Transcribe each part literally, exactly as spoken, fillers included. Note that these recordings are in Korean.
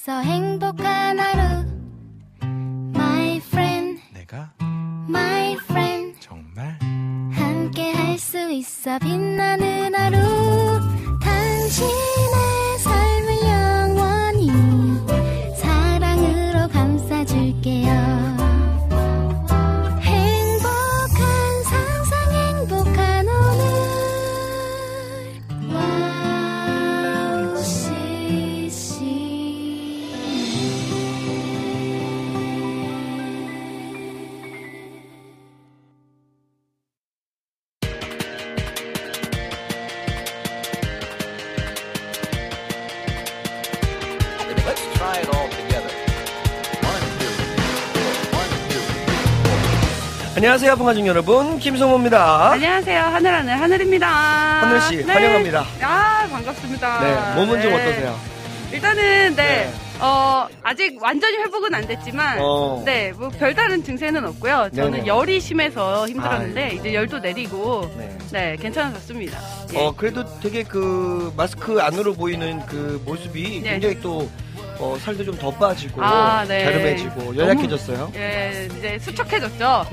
있어 행복한 하루 My friend 내가 My friend 정말 함께 할 수 있어 빛나는 하루 당신의 삶을 영원히 사랑으로 감싸줄게요 안녕하세요, 봉화중 여러분. 김성호입니다. 안녕하세요. 하늘하늘 하늘입니다. 하늘씨, 네. 환영합니다. 아, 반갑습니다. 네, 몸은 네. 좀 어떠세요? 일단은, 네, 네. 어, 아직 완전히 회복은 안 됐지만, 어. 네, 뭐 별다른 증세는 없고요. 저는 네네. 열이 심해서 힘들었는데, 아유. 이제 열도 내리고, 네. 네, 괜찮아졌습니다. 예. 어, 그래도 되게 그 마스크 안으로 보이는 그 모습이 네. 굉장히 또 어, 살도 좀 더 빠지고 아, 네. 갸름해지고 연약해졌어요. 너무, 예, 이제 수척해졌죠.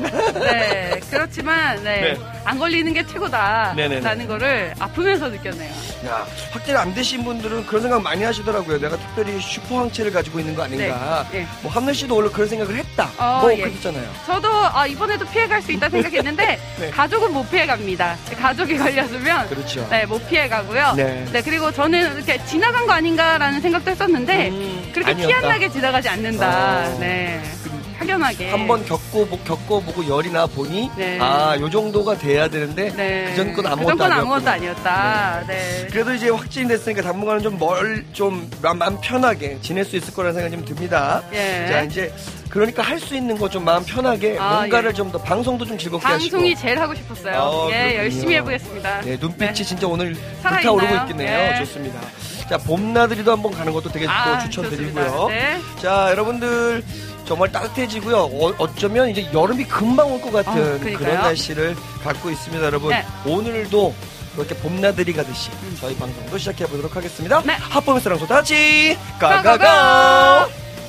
네, 그렇지만 네, 네. 안 걸리는 게 최고다라는 네네네. 거를 아프면서 느꼈네요. 야, 확진이 안 되신 분들은 그런 생각 많이 하시더라고요. 내가 특별히 슈퍼 항체를 가지고 있는 거 아닌가. 네, 네. 뭐 함늘 씨도 원래 그런 생각을 했다. 어, 뭐 예. 그랬잖아요. 저도 아, 이번에도 피해갈 수 있다 생각했는데 네. 가족은 못 피해갑니다. 가족이 걸렸으면 그렇죠. 네, 못 피해가고요. 네. 네, 그리고 저는 이렇게 지나간 거 아닌가라는 생각도 했었는데 음, 그렇게 아니었다. 티안나게 지나가지 않는다. 어. 네, 확연하게 한번 겪고 겪어보고 열이 나 보니 네. 아, 요 정도가 돼야 되는데 네. 그전 건 아무것도 그전 건 아니었구나. 아무것도 아니었다. 네. 그래도 이제 확진이 됐으니까 당분간은 좀 멀, 좀 마음 편하게 지낼 수 있을 거라는 생각이 좀 듭니다. 예. 자, 이제 그러니까 할 수 있는 거 좀 마음 편하게 아, 뭔가를 예. 좀 더 방송도 좀 즐겁게 방송이 하시고. 제일 하고 싶었어요. 어, 예, 그렇군요. 열심히 해보겠습니다. 네, 눈빛이 네. 진짜 오늘 살아있나요? 불타오르고 있겠네요. 예. 좋습니다. 자, 봄나들이도 한번 가는 것도 되게 아, 또 추천드리고요. 좋습니다. 네. 자, 여러분들 정말 따뜻해지고요. 어, 어쩌면 이제 여름이 금방 올 것 같은 어, 그러니까요. 그런 날씨를 갖고 있습니다, 여러분. 네. 오늘도 그렇게 봄나들이 가듯이 음. 저희 방송도 시작해 보도록 하겠습니다. 네. 핫봄의 사랑소 다 같이 가가가! 가가가!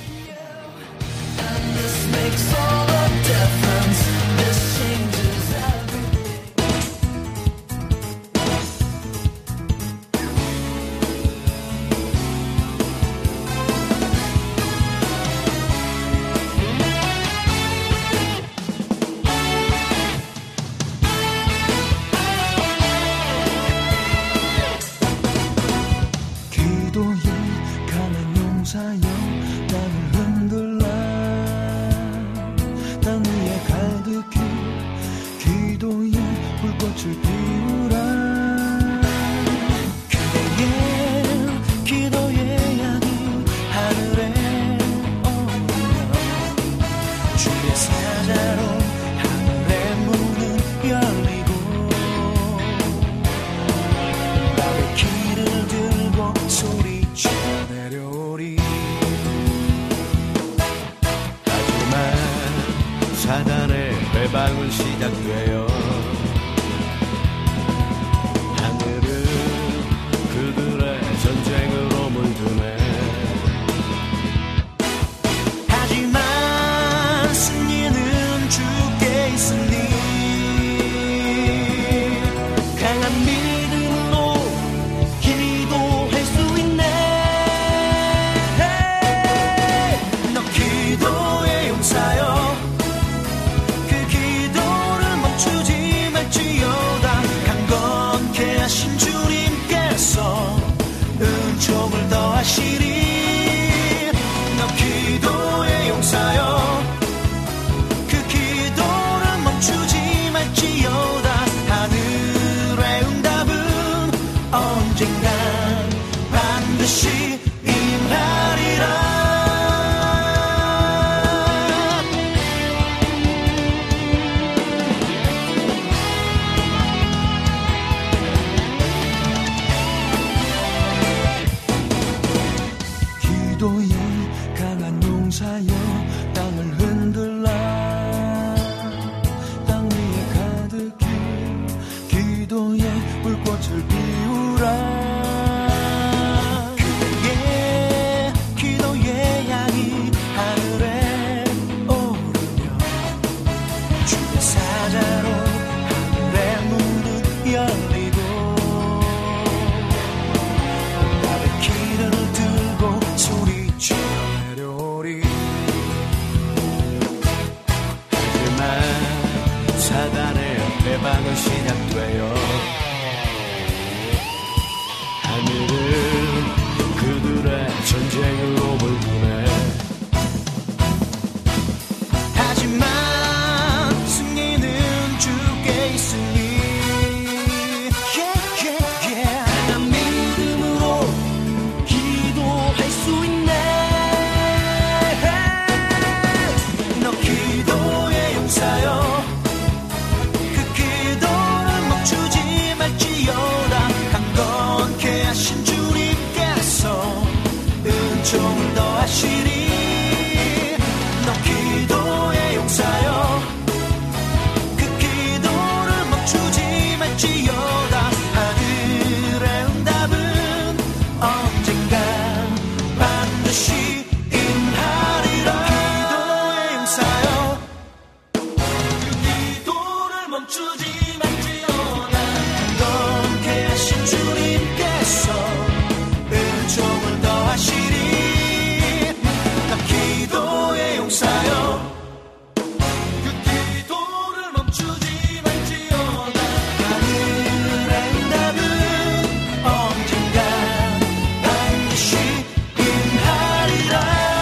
기도에 강한 용사여 나를 흔들라 땅 위에 가득히 기도에 불꽃을 피우라 그대의 기도의 양이 하늘에 오르며 주의 사자로 하늘의 문은 열리고 나의 길을 들고 소리쳐 내려오리 하지만 사단의 회방은 시작되어 하늘은 그들의 전쟁으로 물드네 하지만 승리는 주께 있으니 강한 믿음으로 기도할 수 있네 너 기도의 용사여 그 기도를 멈추지 말지어다 강건케 하신 주님께서 은총을 더하시리 너 기도의 용사여 그 기도를 멈추지 말지어다 하늘의 응답은 언젠간 반드시 임하리라 기도에 강한 용사여 땅을 흔들라 땅 위에 가득히 기도에 불꽃을 피우라 해방은 시작돼요. 하늘은 그들의 전쟁으로 물드네. 하지만 승리는 주께 있으니 yeah, yeah, yeah. 난 믿음으로 기도할 수 있네. 너 기도의 용사여 그 기도를 멈추지 말지어다. 강건케 하신 주님께서 은총을 더하시리. 너 기도의 용사여 그 기도를 멈추지 말지어다. 하늘의 응답은 언젠가 반드시 임하리라. 기도의 용사여 그 기도를 멈추지 말지어다. 강건케 하신 주님께서 은총을 더하시리. 너 기도의 용사여 그 기도를 멈추지 말지어다. 하늘의 응답은 언젠가 반드시 임하리라.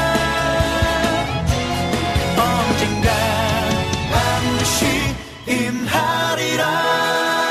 언젠가 반드시 임하리라.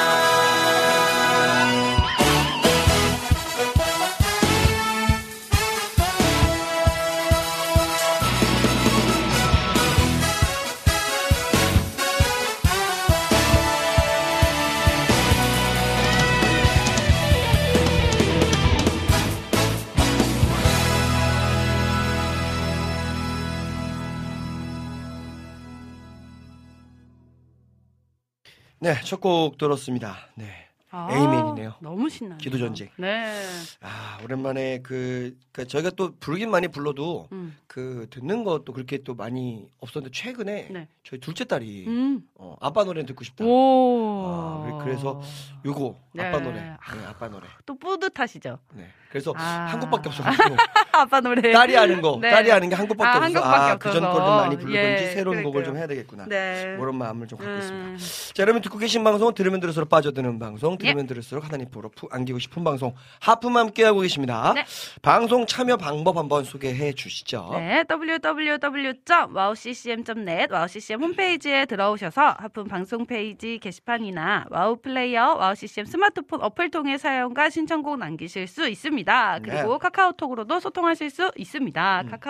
네, 첫 곡 들었습니다. 네. 아, 에이맨이네요. 너무 신나요. 기도 전쟁. 네. 아, 오랜만에 그, 그 저희가 또 부르긴 많이 불러도 음. 그 듣는 것도 그렇게 또 많이 없었는데 최근에 네. 저희 둘째 딸이 음. 어, 아빠 노래 듣고 싶다. 오. 아, 그래서 요거 아빠 네. 노래. 네, 아빠 노래. 또 뿌듯하시죠? 네. 그래서 아. 한 곡밖에 없어가지고 아빠 노래. 딸이 하는 거, 네. 딸이 하는 게 한 곡밖에 아, 한 없어서 곡밖에 아, 그전 없어서. 걸 좀 많이 부르든지 예, 새로운 곡을 그러니까요. 좀 해야 되겠구나. 네. 그런 마음을 좀 갖고 음. 있습니다. 자, 여러분 듣고 계신 방송 들으면 들을수록 빠져드는 방송, 들으면 예. 들을수록 하나님 보러 푹 안기고 싶은 방송 하품 함께하고 계십니다. 네. 방송 참여 방법 한번 소개해 주시죠. 네, 더블유 더블유 더블유 점 와우 씨씨엠 점 넷 와우 씨씨엠 홈페이지에 들어오셔서 하품 방송 페이지 게시판이나 와우 플레이어 와우 씨씨엠 스마트폰 어플 통해 사용과 신청곡 남기실 수 있습니다. 그리고 네. 카카오톡으로도 소통하실 수 있습니다. 음.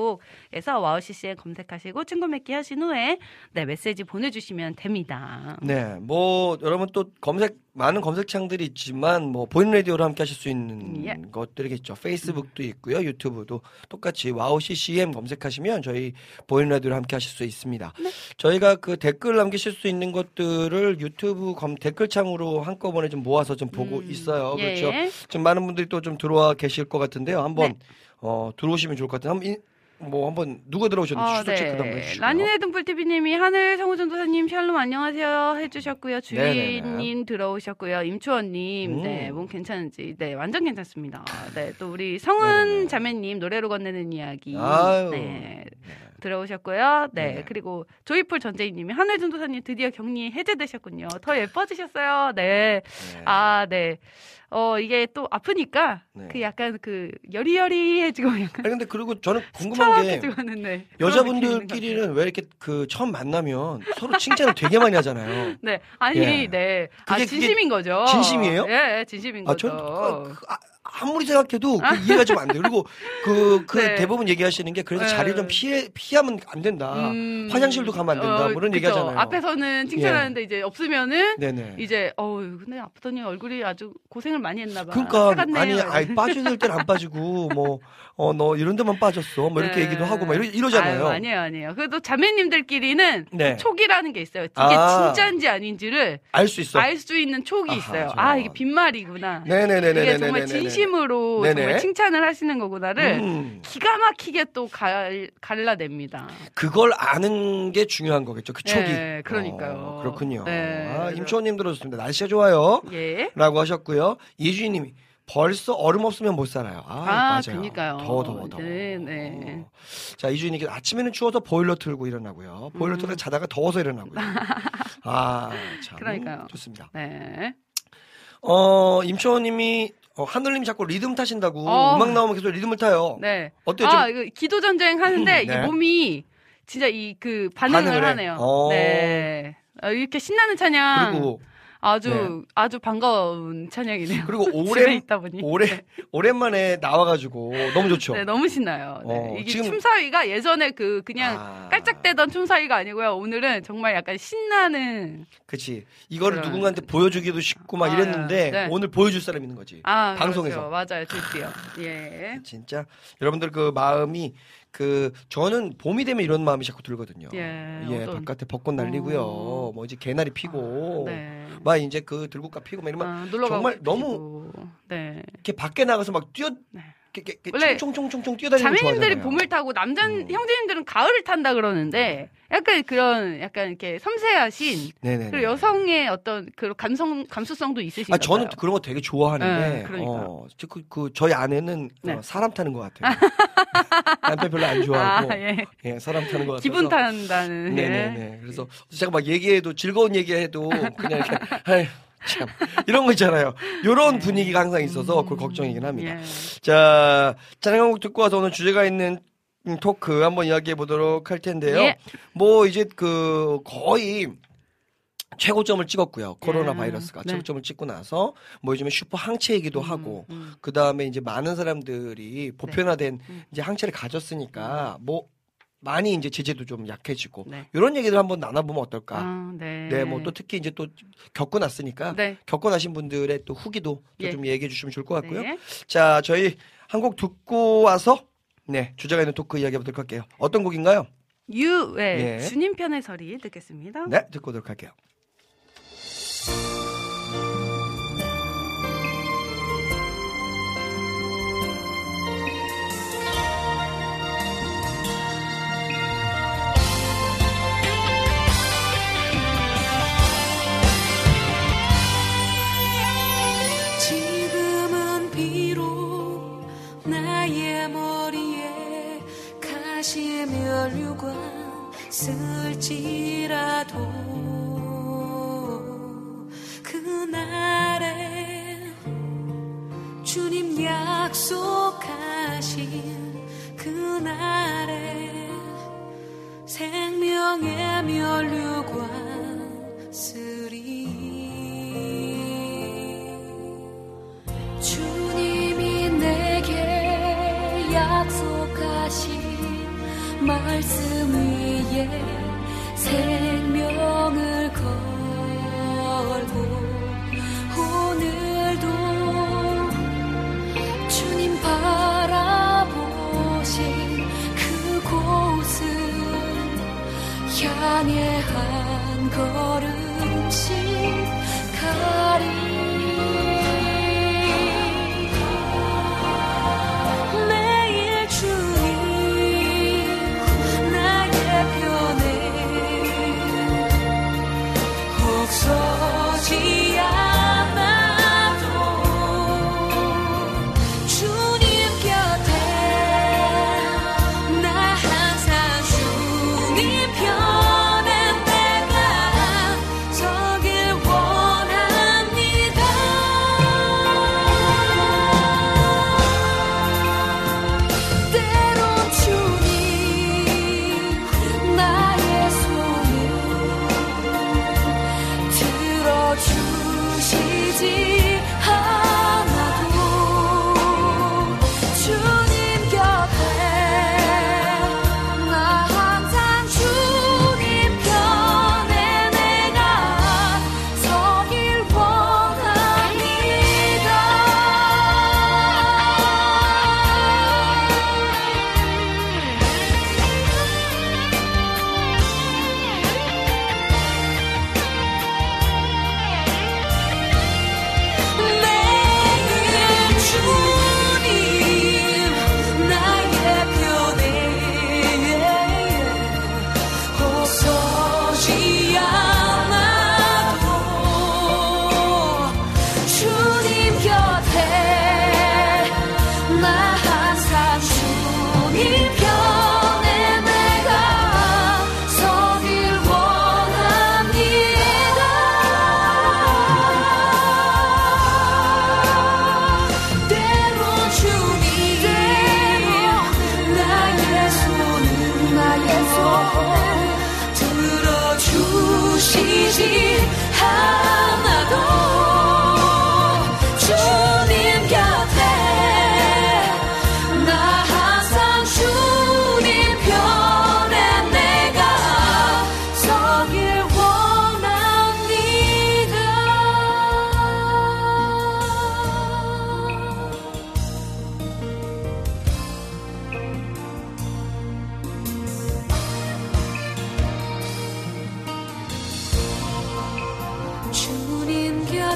카카오톡에서 와우 씨씨엠 검색하시고 친구 맺기 하신 후에 네, 메시지 보내주시면 됩니다. 네, 뭐 여러분 또 검색 많은 검색창들이 있지만 뭐 보이는 라디오로 함께 하실 수 있는 예. 것들이겠죠. 페이스북도 있고요, 유튜브도 똑같이 와우 씨씨엠 검색하시면 저희 보이는 라디오로 함께 하실 수 있습니다. 네. 저희가 그 댓글 남기실 수 있는 것들을 유튜브 검 댓글창으로 한꺼번에 좀 모아서 좀 보고 음, 있어요. 예. 그렇죠. 좀 많은 분들이 또 좀 들어와 계실 것 같은데요. 한번 네. 어, 들어오시면 좋을 것 같아요. 한번 인- 뭐 한번 누가 들어오셨는지 어, 추적 체크도 한번 네. 해주시고요. 라니네 등불티비님이 하늘 성우전도사님 샬롬 안녕하세요 해주셨고요. 네네네. 주리님 들어오셨고요. 임초원님 음. 네, 몸 괜찮은지 네 완전 괜찮습니다. 네, 또 우리 성은 네네네. 자매님 노래로 건네는 이야기 아유. 네. 들어오셨고요. 네, 네네. 그리고 조이풀 전재희님이 하늘 전도사님 드디어 격리 해제되셨군요. 더 예뻐지셨어요. 네, 네. 아 네. 어 이게 또 아프니까 네. 그 약간 그 여리여리해지고 약간 아니 근데 그리고 저는 궁금한 게 스트라해지고 하는 네. 그런 느낌이 있는 것 여자분들끼리는 왜 이렇게 그 처음 만나면 서로 칭찬을 되게 많이 하잖아요. 네, 아니, 예. 네. 아, 그게- 그게 진심인 거죠. 진심이에요? 예, 진심인 아, 거죠. 전 그, 그, 아, 아무리 생각해도 그 이해가 좀 안 돼요. 그리고 그, 그 네. 대부분 얘기하시는 게 그래서 네. 자리를 좀 피해, 피하면 안 된다. 음, 화장실도 가면 안 된다. 뭐 이런 그쵸. 얘기하잖아요. 앞에서는 칭찬하는데 이제 없으면은 네네. 이제 어우 근데 아프더니 얼굴이 아주 고생을 많이 했나 봐. 그러니까 살갔네요. 아니, 아니 빠져야 될 때는 안 빠지고 뭐 어 너 이런 데만 빠졌어 뭐 이렇게 네. 얘기도 하고 막 이러, 이러잖아요. 아유, 아니에요, 아니에요. 그래도 자매님들끼리는 네. 촉이라는 게 있어요. 이게 아. 진짜인지 아닌지를 알 수 있어. 알 수 있는 촉이 아하, 있어요. 저- 아 이게 빈말이구나. 네네네네네. 이게 정말 진심으로 네네. 정말 칭찬을 하시는 거구나를 음, 기가 막히게 또 갈, 갈라냅니다. 그걸 아는 게 중요한 거겠죠. 그 촉이. 네, 그러니까요. 어, 그렇군요. 네. 아, 임초원님 들어줬습니다. 날씨가 좋아요. 예. 라고 하셨고요. 이주희님이 벌써 얼음 없으면 못 살아요. 아, 아, 맞아요. 그러니까요. 더워, 더워, 더워. 네, 네. 자, 이주희님께 아침에는 추워서 보일러 틀고 일어나고요. 보일러 음. 틀고 자다가 더워서 일어나고요. 아, 참. 그러니까요. 좋습니다. 네. 어, 임초원님이 어, 하늘님 자꾸 리듬 타신다고 어. 음악 나오면 계속 리듬을 타요. 네. 어때요? 아, 좀- 이거 기도 전쟁 하는데 음, 네. 이 몸이 진짜 이 그 반응을, 반응을 해. 하네요. 어. 네. 아, 이렇게 신나는 찬양 그리고 아주 네. 아주 반가운 찬양이네요. 그리고 집에 오랜 있다 보니. 오래 오랜만에 나와가지고 너무 좋죠. 네, 너무 신나요. 네. 어, 이게 지금- 춤사위가 예전에 그 그냥 아. 깔짝대던 춤사위가 아니고요. 오늘은 정말 약간 신나는. 그치. 이거를 그런- 누군가한테 보여주기도 쉽고 막 아, 이랬는데 네. 오늘 보여줄 사람 있는 거지. 아, 방송에서. 그렇죠. 맞아요. 드디어. 예. 진짜 여러분들 그 마음이 그 저는 봄이 되면 이런 마음이 자꾸 들거든요. 예, 예, 어떤- 바깥에 벚꽃 날리고요. 어. 뭐 이제 개나리 피고 네. 막 이제 그 들국화 피고 막 이러면 아, 놀러 정말 가고 너무 싶으시고. 네. 이렇게 밖에 나가서 막 뛰어 네. 이렇게, 이렇게 원래 총총총총 뛰어다니는 거 자매님들이 좋아하잖아요. 봄을 타고 남자 음. 형제님들은 가을을 탄다 그러는데 약간 그런 약간 이렇게 섬세하신 네네. 그리고 여성의 어떤 그 감성 감수성도 있으신가 아 저는 봐요. 그런 거 되게 좋아하는데 네, 그러니까. 어, 저 그, 그 저희 아내는 네. 어, 사람 타는 것 같아요. 남편 별로 안 좋아하고 아, 예. 예, 사람 타는 것 같아서 기분 탄다는. 예. 네네네. 그래서 제가 막 얘기해도 즐거운 얘기해도 그냥 이렇게 아휴, 참 이런 거 있잖아요. 이런 분위기가 항상 있어서 그걸 걱정이긴 합니다. 예. 자, 찬양 한 곡 듣고 와서 오늘 주제가 있는 음, 토크 한번 이야기해 보도록 할 텐데요. 예. 뭐 이제 그 거의 최고점을 찍었고요. 코로나 예. 바이러스가 네. 최고점을 찍고 나서 뭐 요즘에 슈퍼 항체이기도 하고 음. 그 다음에 이제 많은 사람들이 보편화된 음. 이제 항체를 가졌으니까 뭐 많이 이제 제재도 좀 약해지고 네. 이런 얘기들 한번 나눠보면 어떨까? 아, 네. 네, 뭐 또 특히 이제 또 겪어놨으니까 네. 겪어나신 분들의 또 후기도 또 예. 좀 얘기해 주시면 좋을 것 같고요. 네. 자, 저희 한 곡 듣고 와서 네 주제가 있는 토크 이야기해 보도록 할게요. 어떤 곡인가요? 유의 예. 주님 편의 소리 듣겠습니다. 네, 듣고 오도록 할게요. 지금은 비록 나의 머리에 가시의 면류관 쓸지라도 그날에 주님 약속하신 그날에 생명의 면류관 쓰리 주님이 내게 약속하신 말씀 위에 생명을 걸고 오늘도 주님 바라보신 그곳을 향해 한 걸음씩 가리 매일 주님 나의 편에 없어지 않아도 주님 곁에 나 항상 주님 편에 내가 서길 원합니다. 때론 주님 나의 손을 들어주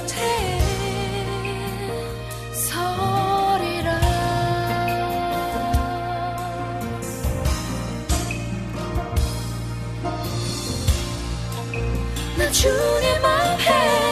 곁에 서리라 나 주님 앞에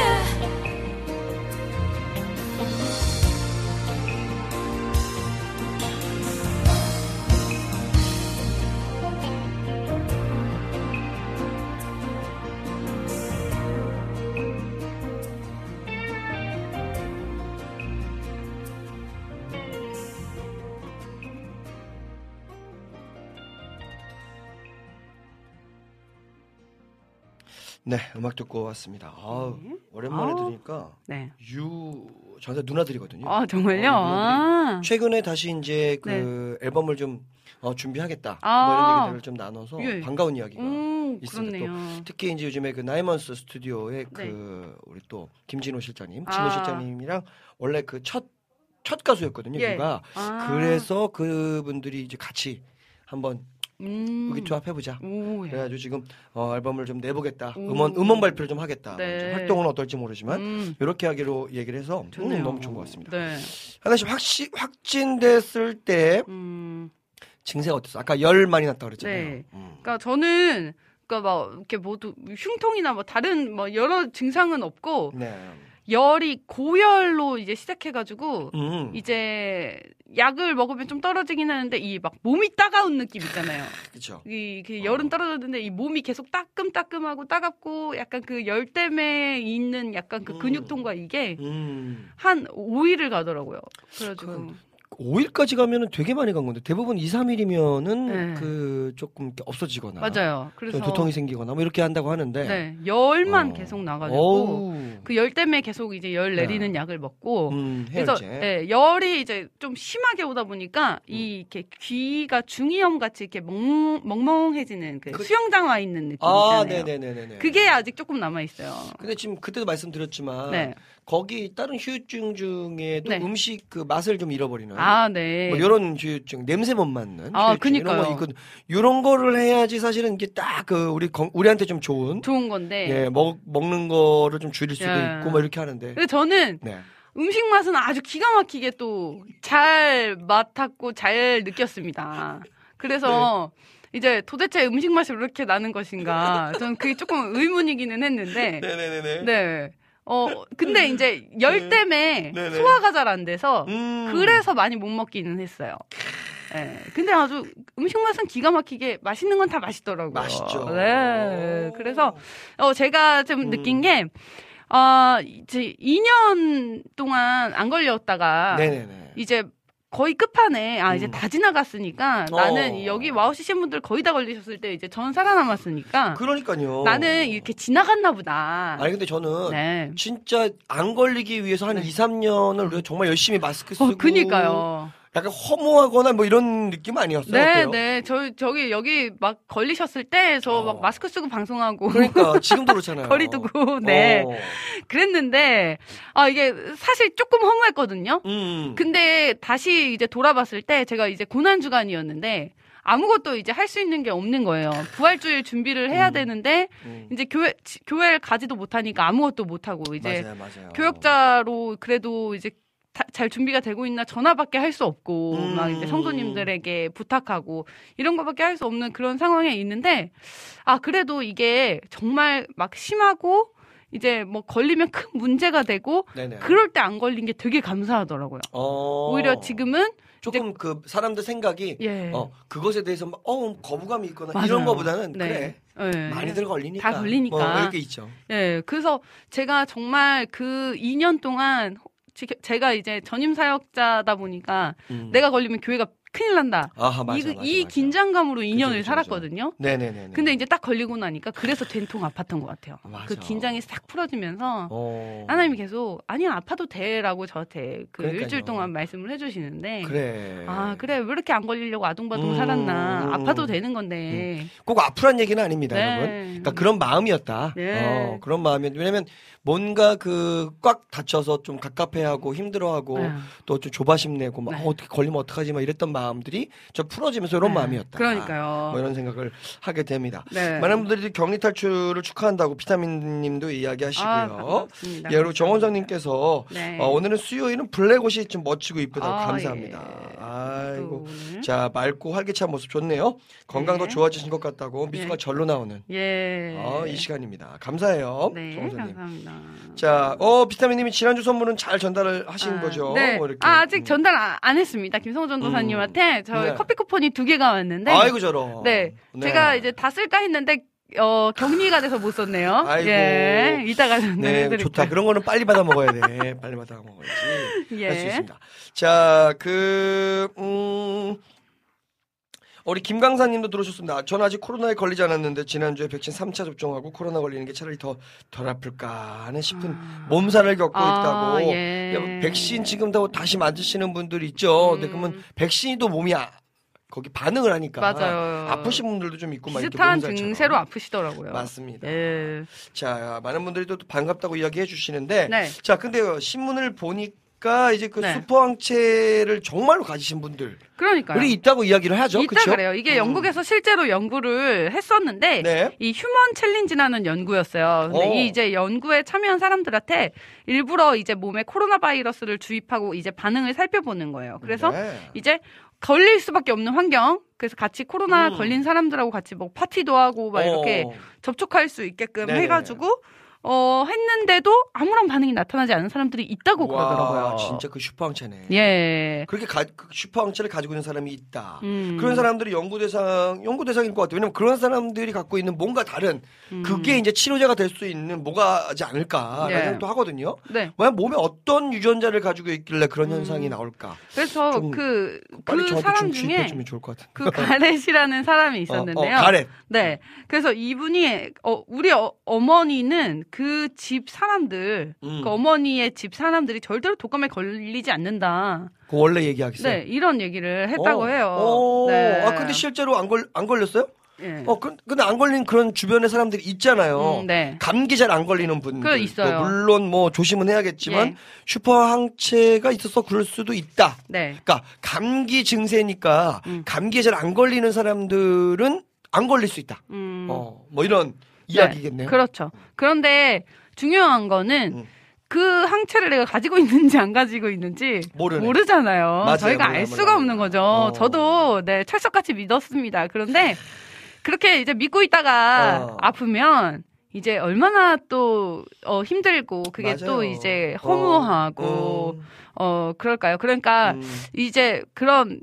네, 음악 듣고 왔습니다. 아우, 오랜만에 아우. 들으니까 네. 유 저한테 누나들이거든요. 아 정말요? 어, 누나들이. 아. 최근에 다시 이제 그 앨범을 좀 어, 준비하겠다. 아. 뭐 이런 얘기들을 좀 나눠서 예. 반가운 이야기가 오, 있습니다. 그렇네요. 또 특히 이제 요즘에 그 나이먼스 스튜디오에 그 네. 우리 또 김진호 실장님, 아. 진호 실장님이랑 원래 그 첫 첫 가수였거든요. 예. 유가. 아. 그래서 그분들이 이제 같이 한번 음. 의기투합해보자. 오, 예. 그래가지고 지금 어, 앨범을 좀 내보겠다. 오. 음원 음원 발표를 좀 하겠다. 네. 이제 활동은 어떨지 모르지만 음. 이렇게 하기로 얘기를 해서 좋네요. 음, 너무 좋은 것 같습니다. 네. 하나씩 확시, 확진됐을 때 음. 증세가 어땠어? 아까 열 많이 났다 그랬잖아요. 네. 음. 그러니까 저는 그러니까 막 이렇게 모두 흉통이나 뭐 다른 뭐 여러 증상은 없고 네. 열이 고열로 이제 시작해가지고 음. 이제 약을 먹으면 좀 떨어지긴 하는데 이 막 몸이 따가운 느낌 있잖아요. 그렇죠. 이 그 열은 떨어졌는데 이 몸이 계속 따끔따끔하고 따갑고 약간 그 열 때문에 있는 약간 그 음. 근육통과 이게 음. 한 오 일을 가더라고요. 그래가지고 그 오 일까지 가면은 되게 많이 간 건데 대부분 이, 삼 일이면은 네. 그 조금 이렇게 없어지거나 맞아요. 그래서 좀 두통이 생기거나 뭐 이렇게 한다고 하는데 네 열만 어. 계속 나가지고 어우. 그 열 때문에 계속 이제 열 내리는 네. 약을 먹고 음, 그래서 해열제. 예, 열이 이제 좀 심하게 오다 보니까 음. 이 이렇게 귀가 중이염 같이 이렇게 멍, 멍멍해지는 그, 그- 수영장 와 있는 느낌 아, 있잖아요. 네네네네. 그게 아직 조금 남아 있어요. 근데 지금 그때도 말씀드렸지만 네. 거기 다른 후유증 중에도 네. 음식 그 맛을 좀 잃어버리는 아, 네. 뭐 이런 후유증 냄새 못 맡는 아, 후유증 이런 그니까요. 거 있거든. 이런 거를 해야지 사실은 이게 딱 그 우리 건- 우리한테 좀 좋은 좋은 건데. 예, 먹 먹는 거를 좀 줄일 수도 예. 있고 뭐 이렇게 하는데. 근데 저는 네. 음식 맛은 아주 기가 막히게 또 잘 맡았고 잘 느꼈습니다. 그래서 네. 이제 도대체 음식 맛이 왜 이렇게 나는 것인가. 저는 그게 조금 의문이기는 했는데. 네네네네. 네. 어, 근데 이제 열 때문에 네네. 소화가 잘 안 돼서 음. 그래서 많이 못 먹기는 했어요. 예. 근데 아주 음식 맛은 기가 막히게 맛있는 건 다 맛있더라고요. 맛있죠. 네. 그래서 어, 제가 좀 음. 느낀 게 어, 이제 이 년 동안 안 걸렸다가 네네네. 이제 거의 끝판에 아 이제 음. 다 지나갔으니까 어. 나는 여기 와우 씨씨 분들 거의 다 걸리셨을 때 이제 전 살아남았으니까 그러니까요. 나는 이렇게 지나갔나 보다. 아니 근데 저는 네. 진짜 안 걸리기 위해서 한 네. 이, 삼 년을 우리가 정말 열심히 마스크 쓰고 어, 그니까요. 약간 허무하거나 뭐 이런 느낌 아니었어요? 네, 어때요? 네. 저, 저기, 여기 막 걸리셨을 때, 저 막 어. 마스크 쓰고 방송하고. 그러니까 지금도 그렇잖아요. 거리 두고, 네. 어. 그랬는데, 아, 이게 사실 조금 허무했거든요? 음. 근데 다시 이제 돌아봤을 때, 제가 이제 고난주간이었는데, 아무것도 이제 할 수 있는 게 없는 거예요. 부활주일 준비를 해야 음. 되는데, 음. 이제 교회, 지- 교회를 가지도 못하니까 아무것도 못하고, 이제 맞아요, 맞아요. 교역자로 그래도 이제 다- 잘 준비가 되고 있나 전화밖에 할 수 없고 음. 막 이제 성도님들에게 부탁하고 이런 거밖에 할 수 없는 그런 상황에 있는데 아 그래도 이게 정말 막 심하고 이제 뭐 걸리면 큰 문제가 되고 네네. 그럴 때 안 걸린 게 되게 감사하더라고요. 어. 오히려 지금은 조금 그 사람들 생각이 예 어 그것에 대해서 막 어 거부감이 있거나 맞아요. 이런 거보다는 네. 그래 예. 많이들 걸리니까 다 걸리니까. 뭐 이렇게 있죠. 예, 그래서 제가 정말 그 이 년 동안 지- 제가 이제 전임 사역자다 보니까 음. 내가 걸리면 교회가 큰일 난다. 아하, 맞아, 이, 맞아, 이 맞아. 긴장감으로 이 그죠, 년을 그죠, 살았거든요. 네네네. 근데 이제 딱 걸리고 나니까 그래서 된통 아팠던 것 같아요. 맞아. 그 긴장이 싹 풀어지면서 어. 하나님이 계속 아니야 아파도 돼라고 저한테 그 그러니까요. 일주일 동안 말씀을 해주시는데 그래. 아 그래 왜 이렇게 안 걸리려고 아둥바둥 음, 살았나 음, 아파도 음. 되는 건데 꼭 아프란 얘기는 아닙니다, 네. 여러분. 그러니까 그런 마음이었다. 네. 어, 그런 마음이었. 왜냐면 뭔가 그 꽉 다쳐서 좀 갑갑해하고 힘들어하고 네. 또 좀 조바심 내고 막 네. 어, 어떻게 걸리면 어떡하지 막 이랬던 마음들이 좀 풀어지면서 이런 네. 마음이었다. 그러니까요. 뭐 이런 생각을 하게 됩니다. 네. 많은 분들이 격리 탈출을 축하한다고 비타민님도 이야기하시고요. 아, 반갑습니다. 예, 그리고 정원성님께서 네. 어, 오늘은 수요일은 블랙옷이 좀 멋지고 이쁘다고 아, 감사합니다. 예. 아이고, 또 오늘. 자 맑고 활기찬 모습 좋네요. 건강도 네. 좋아지신 것 같다고 미소가 예. 절로 나오는 예. 어, 이 시간입니다. 감사해요, 네, 정원성님. 감사합니다. 자, 어 비타민님이 지난주 선물은 잘 전달을 하신 아, 거죠? 네. 뭐 이렇게. 아, 아직 음. 전달 안, 안 했습니다. 김성호 전도사님한테 저희 네. 커피 쿠폰이 두 개가 왔는데. 아이고 저런. 네. 제가 이제 다 쓸까 했는데 어, 격리가 돼서 못 썼네요. 아이고. 예. 이따가 네, 전달해드릴게요. 좋다. 그런 거는 빨리 받아 먹어야 돼. 빨리 받아 먹어야지. 예. 할 수 있습니다. 자, 그, 음, 우리 김강사님도 들어오셨습니다. 전 아직 코로나에 걸리지 않았는데 지난주에 백신 삼 차 접종하고 코로나 걸리는 게 차라리 더 덜 아플까 하는 싶은 몸살을 겪고 아, 있다고. 예. 백신 지금 다 다시 맞으시는 분들 있죠. 근데 그러면 백신이 또 몸이 아, 거기 반응을 하니까 맞아요. 아프신 분들도 좀 있고 막 이렇게 비슷한 몸살처럼. 증세로 아프시더라고요. 맞습니다. 예. 자, 많은 분들이 또 반갑다고 이야기해 주시는데, 네. 자, 근데요, 신문을 보니까 이제 그 네. 슈퍼항체를 정말로 가지신 분들, 그러니까요. 우리 있다고 이야기를 하죠. 있다 그쵸? 그래요. 이게 음. 영국에서 실제로 연구를 했었는데 네. 이 휴먼 챌린지라는 연구였어요. 근데 오. 이 이제 연구에 참여한 사람들한테 일부러 이제 몸에 코로나 바이러스를 주입하고 이제 반응을 살펴보는 거예요. 그래서 네. 이제 걸릴 수밖에 없는 환경. 그래서 같이 코로나 음. 걸린 사람들하고 같이 뭐 파티도 하고 막 이렇게 어. 접촉할 수 있게끔 네네. 해가지고 어 했는데도 아무런 반응이 나타나지 않은 사람들이 있다고 와, 그러더라고요. 진짜 그 슈퍼항체네. 예. 그렇게 가, 그 슈퍼항체를 가지고 있는 사람이 있다. 음. 그런 사람들이 연구 대상, 연구 대상일 것 같아요. 왜냐면 그런 사람들이 갖고 있는 뭔가 다른, 음. 그게 이제 치료제가 될 수 있는 뭐가지 않을까라는 네. 생각도 하거든요. 네. 왜 몸에 어떤 유전자를 가지고 있길래 그런 음. 현상이 나올까? 그래서 좀 그, 빨리 그 저한테 사람 좀 중에 주입해주면 좋을 것 같은데. 그 가렛이라는 사람이 있었는데요. 어, 어, 가렛. 네. 그래서 이분이, 어, 우리 어, 어머니는 그 집 사람들, 음. 그 어머니의 집 사람들이 절대로 독감에 걸리지 않는다. 그 원래 얘기하겠어요. 네. 이런 얘기를 했다고 어. 해요. 어. 네. 아 근데 실제로 안 걸 안 걸렸어요? 예. 어 그, 근데 안 걸린 그런 주변의 사람들이 있잖아요. 음, 네. 감기 잘 안 걸리는 분들. 그래, 있어요. 또 물론 뭐 조심은 해야겠지만 예. 슈퍼 항체가 있어서 그럴 수도 있다. 네. 그러니까 감기 증세니까 음. 감기에 잘 안 걸리는 사람들은 안 걸릴 수 있다. 음. 어, 뭐 이런 이야기겠네요. 그렇죠. 그런데 중요한 거는 음. 그 항체를 내가 가지고 있는지 안 가지고 있는지 모르네. 모르잖아요. 맞아요. 저희가 몰라, 알 몰라, 수가 몰라. 없는 거죠. 어. 저도 네, 철석같이 믿었습니다. 그런데 그렇게 이제 믿고 있다가 어. 아프면 이제 얼마나 또 어, 힘들고 그게 맞아요. 또 이제 허무하고 어. 음. 어 그럴까요? 그러니까 음. 이제 그런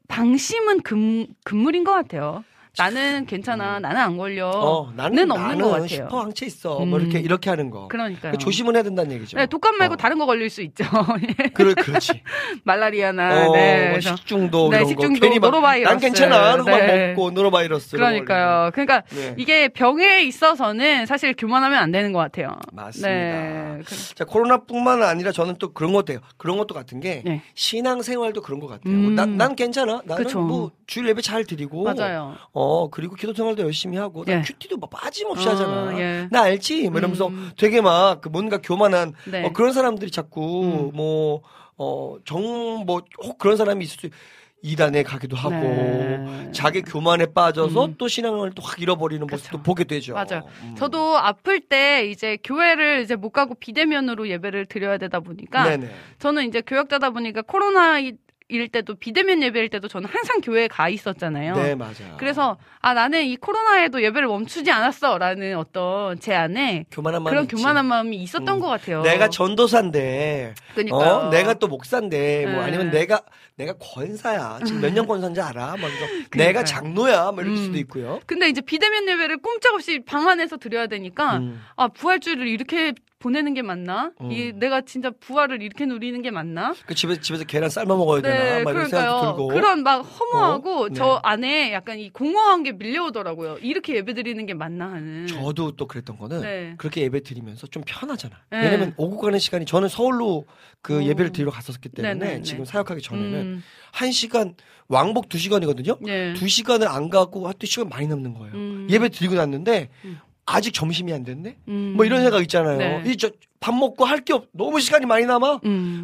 방심은 금, 금물인 것 같아요. 나는 괜찮아, 나는 안 걸려. 어, 나는 는 없는 것 나는 같아요. 슈퍼 항체 있어. 음. 뭐 이렇게 이렇게 하는 거. 그러니까요. 조심은 해야 된다는 얘기죠. 네, 독감 말고 어. 다른 거 걸릴 수 있죠. 예. 그래, 그렇지. 말라리아나, 어, 네. 뭐 그래서 식중독 네, 이런 식중독, 거 괜히 막 노로바이러스. 난 괜찮아. 이러고 네. 막 먹고 노로바이러스. 그러니까요. 그러니까 네. 이게 병에 있어서는 사실 교만하면 안 되는 것 같아요. 맞습니다. 네. 그- 자, 코로나뿐만 아니라 저는 또 그런 것 같아요. 그런 것도 같은 게 네. 신앙생활도 그런 것 같아요. 음. 난, 난 괜찮아. 나는 그쵸. 뭐 주일 예배 잘 드리고 맞아요. 어, 그리고 기도 생활도 열심히 하고 나 예. 큐티도 막 빠짐없이 어, 하잖아. 예. 나 알지? 뭐 이러면서 음. 되게 막 그 뭔가 교만한 네. 어, 그런 사람들이 자꾸 음. 뭐 어, 정, 뭐, 혹 그런 사람이 있을 수, 이단에 가기도 하고, 네. 자기 교만에 빠져서 음. 또 신앙을 또 확 잃어버리는 그쵸. 모습도 보게 되죠. 맞아요. 음. 저도 아플 때 이제 교회를 이제 못 가고 비대면으로 예배를 드려야 되다 보니까 네네. 저는 이제 교역자다 보니까 코로나 일 때도 비대면 예배일 때도 저는 항상 교회에 가 있었잖아요. 네, 맞아요. 그래서 아 나는 이 코로나에도 예배를 멈추지 않았어라는 어떤 제 안에 교만한 마음이 그런 있지. 교만한 마음이 있었던 음. 것 같아요. 내가 전도사인데, 그러니까요. 어? 내가 또 목사인데, 뭐 네. 아니면 내가, 내가 권사야. 지금 몇 년 권사인지 알아? 막 그래서 내가 장로야. 뭐 이럴 음. 수도 있고요. 근데 이제 비대면 예배를 꼼짝없이 방 안에서 드려야 되니까 음. 아 부활주의를 이렇게 보내는 게 맞나? 음. 이 내가 진짜 부활을 이렇게 누리는 게 맞나? 그 집에, 집에서 계란 삶아 먹어야 되나? 네, 막 이런 생각도 그러니까요. 들고. 그런 막 허무하고 어? 네. 저 안에 약간 이 공허한 게 밀려오더라고요. 이렇게 예배 드리는 게 맞나 하는. 저도 또 그랬던 거는 네. 그렇게 예배 드리면서 좀 편하잖아. 네. 왜냐면 오고 가는 시간이 저는 서울로 그 오. 예배를 드리러 갔었기 때문에 네네네. 지금 사역하기 전에는 음, 한 시간 왕복 두 시간이거든요. 예. 두 시간을 안 가고 하여튼 시간 많이 남는 거예요. 음. 예배 드리고 났는데 음. 아직 점심이 안 됐네. 음. 뭐 이런 생각 있잖아요. 네. 이 저 밥 먹고 할 게 없. 너무 시간이 많이 남아. 음.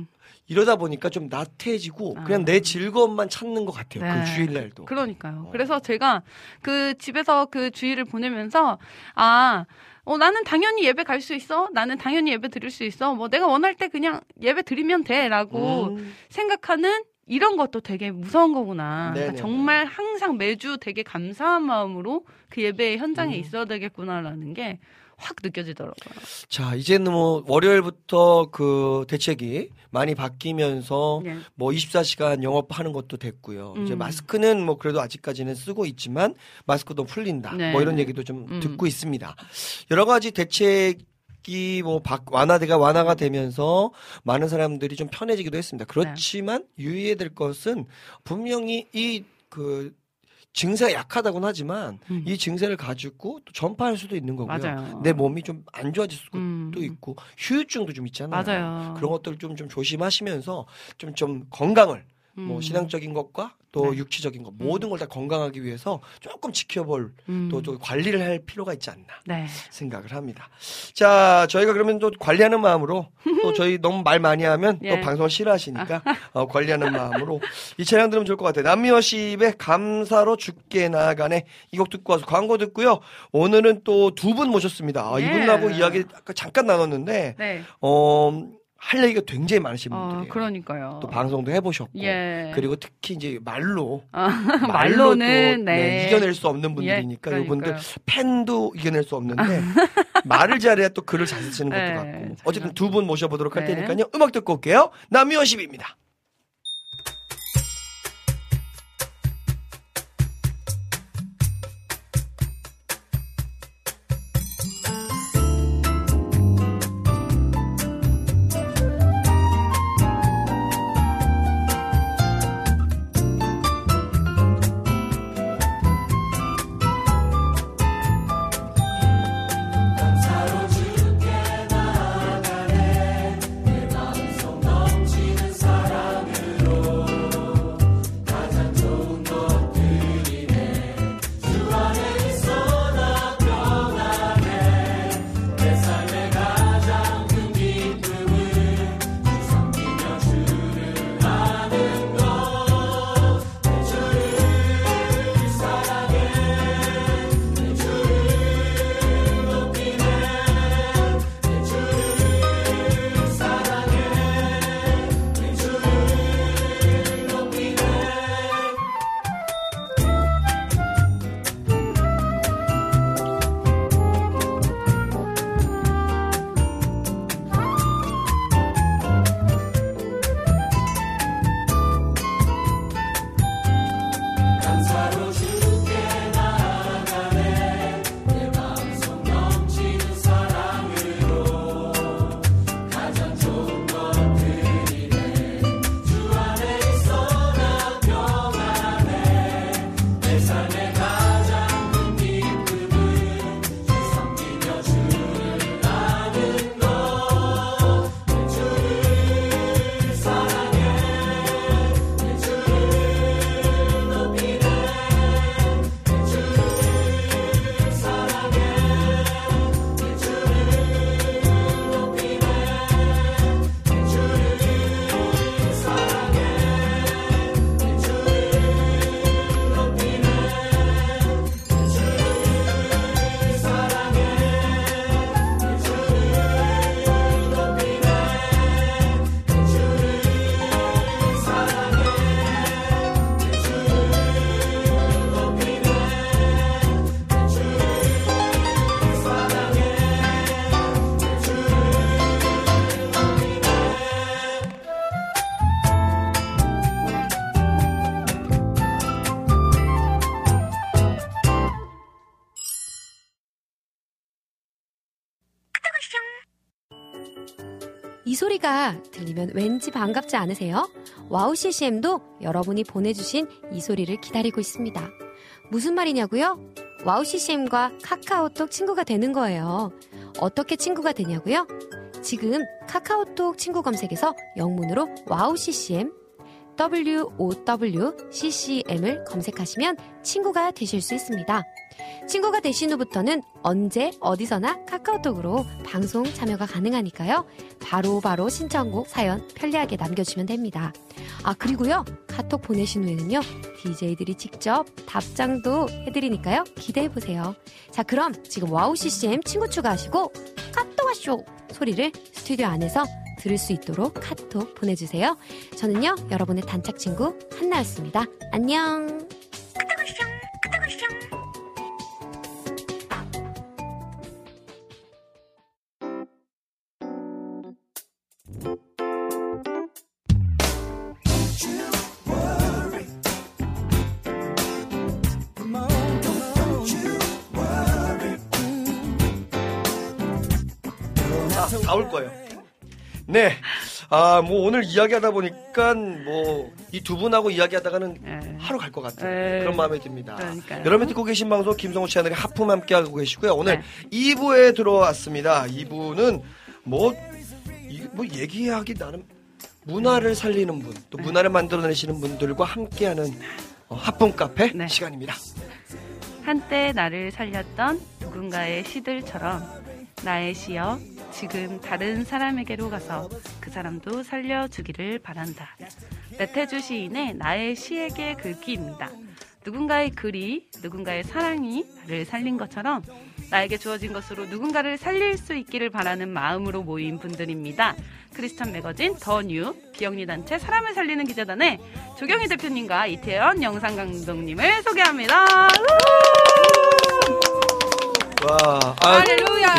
이러다 보니까 좀 나태해지고 아. 그냥 내 즐거움만 찾는 것 같아요. 네. 그 주일날도. 그러니까요. 어. 그래서 제가 그 집에서 그 주일을 보내면서 아, 어, 나는 당연히 예배 갈 수 있어. 나는 당연히 예배 드릴 수 있어. 뭐 내가 원할 때 그냥 예배 드리면 돼라고 음. 생각하는 이런 것도 되게 무서운 거구나. 그러니까 네네네. 정말 항상 매주 되게 감사한 마음으로 그 예배 현장에 음. 있어야 되겠구나라는 게 확 느껴지더라고요. 자, 이제는 뭐 월요일부터 그 대책이 많이 바뀌면서 네. 뭐 이십사 시간 영업하는 것도 됐고요. 이제 음. 마스크는 뭐 그래도 아직까지는 쓰고 있지만 마스크도 풀린다. 네. 뭐 이런 얘기도 좀 음. 듣고 있습니다. 여러 가지 대책이 뭐 바- 완화대가 완화가 되면서 많은 사람들이 좀 편해지기도 했습니다. 그렇지만 네. 유의해야 될 것은 분명히 이 그 증세가 약하다고는 하지만 음. 이 증세를 가지고 또 전파할 수도 있는 거고요. 맞아요. 내 몸이 좀 안 좋아질 수도 음. 있고 휴유증도 좀 있잖아요. 맞아요. 그런 것들 좀, 좀 조심하시면서 좀, 좀 건강을 뭐 음. 신앙적인 것과 또 네. 육체적인 것 모든 걸 다 건강하기 위해서 조금 지켜볼 음. 또, 또 관리를 할 필요가 있지 않나 네. 생각을 합니다. 자, 저희가 그러면 또 관리하는 마음으로 또 저희 너무 말 많이 하면 예. 또 방송을 싫어하시니까 어, 관리하는 마음으로 이 찬양 들으면 좋을 것 같아요. 남미워십의 감사로 죽게 나아가네 이 곡 듣고 와서 광고 듣고요. 오늘은 또 두 분 모셨습니다. 아, 예. 이분하고 이야기 아까 잠깐 나눴는데 네. 어, 할 얘기가 굉장히 많으신 어, 분들이에요. 그러니까요. 또 방송도 해보셨고 예. 그리고 특히 이제 말로 아, 말로 말로는 또, 네. 네, 이겨낼 수 없는 분들이니까 예, 이분들 그러니까요. 팬도 이겨낼 수 없는데 말을 잘해야 또 글을 잘 쓰시는 것도 네, 같고 어쨌든 두 분 모셔보도록 할 네. 테니까요. 음악 듣고 올게요. 남미워십입니다. 이 소리가 들리면 왠지 반갑지 않으세요? 와우 씨씨엠도 여러분이 보내주신 이 소리를 기다리고 있습니다. 무슨 말이냐고요? 와우 씨씨엠과 카카오톡 친구가 되는 거예요. 어떻게 친구가 되냐고요? 지금 카카오톡 친구 검색에서 영문으로 와우 씨씨엠, 더블유 오 더블유 씨씨엠을 검색하시면 친구가 되실 수 있습니다. 친구가 되신 후부터는 언제 어디서나 카카오톡으로 방송 참여가 가능하니까요. 바로바로 바로 신청곡 사연 편리하게 남겨주시면 됩니다. 아 그리고요 카톡 보내신 후에는요 디제이들이 직접 답장도 해드리니까요 기대해보세요. 자 그럼 지금 와우 씨씨엠 친구 추가하시고 카톡 와쇼 소리를 스튜디오 안에서 들을 수 있도록 카톡 보내주세요. 저는요 여러분의 단짝 친구 한나였습니다. 안녕. 나올 거예요. 네. 아, 뭐 오늘 이야기하다 보니까 뭐 이 두 분하고 이야기하다가는 에. 하루 갈 것 같은 에. 그런 마음이 듭니다. 그러니까요. 여러분 듣고 계신 방송 김성우 채널의 하품 함께하고 계시고요. 오늘 네. 이 부에 들어왔습니다. 이 부는 뭐, 이, 뭐 얘기하기 나름 문화를 살리는 분, 또 문화를 만들어내시는 분들과 함께하는 어, 하품 카페 네. 시간입니다. 한때 나를 살렸던 누군가의 시들처럼 나의 시여 지금 다른 사람에게로 가서 그 사람도 살려주기를 바란다. 나태주 시인의 나의 시에게 글귀입니다. 누군가의 글이 누군가의 사랑이 나를 살린 것처럼 나에게 주어진 것으로 누군가를 살릴 수 있기를 바라는 마음으로 모인 분들입니다. 크리스천 매거진 더 뉴 비영리 단체 사람을 살리는 기자단의 조경희 대표님과 이태연 영상 감독님을 소개합니다. 와, 아, 할렐루야.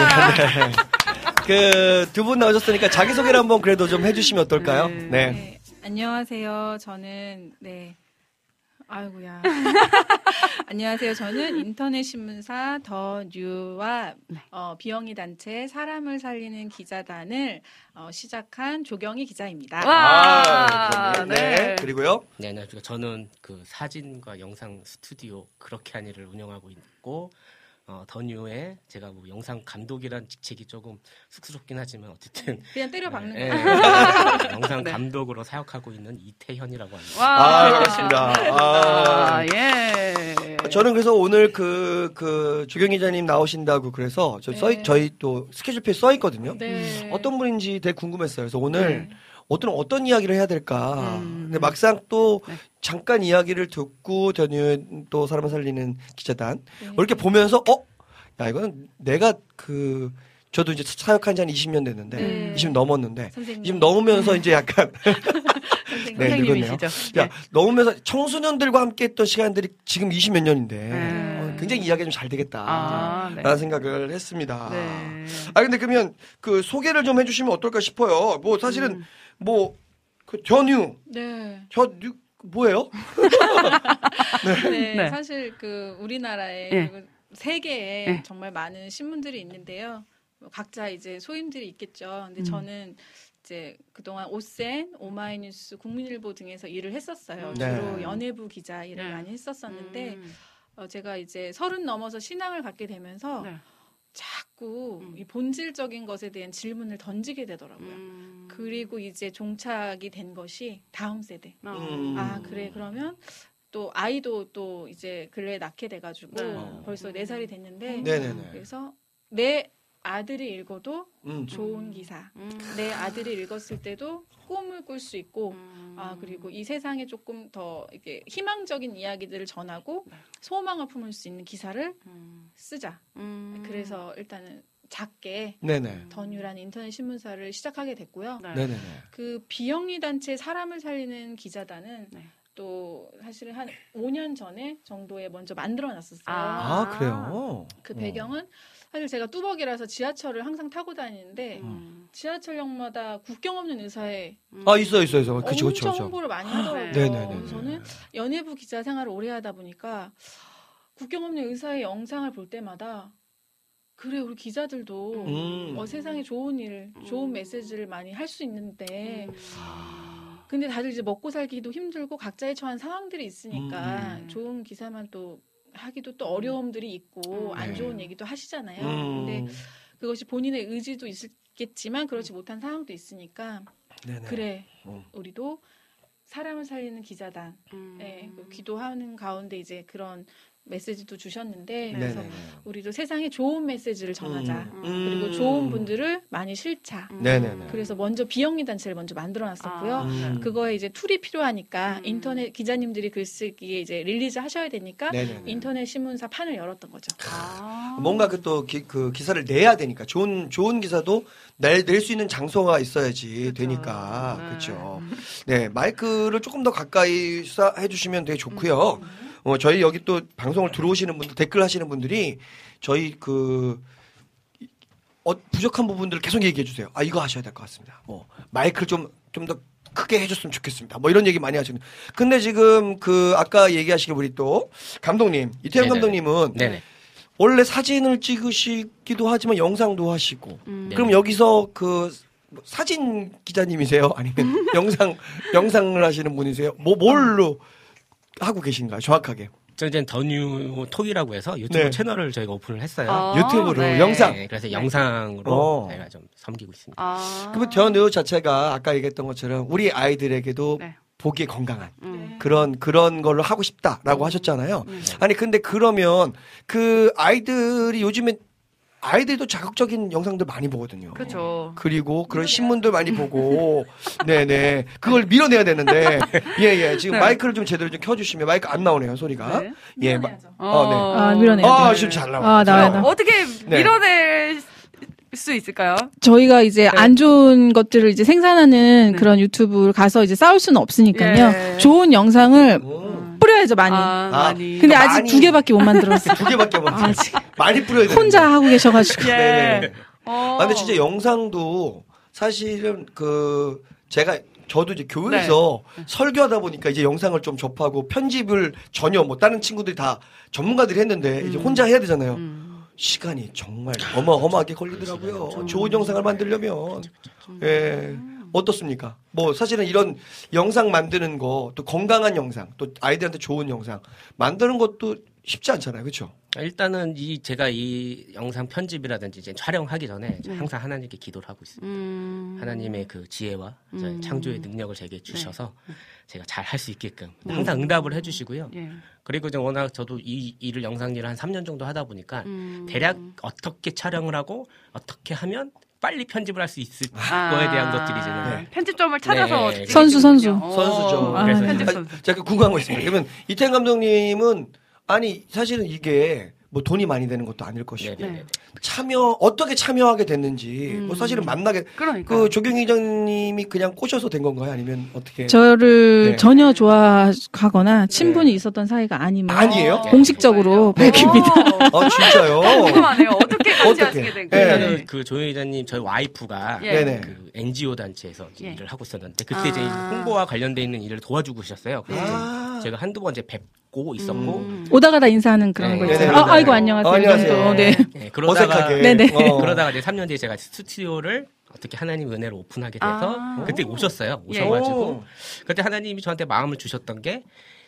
그 두 분 나오셨으니까 자기 소개를 한번 그래도 좀 해주시면 어떨까요? 네. 네. 네, 안녕하세요. 저는 네. 아이고야. 안녕하세요. 저는 인터넷 신문사 더 뉴와 어, 비영리 단체 사람을 살리는 기자단을 어, 시작한 조경희 기자입니다. 와, 아, 그렇군요. 네. 네. 그리고요. 네, 안녕하세요. 저는 그 사진과 영상 스튜디오 그렇게 한 일을 운영하고 있고 어, 더 뉴에 제가 뭐 영상 감독이란 직책이 조금 쑥스럽긴 하지만 어쨌든 그냥 때려 박는 네, 거예요. 네, 영상 네. 감독으로 사역하고 있는 이태현이라고 합니다. 아, 반갑습니다. 아, 아, 예. 저는 그래서 오늘 그, 그, 조경 기자님 나오신다고 그래서 저 써, 네. 저희 또 스케줄표에 써 있거든요. 네. 어떤 분인지 되게 궁금했어요. 그래서 오늘 어떤, 어떤 이야기를 해야 될까. 음. 근데 막상 또 네. 잠깐 이야기를 듣고 전혀 또 사람을 살리는 기자단. 네. 이렇게 보면서, 어? 야, 이건 내가 그, 저도 이제 사역한 지 한 이십 년 됐는데, 네. 이십 넘었는데, 선생님. 이십 넘으면서 이제 약간, 선생님. 네, 늙었네요. 선생님이시죠. 야, 넘으면서 청소년들과 함께 했던 시간들이 지금 이십 몇 년인데, 네. 어, 굉장히 이야기가 좀 잘 되겠다. 아, 네. 라는 생각을 했습니다. 네. 아, 근데 그러면 그 소개를 좀 해주시면 어떨까 싶어요. 뭐 사실은 음. 뭐, 그 전유, 네. 전유, 뭐예요? 네. 네. 사실 그 우리나라에 네. 그리고 세계에 네. 정말 많은 신문들이 있는데요. 뭐 각자 이제 소임들이 있겠죠. 근데 음. 저는 이제 그동안 오센, 오마이뉴스, 국민일보 등에서 일을 했었어요. 네. 주로 연예부 기자 일을 네. 많이 했었었는데 음. 어, 제가 이제 서른 넘어서 신앙을 갖게 되면서 네. 자꾸 음. 이 본질적인 것에 대한 질문을 던지게 되더라고요. 음. 그리고 이제 종착이 된 것이 다음 세대. 어. 음. 아 그래 그러면 또 아이도 또 이제 근래에 낳게 돼가지고 네. 벌써 네 살이 됐는데 네네네. 그래서 내 아들이 읽어도 음. 좋은 기사, 음. 내 아들이 읽었을 때도 꿈을 꿀 수 있고 음. 아 그리고 이 세상에 조금 더 이게 희망적인 이야기들을 전하고 네. 소망을 품을 수 있는 기사를 음. 쓰자. 음. 그래서 일단은 작게 네네. 더뉴라는 인터넷 신문사를 시작하게 됐고요. 네. 네네네. 그 비영리 단체 사람을 살리는 기자단은 네. 또 사실은 한 오 년 전에 정도에 먼저 만들어 놨었어요. 아, 그래요? 그 배경은 사실 제가 뚜벅이라서 지하철을 항상 타고 다니는데 음. 지하철역마다 국경 없는 의사에 아, 있어, 있어, 있어. 그쵸, 엄청 그쵸, 그쵸. 홍보를 많이 하더라고요. 네. 네네네. 그래서 저는 연예부 기자 생활을 오래 하다 보니까 국경 없는 의사의 영상을 볼 때마다 그래 우리 기자들도 음. 어, 세상에 좋은 일, 좋은 음. 메시지를 많이 할 수 있는데 음. 근데 다들 이제 먹고 살기도 힘들고 각자의 처한 상황들이 있으니까 음. 좋은 기사만 또 하기도 또 어려움들이 있고 음. 안 네. 좋은 얘기도 하시잖아요. 음. 근데 그것이 본인의 의지도 있겠지만 그렇지 못한 상황도 있으니까 네네. 그래 음. 우리도 사람을 살리는 기자단 음. 네, 그 기도하는 가운데 이제 그런 메시지도 주셨는데 네네. 그래서 우리도 세상에 좋은 메시지를 전하자. 음. 그리고 음. 좋은 분들을 많이 실자. 네네네. 그래서 먼저 비영리 단체를 먼저 만들어놨었고요. 아, 음. 그거에 이제 툴이 필요하니까 음. 인터넷 기자님들이 글쓰기에 이제 릴리즈 하셔야 되니까 네네네. 인터넷 신문사 판을 열었던 거죠. 아. 뭔가 그 또 그 기사를 내야 되니까 좋은 좋은 기사도 낼 수 있는 장소가 있어야지 그쵸. 되니까 네. 그렇죠. 네 마이크를 조금 더 가까이 쏴 해주시면 되게 좋고요. 어, 저희 여기 또 방송을 들어오시는 분들 댓글 하시는 분들이 저희 그 어, 부족한 부분들을 계속 얘기해 주세요. 아 이거 하셔야 될 것 같습니다. 뭐 마이크를 좀 좀 더 크게 해줬으면 좋겠습니다. 뭐 이런 얘기 많이 하시는. 근데 지금 그 아까 얘기하시길 우리 또 감독님 이태영 네네. 감독님은 네네. 원래 사진을 찍으시기도 하지만 영상도 하시고. 음. 그럼 여기서 그 사진 기자님이세요? 아니면 영상 영상을 하시는 분이세요? 뭐 뭘로 하고 계신가요? 정확하게. 저 이제 더뉴 톡이라고 해서 유튜브 네. 채널을 저희가 오픈을 했어요. 아, 유튜브로 네. 영상. 네, 그래서 네. 영상으로 어. 저희가 좀 섬기고 있습니다. 아. 그러면 더뉴 자체가 아까 얘기했던 것처럼 우리 아이들에게도 네. 보기에 건강한 음. 그런 그런 걸로 하고 싶다라고 하셨잖아요. 네. 아니 근데 그러면 그 아이들이 요즘에 아이들도 자극적인 영상들 많이 보거든요. 그렇죠. 그리고 그런 신문들 많이 보고, 네네. 그걸 밀어내야 되는데, 예, 예. 지금 네. 마이크를 좀 제대로 좀 켜주시면, 마이크 안 나오네요, 소리가. 네. 예, 마, 어, 어, 네. 아, 밀어내야 아, 돼요. 지금 잘 나와요. 아, 나와요, 잘 나와요. 어떻게 네. 밀어낼 수 있을까요? 저희가 이제 네. 안 좋은 것들을 이제 생산하는 네. 그런 유튜브를 가서 이제 싸울 수는 없으니까요. 예. 좋은 영상을 오. 뿌려야죠, 많이. 아, 많이. 근데 아직 많이. 두 개밖에 못 만들었어요. 두 개밖에 못 봤어요. 아직. 많이 뿌려야 돼. 혼자 하고 계셔가지고. 예. 네네. 어. 아, 근데 진짜 영상도 사실은 그, 제가 저도 이제 교회에서 네. 설교하다 보니까 이제 영상을 좀 접하고 편집을 전혀 뭐 다른 친구들이 다 전문가들이 했는데 이제 음. 혼자 해야 되잖아요. 음. 시간이 정말 어마어마하게 걸리더라고요. 좋은 영상을 만들려면. 예. 어떻습니까? 뭐 사실은 이런 영상 만드는 거, 또 건강한 영상, 또 아이들한테 좋은 영상 만드는 것도 쉽지 않잖아요. 그렇죠? 일단은 이 제가 이 영상 편집이라든지 이제 촬영하기 전에 네. 항상 하나님께 기도를 하고 있습니다. 음. 하나님의 그 지혜와 저희 음. 창조의 능력을 제게 주셔서 네. 제가 잘 할 수 있게끔 음. 항상 응답을 해주시고요. 예. 그리고 이제 워낙 저도 이 일을 영상 일을 한 삼 년 정도 하다 보니까 음. 대략 어떻게 촬영을 하고 어떻게 하면 빨리 편집을 할 수 있을 아. 거에 대한 것들이 이제는 네. 편집점을 찾아서 네. 선수, 선수. 어. 선수죠. 아, 그래서 편집 아, 선수. 제가 궁금한 거 있습니다. 그러면 이태현 감독님은 아니 사실은 이게 뭐 돈이 많이 되는 것도 아닐 것이고 네네네. 참여 어떻게 참여하게 됐는지 음. 뭐 사실은 만나게 그러니까. 그 조경희 기자님이 그냥 꼬셔서 된 건가요? 아니면 어떻게? 저를 네. 전혀 좋아하거나 친분이 있었던 사이가 아니면 아니에요? 공식적으로 네. 밝힙니다. 아 진짜요? 궁금하네요. 어떻게 같이 어떻게? 하시게 된 네. 거예요? 일단은 그 조영 기자님 저희 와이프가 예. 네네. 그 엔지오 단체에서 이제 예. 일을 하고 있었는데 그때 아. 이제 홍보와 관련돼 있는 일을 도와주고 계셨어요. 그래서 아. 제가 한두 번 이제 뵙고 있었고 음. 오다가 다 인사하는 그런 네. 거 네네, 있잖아요. 네네. 아, 아이고 안녕하세요. 어, 안녕하세요. 이 정도. 네. 네, 그러다가 어색하게. 네네. 어. 그러다가 이제 삼 년 뒤에 제가 스튜디오를 어떻게 하나님 은혜로 오픈하게 돼서 아. 그때 오셨어요. 예. 오셔가지고 오. 그때 하나님이 저한테 마음을 주셨던 게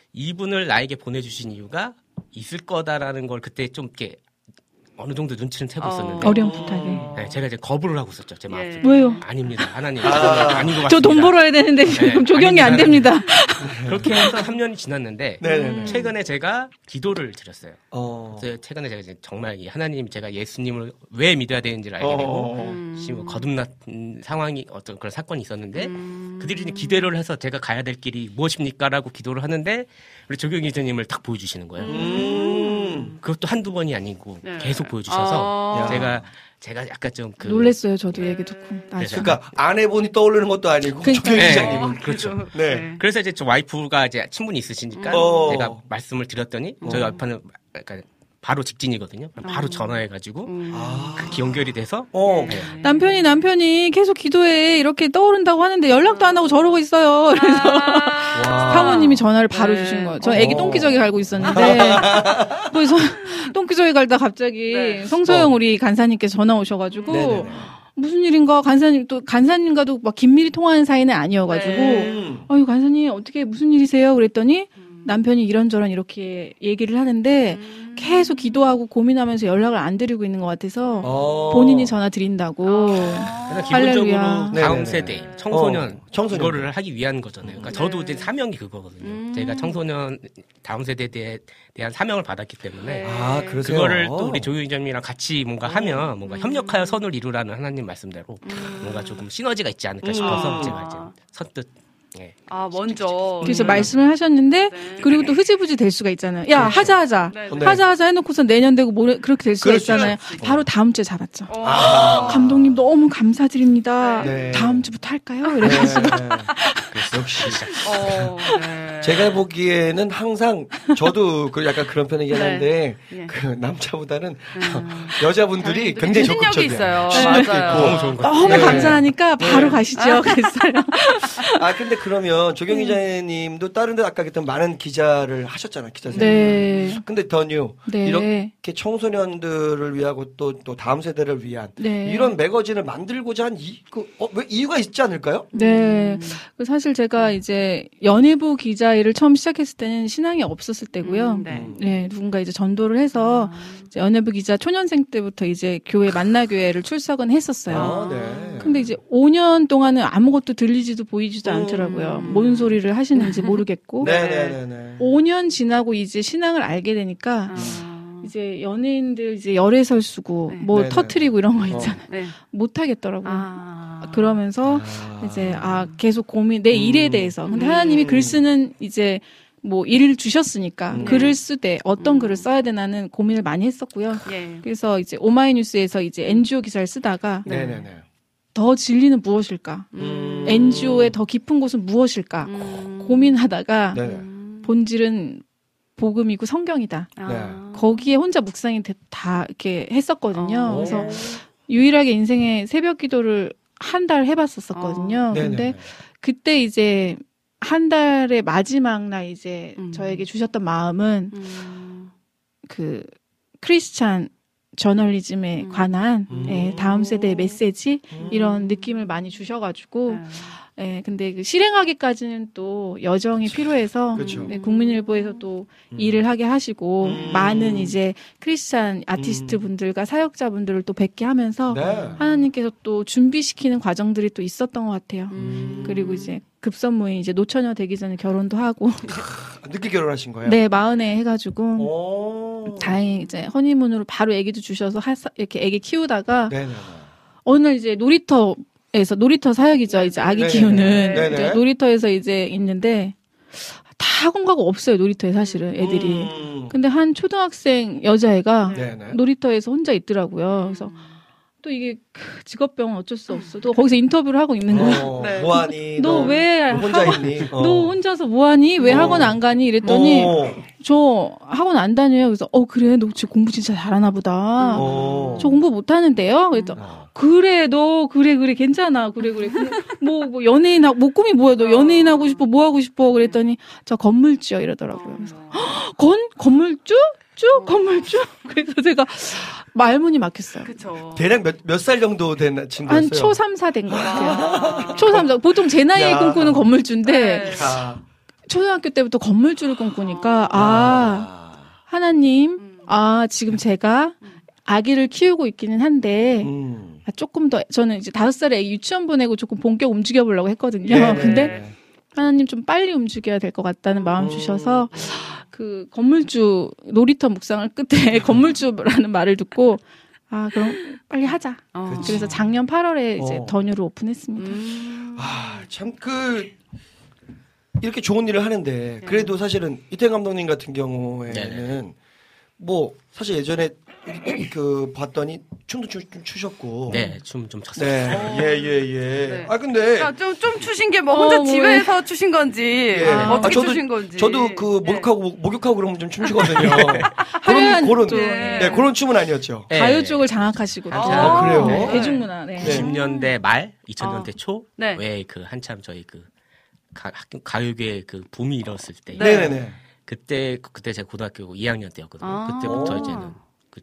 이분을 나에게 보내주신 이유가 있을 거다라는 걸 그때 좀 이렇게 어느 정도 눈치는 채고 어. 있었는데 어렴풋하게. 네, 제가 이제 거부를 하고 있었죠. 제 마음속에. 예. 왜요? 아닙니다. 하나님 아. 아닌 것 같습니다. 저 돈 벌어야 되는데 지금 네, 조경이 안 아닙니다. 됩니다. 그렇게 해서 삼 년이 지났는데 네네네. 최근에 제가 기도를 드렸어요. 어. 그래서 최근에 제가 이제 정말 이 하나님 제가 예수님을 왜 믿어야 되는지를 알게 되고 어. 음. 지금 거듭난 상황이 어떤 그런 사건이 있었는데 음. 그들이 이제 기대를 해서 제가 가야 될 길이 무엇입니까라고 기도를 하는데 우리 조경희 기자님을 딱 보여주시는 거예요. 음. 그것도 한두 번이 아니고 네. 계속 보여주셔서 아. 제가 제가 약간 좀그 놀랬어요. 저도 얘기 듣고. 나중에. 그러니까 아내분이 떠오르는 것도 아니고 그러니까. 조경희 네. 기자님은 그렇죠. 네. 그래서 이제 저 와이프가 이제 친분이 있으시니까 어. 제가 말씀을 드렸더니 저희 와이프는 약간 바로 직진이거든요. 바로 전화해가지고 음. 아. 그렇게 연결이 돼서 어. 네. 남편이 남편이 계속 기도해 이렇게 떠오른다고 하는데 연락도 안 하고 저러고 있어요. 그래서 아. 사모님이 전화를 바로 네. 주신 거예요. 저 애기 어. 똥기저귀 갈고 있었는데 그래서 똥기저귀 갈다 갑자기 네. 성서영 어. 우리 간사님께서 전화 오셔가지고 네네네. 무슨 일인가 간사님 또 간사님과도 막 긴밀히 통화하는 사이는 아니어가지고 음. 아유 간사님 어떻게 무슨 일이세요? 그랬더니 남편이 이런저런 이렇게 얘기를 하는데 음. 계속 기도하고 고민하면서 연락을 안 드리고 있는 것 같아서 어. 본인이 전화 드린다고. 그래서 할렐루야. 기본적으로 다음 네네네. 세대 청소년 어, 청소년. 이거를 하기 위한 거잖아요. 그러니까 네. 저도 이제 사명이 그거거든요. 음. 제가 청소년 다음 세대에 대해, 대한 사명을 받았기 때문에 네. 아, 그러세요? 그거를 또 우리 조유정님이랑 같이 뭔가 하면 뭔가 음. 협력하여 선을 이루라는 하나님 말씀대로 음. 뭔가 조금 시너지가 있지 않을까 음. 싶어서 아. 제가 이제 선뜻 예. 아 먼저 그래서 음. 말씀을 하셨는데 네. 그리고 또 흐지부지 될 수가 있잖아요. 야 그렇죠. 하자 하자 네, 네. 하자 하자 해놓고서 내년 되고 모레 그렇게 될 수가 그렇죠. 있잖아요. 그렇지. 바로 다음 주에 잡았죠. 어. 아. 감독님 너무 감사드립니다. 네. 다음 주부터 할까요? 네. 이래가지고 역시. 어, 네. 제가 보기에는 항상 저도 그 약간 그런 편이긴 네. 한데 예. 그 남자보다는 음. 여자분들이 굉장히 추진력이 적극적이에요. 있어요. 추진력도 맞아요. 있고. 너무 좋은 것 너무 네. 감사하니까 바로 네. 가시죠. 그랬어요. 아 근데 그러면 조경 음. 기자님도 다른 데 아까 그랬던 많은 기자를 하셨잖아요. 기자 생활. 네. 근데 더뉴 네. 이렇게 청소년들을 위하고 또, 또 다음 세대를 위한 네. 이런 매거진을 만들고자 한 이, 그, 어, 왜 이유가 있지 않을까요? 네. 그 사실 제가 이제 연예부 기자 일을 처음 시작했을 때는 신앙이 없었을 때고요. 음, 네. 네, 누군가 이제 전도를 해서 이제 연예부 기자 초년생 때부터 이제 교회 만나교회를 출석은 했었어요. 아, 네. 근데 이제 오 년 동안은 아무것도 들리지도 보이지도 음. 않더라고요. 뭔 소리를 하시는지 모르겠고. 네네네네. 오 년 지나고 이제 신앙을 알게 되니까 아. 이제 연예인들 이제 열애설 쓰고 네. 뭐 네네. 터트리고 이런 거 어. 있잖아요. 네. 못 하겠더라고요. 아. 그러면서 아. 이제 아 계속 고민 내 음. 일에 대해서. 근데 음. 하나님이 글 쓰는 이제 뭐 일을 주셨으니까 음. 글을 쓰되 어떤 음. 글을 써야 되나는 고민을 많이 했었고요. 예. 그래서 이제 오마이뉴스에서 이제 엔지오 기사를 쓰다가 네네네. 더 진리는 무엇일까? 음. 엔지오의 더 깊은 곳은 무엇일까? 음. 고민하다가 네네. 음. 본질은 복음이고 성경이다. 아. 거기에 혼자 묵상이 되- 다 이렇게 했었거든요. 어. 그래서 유일하게 인생에 새벽 기도를 한 달 해봤었거든요. 어. 근데 네네네. 그때 이제 한 달의 마지막 날 이제 음. 저에게 주셨던 마음은 음. 그 크리스찬 저널리즘에 음. 관한 음. 예, 다음 세대의 메시지 음. 이런 느낌을 많이 주셔가지고 네. 예, 근데 그 실행하기까지는 또 여정이 필요해서 그쵸. 네, 국민일보에서 또 음. 일을 하게 하시고 음. 많은 이제 크리스찬 아티스트 분들과 사역자 분들을 또 뵙게 하면서 네. 하나님께서 또 준비시키는 과정들이 또 있었던 것 같아요. 음. 그리고 이제 급선무인 이제 노처녀 되기 전에 결혼도 하고 늦게 결혼하신 거예요? 네 마흔에 해가지고 오. 다행히 이제 허니문으로 바로 아기도 주셔서 하사, 이렇게 아기 키우다가 네네네. 어느 날 이제 놀이터에서 놀이터 사역이죠. 이제 아기 네네네. 키우는 네네. 이제 놀이터에서 이제 있는데 다 학원 가고 없어요. 놀이터에 사실은 애들이. 음. 근데 한 초등학생 여자애가 네네. 놀이터에서 혼자 있더라고요. 그래서 또 이게 그 직업병은 어쩔 수 없어. 또 거기서 인터뷰를 하고 있는 거야. 어, 네. 뭐하니? 너 왜 혼자 학원- 있니? 어. 너 혼자서 뭐하니? 왜 어. 학원 안 가니? 이랬더니 어. 저 학원 안 다녀요. 그래서 어 그래 너 진짜 공부 진짜 잘하나 보다. 어. 저 공부 못 하는데요. 그래서 어. 그래 너 그래 그래 괜찮아 그래 그래 뭐, 뭐 연예인 하고 뭐 꿈이 뭐야 너 연예인 하고 싶어 뭐 하고 싶어 그랬더니 저 건물주요 이러더라고요. 그래서 건 건물주 쭉 건물주 그래서 제가 말문이 막혔어요. 그쵸. 대략 몇 몇 살 정도 된 친구였어요? 한 초삼, 사 된 것 같아요. 아. 초삼, 사 보통 제 나이에 야. 꿈꾸는 건물주인데 네. 아. 초등학교 때부터 건물주를 꿈꾸니까 아 하나님 음. 아 지금 제가 아기를 키우고 있기는 한데 음. 아, 조금 더 저는 이제 다섯 살에 애기 유치원 보내고 조금 본격 움직여 보려고 했거든요. 네. 근데 하나님 좀 빨리 움직여야 될 것 같다는 마음 음. 주셔서 그 건물주 놀이터 묵상을 끝에 건물주라는 말을 듣고 아 그럼 빨리 하자. 어. 그치. 그래서 작년 팔월에 이제 어. 더뉴를 오픈했습니다. 음. 아, 참 그 이렇게 좋은 일을 하는데 그래도 사실은 이태영 감독님 같은 경우에는 네네. 뭐 사실 예전에 그 봤더니 춤도 추, 좀 추셨고 네, 춤 좀 췄어요. 네. 예, 예, 예. 네. 아, 근데. 야, 좀, 좀 추신 게 뭐 혼자 어, 뭐 집에서 추신 건지, 예. 어떻게 아, 저도- 추신 건지. 저도 그 예. 목욕하고, 목욕하고 그러면 좀 춤추거든요. 화려한 그런, 그런, 또, 네. 네. 그런 춤은 아니었죠. 네. 가요 쪽을 장악하시고 아, 아, 그래요? 네, 대중문화. 네. 네. 구십 년대 말, 이천 년대 아. 초, 네. 왜 그 한참 저희 그 가, 학교 가요계 그 붐이 일었을 때, 네. 네네네. 그때 그때 제가 고등학교 이 학년 때였거든요. 아. 그때부터 오. 이제는 그 진,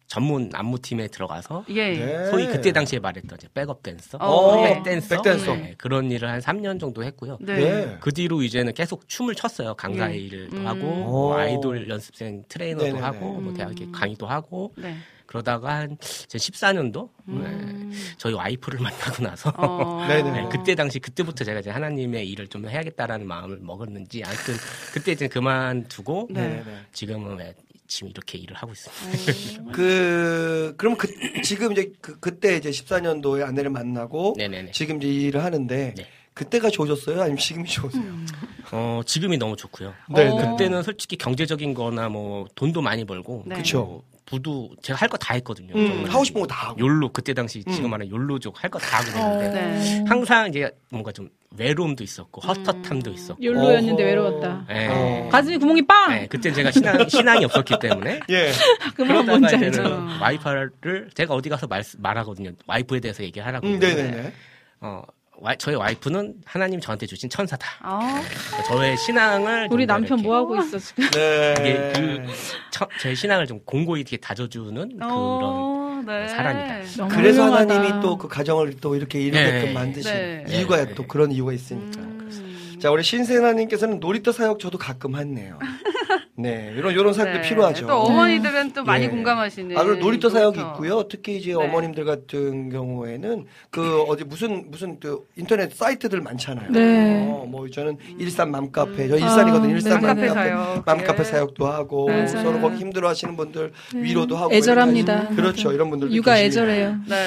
전문 안무팀에 들어가서 예. 네. 소위 그때 당시에 말했던 이제 백업 댄서, 어, 백 네. 댄서, 백댄서. 네, 그런 일을 한 삼 년 정도 했고요. 네. 네. 그 뒤로 이제는 계속 춤을 췄어요. 강사 예. 일도 음. 하고 뭐 오. 아이돌 연습생 트레이너도 네네네. 하고 뭐 대학 음. 강의도 하고 네. 그러다가 한 십사 년도 음. 네, 저희 와이프를 만나고 나서 어. 네네. 네, 그때 당시 그때부터 제가 이제 하나님의 일을 좀 해야겠다라는 마음을 먹었는지 아무튼 그때 이제 그만두고 네. 네. 네. 지금은 왜 지금 이렇게 일을 하고 있습니다. 음. 그 그럼 그 지금 이제 그 그때 이제 십사 년도에 아내를 만나고 네네네. 지금 이제 이 일을 하는데 네. 그때가 좋으셨어요? 아니면 지금이 좋으세요? 어, 지금이 너무 좋고요. 네, 어. 네. 그때는 솔직히 경제적인 거나 뭐 돈도 많이 벌고 네. 그쵸. 뭐 부도 제가 할 거 다 했거든요. 음, 정말. 하고 싶은 거 다 하고. 욜로 그때 당시 음. 지금 말하는 욜로족 할 거 다 하고 그랬는데 네. 항상 이제 뭔가 좀 외로움도 있었고 헛헛함도 있었고 욜로였는데 어허. 외로웠다. 네. 어. 가슴이 구멍이 빵! 네, 그때 제가 신앙, 신앙이 없었기 때문에 예. 그만 그러다가 뭔지 이제는 알죠. 와이프를 제가 어디 가서 말, 말하거든요. 와이프에 대해서 얘기하라고. 음, 그러는데 네네네. 어, 와, 저희 와이프는 하나님 저한테 주신 천사다. 아. 저의 신앙을 우리 좀 더 남편 이렇게 뭐 하고 있어 지금? 네. 이게 그 처, 저의 신앙을 좀 공고히 이렇게 다져주는 그런 어, 네. 사람이다. 너무 그래서 훌륭하다. 하나님이 또 그 가정을 또 이렇게 이루게끔 네. 만드신 네. 이유가 네. 또 그런 이유가 있으니까. 음. 자, 우리 신세나님께서는 놀이터 사역 저도 가끔 했네요. 네, 이런 이런 사역도 네. 필요하죠. 또 어머니들은 또 많이 예. 공감하시는. 아, 그리고 놀이터 사역이 놀이터. 있고요. 특히 이제 네. 어머님들 같은 경우에는 그 어디 무슨 무슨 그 인터넷 사이트들 많잖아요. 네. 어, 뭐 저는 일산 맘카페, 음. 저 일산이거든요. 아, 일산 네네네. 맘카페, 사역. 맘카페 예. 사역도 하고 맞아요. 서로 거기 힘들어하시는 분들 위로도 하고 애절합니다. 이렇게 하시- 그렇죠. 맞아요. 이런 분들도 육아 계십니다. 애절해요. 네.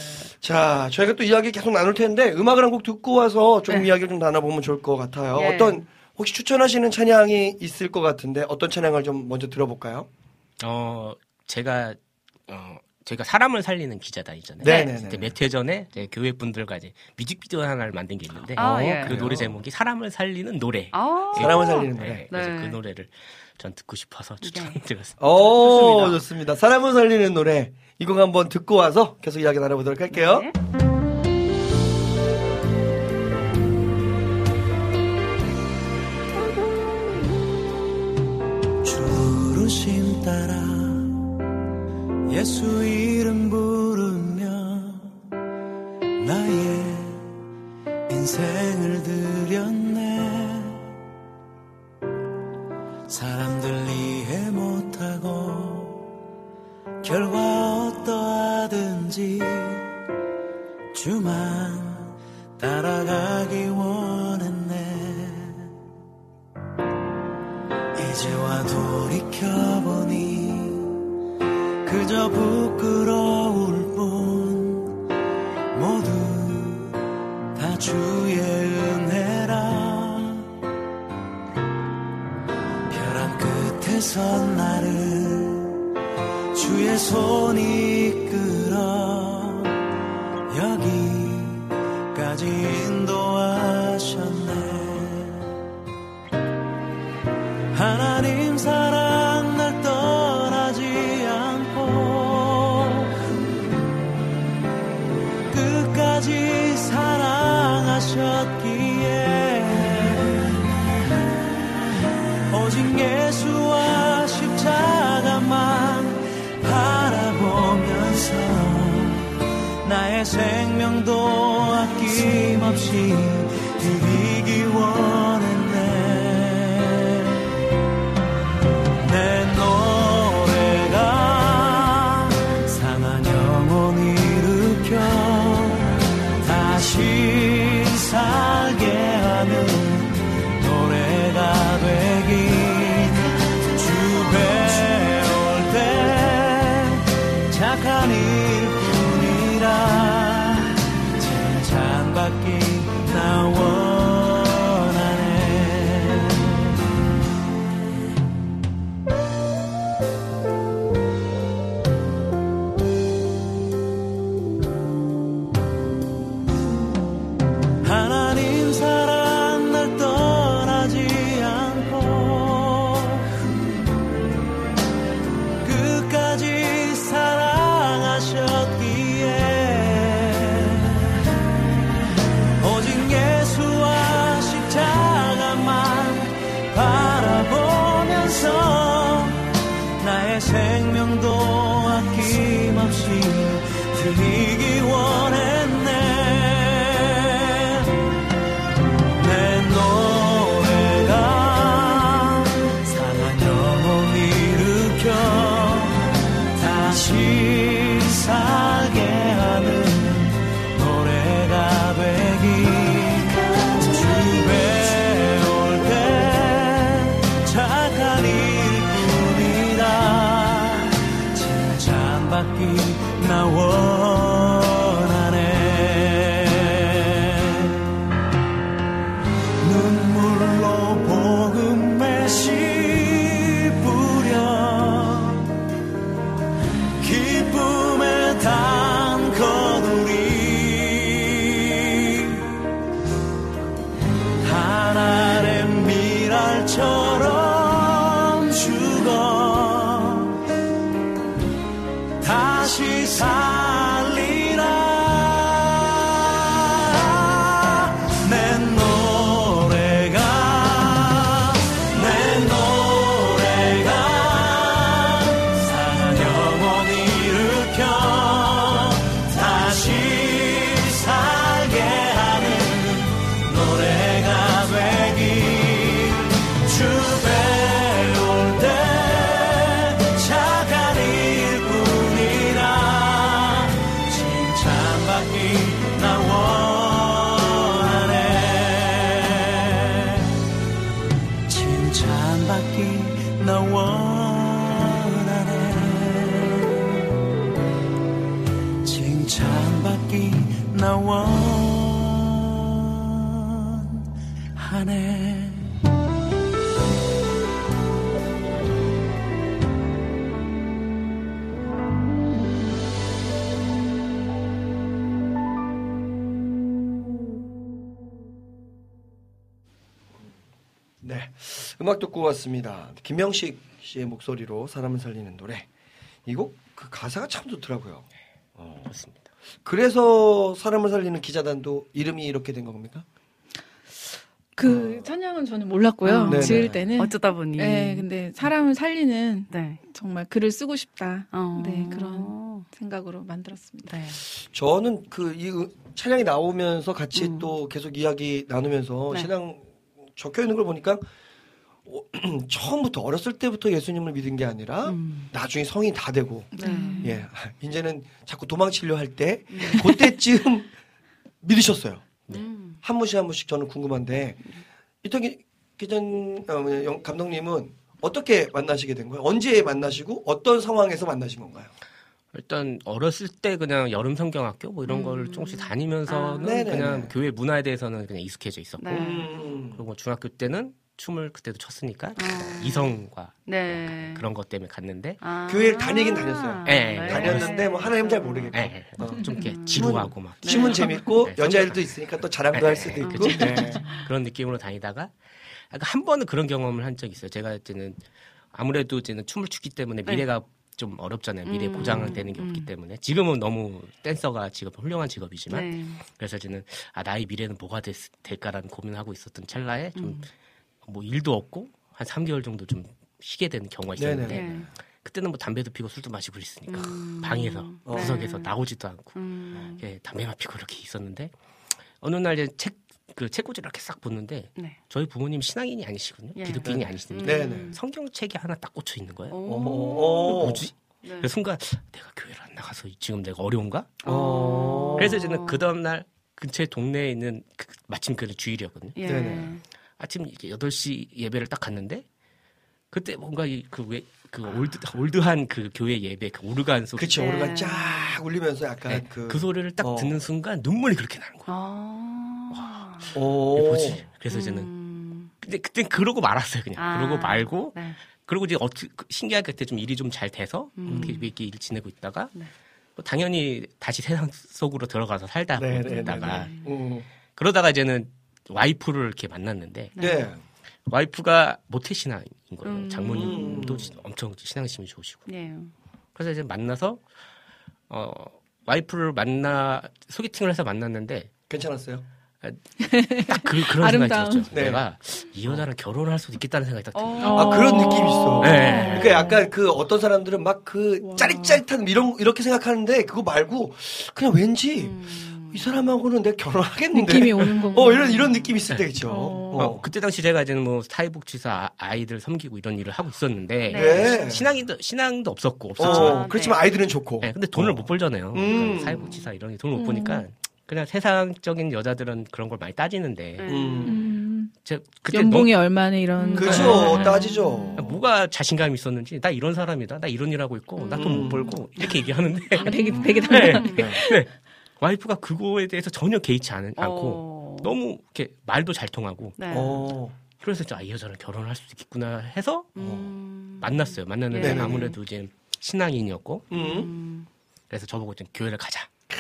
자, 저희가 또 이야기 계속 나눌 텐데 음악을 한 곡 듣고 와서 좀 네. 이야기를 좀 나눠보면 좋을 것 같아요. 예. 어떤 혹시 추천하시는 찬양이 있을 것 같은데 어떤 찬양을 좀 먼저 들어볼까요? 어, 제가, 어, 저희가 사람을 살리는 기자단이잖아요. 네네네. 그때 몇 해 전에 이제 교회 분들과 이제 뮤직비디오 하나를 만든 게 있는데, 아, 어, 예. 그 노래 제목이 사람을 살리는 노래. 아. 사람을 살리는 노래. 네, 그래서 네. 그 노래를 전 듣고 싶어서 추천드렸습니다. 오, 좋습니다. 좋습니다. 사람을 살리는 노래. 이 곡 한번 듣고 와서 계속 이야기 나눠보도록 할게요. 네. 부르심 따라 예수 이름 부르며 나의 인생을 드렸네. 사람들 이해 못하고 결과 어떠하든지 주만 따라가기 원했네. 이제와 돌이켜보니 그저 부끄러울 뿐 모두 다 주의 은혜라. 벼랑 끝에 선 나를 주의 손이 이끌어 여기까지 인도하셨네. 하나님 사랑 날 떠나지 않고 끝까지 사랑하셨기에 오직 예수와 십자가만 바라보면서 나의 생명도 아낌없이 드리기 원했네. 내 노래가 상한 영혼 일으켜 다시 살게 하는 노래가 되길. 주 배울 때 착한 일뿐이라 칭찬받기 나 원하네. 하나님 사랑 날 떠나지 않고 끝까지 사랑하셨기에 오직 예수와 십자가만 바라보면서 나의 생명도 아끼 없이 드리기 원했네. 내 노래가 상한 영혼 일으켜 다시 살게 하는 노래가 되기. 주배 올 때 착한 일뿐이라 칭찬받기 나 원하네. 눈물로 복음의 씨 뿌려 기쁨의 단 거두리. 하나의 미랄처럼 죽어 다시 살리라. 내 노래가 내 노래가 상한 영혼 일으켜 다시 살게 하는 노래가 되기. 주배 올 때 착한 일뿐이라 칭찬받기 나 원하네. 칭찬받기 나 원하네. 칭찬받기 나 원하네. 네, 음악 듣고 왔습니다. 김명식 씨의 목소리로 사람을 살리는 노래. 이 곡 그 가사가 참 좋더라고요. 어, 그렇습니다. 그래서 사람을 살리는 기자단도 이름이 이렇게 된 겁니까? 그 찬양은 저는 몰랐고요. 음, 지을 때는. 어쩌다 보니. 네, 근데 사람을 살리는 네. 정말 글을 쓰고 싶다. 어. 네, 그런 생각으로 만들었습니다. 네. 저는 그 이 찬양이 나오면서 같이 음. 또 계속 이야기 나누면서 네. 신앙 적혀 있는 걸 보니까 어, 처음부터 어렸을 때부터 예수님을 믿은 게 아니라 음. 나중에 성인 다 되고 네. 예 이제는 자꾸 도망치려 할 때 그때쯤 믿으셨어요. 음. 한 분씩 한 분씩 저는 궁금한데 이태기 기자님 어, 영- 감독님은 어떻게 만나시게 된 거예요? 언제 만나시고 어떤 상황에서 만나신 건가요? 일단 어렸을 때 그냥 여름 성경학교 뭐 이런 음. 걸 조금씩 다니면서는 아, 네네네. 그냥 교회 문화에 대해서는 그냥 익숙해져 있었고 네. 음. 그리고 중학교 때는 춤을 그때도 췄으니까 어. 이성과 네. 그런 것 때문에 갔는데 아. 교회를 다니긴 다녔어요. 네. 다녔는데 뭐 하나님 잘 모르겠고 예, 예. 어. 좀 이렇게 음. 지루하고 막 춤은 재밌고 네, 여자애들도 있으니까 또 자랑도 할 수도 있고 그치. 네. 그런 느낌으로 다니다가 약간 한 번은 그런 경험을 한 적이 있어요. 제가 이제는 아무래도 이제는 춤을 추기 때문에 미래가 좀 어렵잖아요. 미래 음. 보장은 되는 게 없기 음. 때문에 지금은 너무 댄서가 직업 훌륭한 직업이지만 네. 그래서 이제는 아 나의 미래는 뭐가 됐, 될까라는 고민을 하고 있었던 찰나에 좀 음. 뭐 일도 없고 한 삼 개월 정도 좀 쉬게 되는 경우가 있었는데 네네. 네. 그때는 뭐 담배도 피고 술도 마시고 있으니까 음. 방에서 네. 구석에서 나오지도 않고 음. 예, 담배만 피고 이렇게 있었는데 어느 날 이제 책 그 책꽂이를 이렇게 싹 보는데 네. 저희 부모님 신앙인이 아니시거든요. 예. 기독교인이 네. 아니시는데 네네. 성경책이 하나 딱 꽂혀 있는 거예요. 오. 어. 뭐지? 네. 그 순간 내가 교회를 안 나가서 지금 내가 어려운가? 어. 그래서 저는 그 다음 날 근처에 동네에 있는 그, 마침 그 주일이었거든요. 예. 네네. 아침 이제 여덟 시 예배를 딱 갔는데 그때 뭔가 이그왜 그 올드 올드한 그 교회 예배 그 오르간 소리 그치 네. 오르간 쫙 울리면서 약간 네, 그, 그, 소리를 딱 어. 듣는 순간 눈물이 그렇게 나는 거야. 아. 오. 이게 뭐지? 그래서 저는 음. 근데 그땐 그러고 말았어요 그냥. 아. 그러고 말고 네. 그리고 이제 어떻게 신기하게 그때 좀 일이 좀 잘 돼서 음. 이렇게 이렇게 일 지내고 있다가 네. 뭐 당연히 다시 세상 속으로 들어가서 살다 네, 네, 있다가 네, 네. 음. 그러다가 이제는 와이프를 이렇게 만났는데 네. 와이프가 모태 신앙인 거예요. 음. 장모님도 음. 엄청 신앙심이 좋으시고. 예. 그래서 이제 만나서 어 와이프를 만나 소개팅을 해서 만났는데 괜찮았어요? 딱 그, 그런 생각이 아름다운. 들었죠. 네. 내가 이 여자랑 결혼을 할 수도 있겠다는 생각이 딱 들어요. 어. 아 그런 느낌이 있어. 네. 그러니까 약간 그 어떤 사람들은 막 그 와. 짜릿짜릿한 이런 이렇게 생각하는데 그거 말고 그냥 왠지 음. 이 사람하고는 내가 결혼하겠는데. 느낌이 오는 거고. 어 이런 이런 느낌이 있을 때 있죠. 어. 어, 그때 당시 제가 이제는 뭐 사회복지사 아이들 섬기고 이런 일을 하고 있었는데 네. 신앙도 신앙도 없었고 없었지만 어, 그렇지만 아이들은 좋고. 네, 근데 돈을 어. 못 벌잖아요. 음. 그러니까 사회복지사 이런 게 돈을 못 음. 버니까 그냥 세상적인 여자들은 그런 걸 많이 따지는데 음. 음, 제 그때 연봉이 얼마네 이런. 그렇죠. 네. 따지죠. 너무 뭐가 자신감이 있었는지 나 이런 사람이다. 나 이런 일 하고 있고 나 돈 못 음. 벌고 이렇게 얘기하는데 아, 되게 되게 네. 당연한데. 네. 와이프가 그거에 대해서 전혀 개의치 않, 않고 어. 너무 이렇게 말도 잘 통하고 네. 어. 그래서 아, 이 여자랑 결혼을 할 수도 있겠구나 해서 음. 만났어요. 만났는데 네네네. 아무래도 이제 신앙인이었고 음. 음. 그래서 저보고 좀 교회를 가자.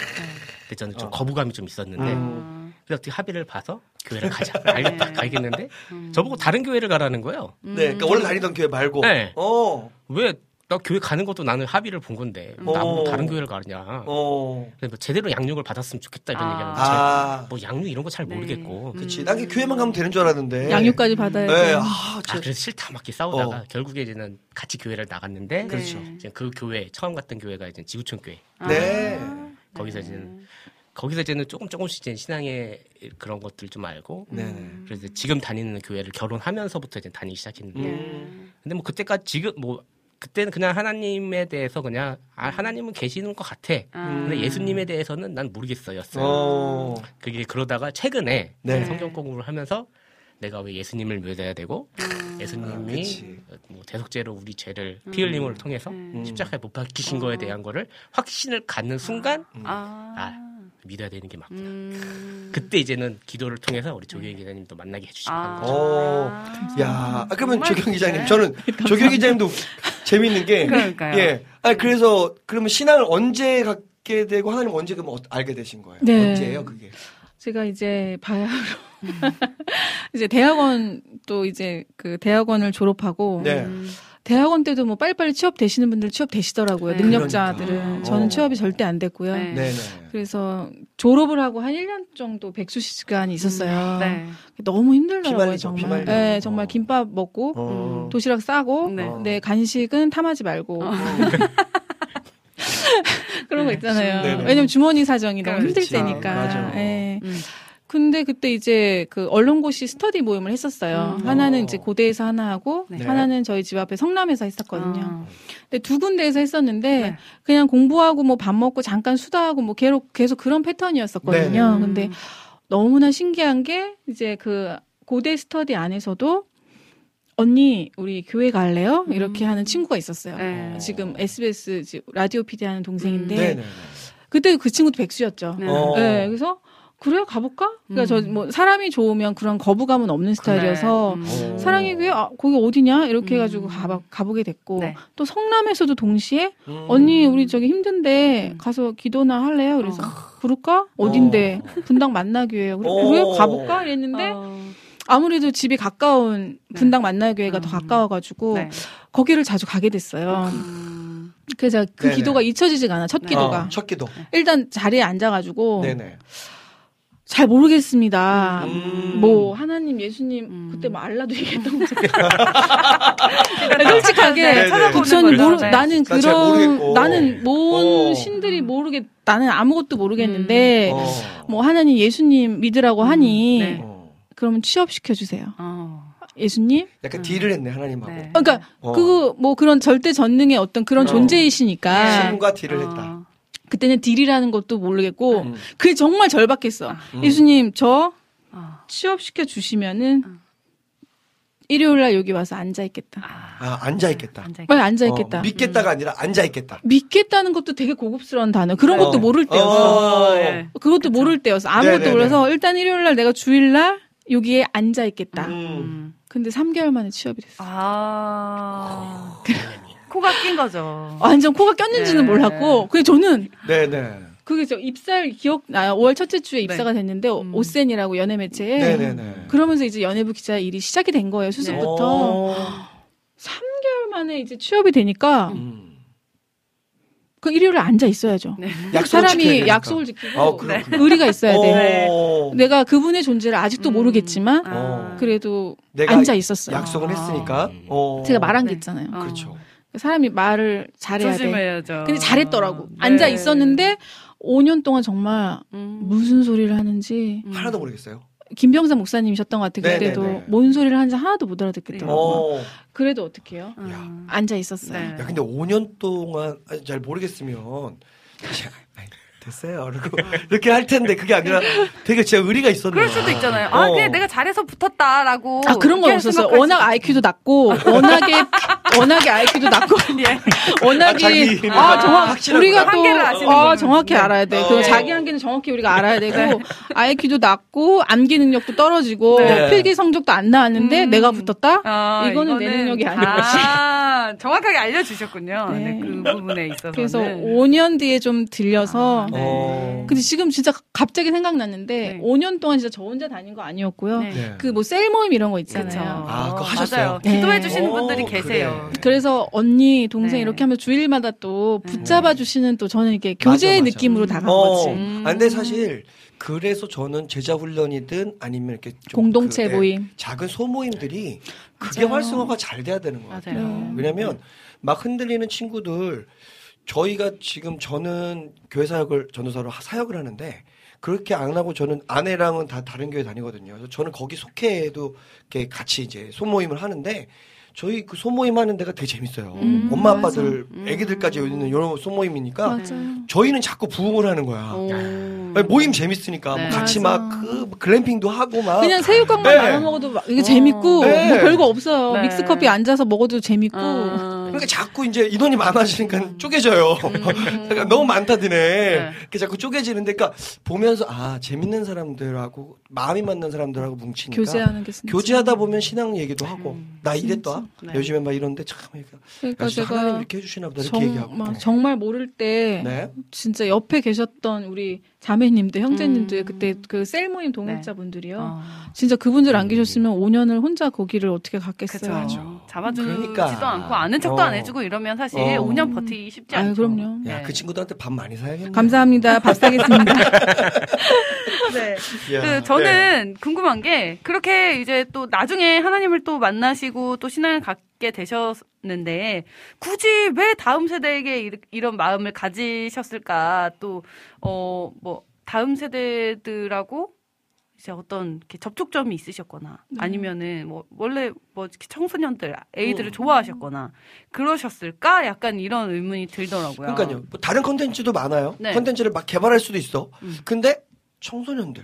근데 저는 좀 어. 거부감이 좀 있었는데 음. 그래서 어떻게 합의를 봐서 교회를 가자. 알겠다. 네. 가겠는데 음. 저보고 다른 교회를 가라는 거예요. 음. 네. 그러니까 원래 다니던 교회 말고. 네. 어. 왜 나 교회 가는 것도 나는 합의를 본 건데 나보고 어. 다른 교회를 가느냐. 어. 그래서 뭐 제대로 양육을 받았으면 좋겠다 이런 아. 얘기하는데 아. 뭐 양육 이런 거 잘 네. 모르겠고 음. 그치. 난 교회만 가면 되는 줄 알았는데. 양육까지 받아야 네. 돼. 아, 아, 저, 그래서 싫다 막게 싸우다가 어. 결국에 이제는 같이 교회를 나갔는데 그렇죠. 이제 그 교회 처음 갔던 교회가 이제 지구촌 교회. 네. 거기서 이제는 거기서 이제는 조금 조금씩 이제 신앙의 그런 것들 좀 알고 네네. 그래서 지금 다니는 교회를 결혼하면서부터 이제 다니기 시작했는데 음. 근데 뭐 그때까지 지금 뭐 그때는 그냥 하나님에 대해서 그냥 아 하나님은 계시는 것 같아. 근데 예수님에 대해서는 난 모르겠어였어요. 어. 그게 그러다가 최근에 네. 성경 공부를 하면서 내가 왜 예수님을 믿어야 되고 예수님이 그치. 뭐 대속죄로 우리 죄를 피 흘림을 통해서 십자가에 못 박히신 거에 대한 거를 확신을 갖는 순간 아. 아 믿어야 되는 게 맞구나. 음. 그때 이제는 기도를 통해서 우리 조경 기자님도 만나게 해주시고 아. 하는 거죠. 어. 아. 야, 아, 그러면 정말 조경 기자님, 네. 저는 조경 기자님도 재밌는 게, 그러니까요. 예, 아 그래서 그러면 신앙을 언제 갖게 되고 하나님 언제 그럼 어- 알게 되신 거예요? 네. 언제예요, 그게? 제가 이제 바야흐로 이제 대학원 또 이제 그 대학원을 졸업하고 네. 음. 대학원 때도 뭐 빨리빨리 취업 되시는 분들 취업 되시더라고요. 네. 능력자들은. 그러니까. 저는 어. 취업이 절대 안 됐고요. 네. 네네. 그래서 졸업을 하고 한 일 년 정도 백수 시간이 있었어요. 네. 너무 힘들더라고요, 피말리죠, 정말. 피말려. 네, 정말 어. 김밥 먹고 어. 도시락 싸고 네. 네, 간식은 탐하지 말고. 그런 거 있잖아요. 네네. 왜냐면 주머니 사정이 너무 힘들 그렇지. 때니까. 맞아. 예. 음. 근데 그때 이제 그 언론고시 스터디 모임을 했었어요. 음. 하나는 어. 이제 고대에서 하나 하고 네. 하나는 저희 집 앞에 성남에서 했었거든요. 아. 근데 두 군데에서 했었는데 네. 그냥 공부하고 뭐 밥 먹고 잠깐 수다하고 뭐 계속 계속 그런 패턴이었었거든요. 네. 근데 너무나 신기한 게 이제 그 고대 스터디 안에서도 언니 우리 교회 갈래요? 이렇게 하는 친구가 있었어요. 네. 지금 에스비에스 지- 라디오 피디 하는 동생인데 네네. 그때 그 친구도 백수였죠. 네. 어. 네, 그래서 그래 가볼까? 그러니까 음. 저 뭐 사람이 좋으면 그런 거부감은 없는 스타일이어서 그래. 음. 어. 사랑의 교회 아, 거기 어디냐 이렇게 음. 해가지고 가 가보게 됐고 네. 또 성남에서도 동시에 음. 언니 우리 저기 힘든데 음. 가서 기도나 할래요? 그래서 어. 부를까? 어딘데? 분당 만나교회요. 그래, 어. 그래 가볼까? 이랬는데 어. 아무래도 집이 가까운 분당 만나교회가 음. 더 가까워가지고 네. 거기를 자주 가게 됐어요. 음. 그래서 그 네네. 기도가 잊혀지지가 않아. 첫 네. 기도가 어, 첫 기도. 일단 자리에 앉아가지고 네네. 잘 모르겠습니다. 음. 뭐 하나님, 예수님 음. 그때 뭐 알라도 얘기했던 거죠. 솔직하게 네, 네. 저는 모르 네. 나는 난잘 그런 모르겠고. 나는 뭔 어. 신들이 모르겠 나는 아무것도 모르겠는데 어. 뭐 하나님, 예수님 믿으라고 하니 네. 어. 그러면 취업시켜 주세요. 어. 예수님? 약간 딜을 했네, 하나님하고. 네. 그러니까 어. 그 뭐 그런 절대 전능의 어떤 그런 어. 존재이시니까 신과 딜을 어. 했다. 그때는 딜이라는 것도 모르겠고 음. 그게 정말 절박했어. 음. 예수님 저 어. 취업시켜 주시면은 어. 일요일 날 여기 와서 앉아 있겠다. 아, 앉아있겠다. 앉아있겠다. 왜 앉아 있겠다. 어, 믿겠다가 아니라 앉아있겠다. 믿겠다는 것도 되게 고급스러운 단어. 그런 어. 것도 모를 때였어. 어. 네. 그것도 모를 때였어. 아무것도 네네네. 몰라서 일단 일요일 날 내가 주일 날 여기에 앉아 있겠다. 음. 음. 근데 삼 개월 만에 취업이 됐어. 아. 코가 낀 거죠. 완전 코가 꼈는지는 네. 몰랐고. 그게 저는 네네. 그게 저 입사를 기억 나요. 오월 첫째 주에 입사가 네. 됐는데 음. 오센이라고 연예 매체에 네네네. 그러면서 이제 연예부 기자 일이 시작이 된 거예요. 수습부터. 어. 삼 개월 만에 이제 취업이 되니까 음. 그 일요일에 앉아 있어야죠. 네. 약속을 지켜야 사람이 되니까. 약속을 지키고 어, 그렇구나. 의리가 있어야 돼. 어. 내가 그분의 존재를 아직도 음. 모르겠지만 어. 그래도 내가 앉아 있었어요. 약속을 아. 했으니까. 음. 어. 제가 말한 게 네. 있잖아요. 어. 그렇죠. 사람이 말을 잘해야 돼. 조심해야죠. 근데 잘했더라고. 네. 앉아 있었는데 오 년 동안 정말 음. 무슨 소리를 하는지 음. 하나도 모르겠어요. 김병삼 목사님이셨던 것 같아요. 그때도 네네네. 뭔 소리를 하는지 하나도 못 알아듣겠더라고요. 어. 그래도 어떻게 해요? 음. 야. 앉아 있었어요. 네. 야, 근데 오 년 동안 아니, 잘 모르겠으면 아니, 됐어요. 그리고 이렇게 할 텐데 그게 아니라 되게 진짜 의리가 있었네요. 그럴 수도 있잖아요. 아, 어. 그냥 내가 잘해서 붙었다라고. 아 그런 건 그냥 없었어요. 생각할 워낙 수- 아이큐도 낮고 워낙에 워낙에 아이큐도 낮고 예. 워낙에 자기 힘이 아 정확 확실하구나. 우리가 또 한계를 아시는 아, 분은. 정확히 네. 알아야 돼. 어. 그 자기 한계는 정확히 우리가 알아야 되고 아이큐도 낮고 암기 능력도 떨어지고 네. 필기 성적도 안 나왔는데 음. 내가 붙었다? 아, 이거는 내 능력이 아닌 거지. 아, 정확하게 알려주셨군요. 네. 네. 그 부분에 있어서. 그래서 오 년 뒤에 좀 들려서 아, 네. 어. 근데 지금 진짜 갑자기 생각났는데 네. 오 년 동안 진짜 저 혼자 다닌 거 아니었고요. 네. 네. 그 뭐 셀 모임 이런 거 그렇죠. 있잖아요. 아, 그거 하셨어요? 맞아요. 네. 기도해 주시는 오, 분들이 그래. 계세요. 그래서 언니 동생 네. 이렇게 하면 주일마다 또 네. 붙잡아 주시는 또 저는 이게 교제의 맞아, 맞아. 느낌으로 다가간 어. 거지. 음. 아, 근데 사실 그래서 저는 제자 훈련이든 아니면 이렇게 좀 공동체 그, 예, 모임. 작은 소모임들이 그게 맞아요. 활성화가 잘 돼야 되는 것 같아요. 맞아요. 네. 왜냐면 막 흔들리는 친구들 저희가 지금 저는 교회 사역을 전도사로 하- 사역을 하는데 그렇게 안 하고 저는 아내랑은 다 다른 교회 다니거든요. 그래서 저는 거기 속해도 이렇게 같이 이제 소모임을 하는데 저희 그 소모임 하는 데가 되게 재밌어요. 음, 엄마 아빠들, 맞아. 애기들까지 있는 이런 소모임이니까 맞아요. 저희는 자꾸 부흥을 하는 거야. 오. 아니, 모임 재밌으니까 네. 뭐 같이 맞아. 막 그 글램핑도 하고 막 그냥 새우깡만 네. 나눠 먹어도 막 이게 어. 재밌고 네. 뭐 별거 없어요. 네. 믹스커피 앉아서 먹어도 재밌고. 아. 그러니까 자꾸 이제 인원이 많아지니까 쪼개져요. 그러니까 너무 많다 드네. 네. 이렇게 자꾸 쪼개지는데, 그러니까 보면서 아 재밌는 사람들하고 마음이 맞는 사람들하고 뭉치니까 교제하는 게 진짜. 교제하다 보면 신앙 얘기도 하고 음. 나 이랬다. 네. 요즘에 막 이런데 참 그러니까, 그러니까 야, 진짜 제가 하나님 이렇게 해주시나 보다 이렇게 정, 얘기하고. 막 네. 정말 모를 때 네. 진짜 옆에 계셨던 우리 자매님들, 형제님들 음. 그때 그 셀 모임 동역자분들이요. 어. 진짜 그분들 안 계셨으면 오 년을 혼자 거기를 어떻게 갔겠어요. 그죠. 잡아주지도 그러니까. 않고 아는 척도 어. 안 해주고 이러면 사실 어. 오 년 버티기 쉽지 아유, 않죠. 그럼요. 야, 네. 그 친구들한테 밥 많이 사야겠네. 감사합니다. 밥 사겠습니다. 네. 야, 그 저는 궁금한 게 그렇게 이제 또 나중에 하나님을 또 만나시고 또 신앙을 갖게 되셨는데 굳이 왜 다음 세대에게 이- 이런 마음을 가지셨을까? 또 어 뭐 다음 세대들하고 이제 어떤 이렇게 접촉점이 있으셨거나 네. 아니면은 뭐 원래 뭐 이렇게 청소년들 애이들을 음. 좋아하셨거나 그러셨을까? 약간 이런 의문이 들더라고요. 그러니까요. 뭐 다른 컨텐츠도 많아요. 네. 컨텐츠를 막 개발할 수도 있어. 음. 근데 청소년들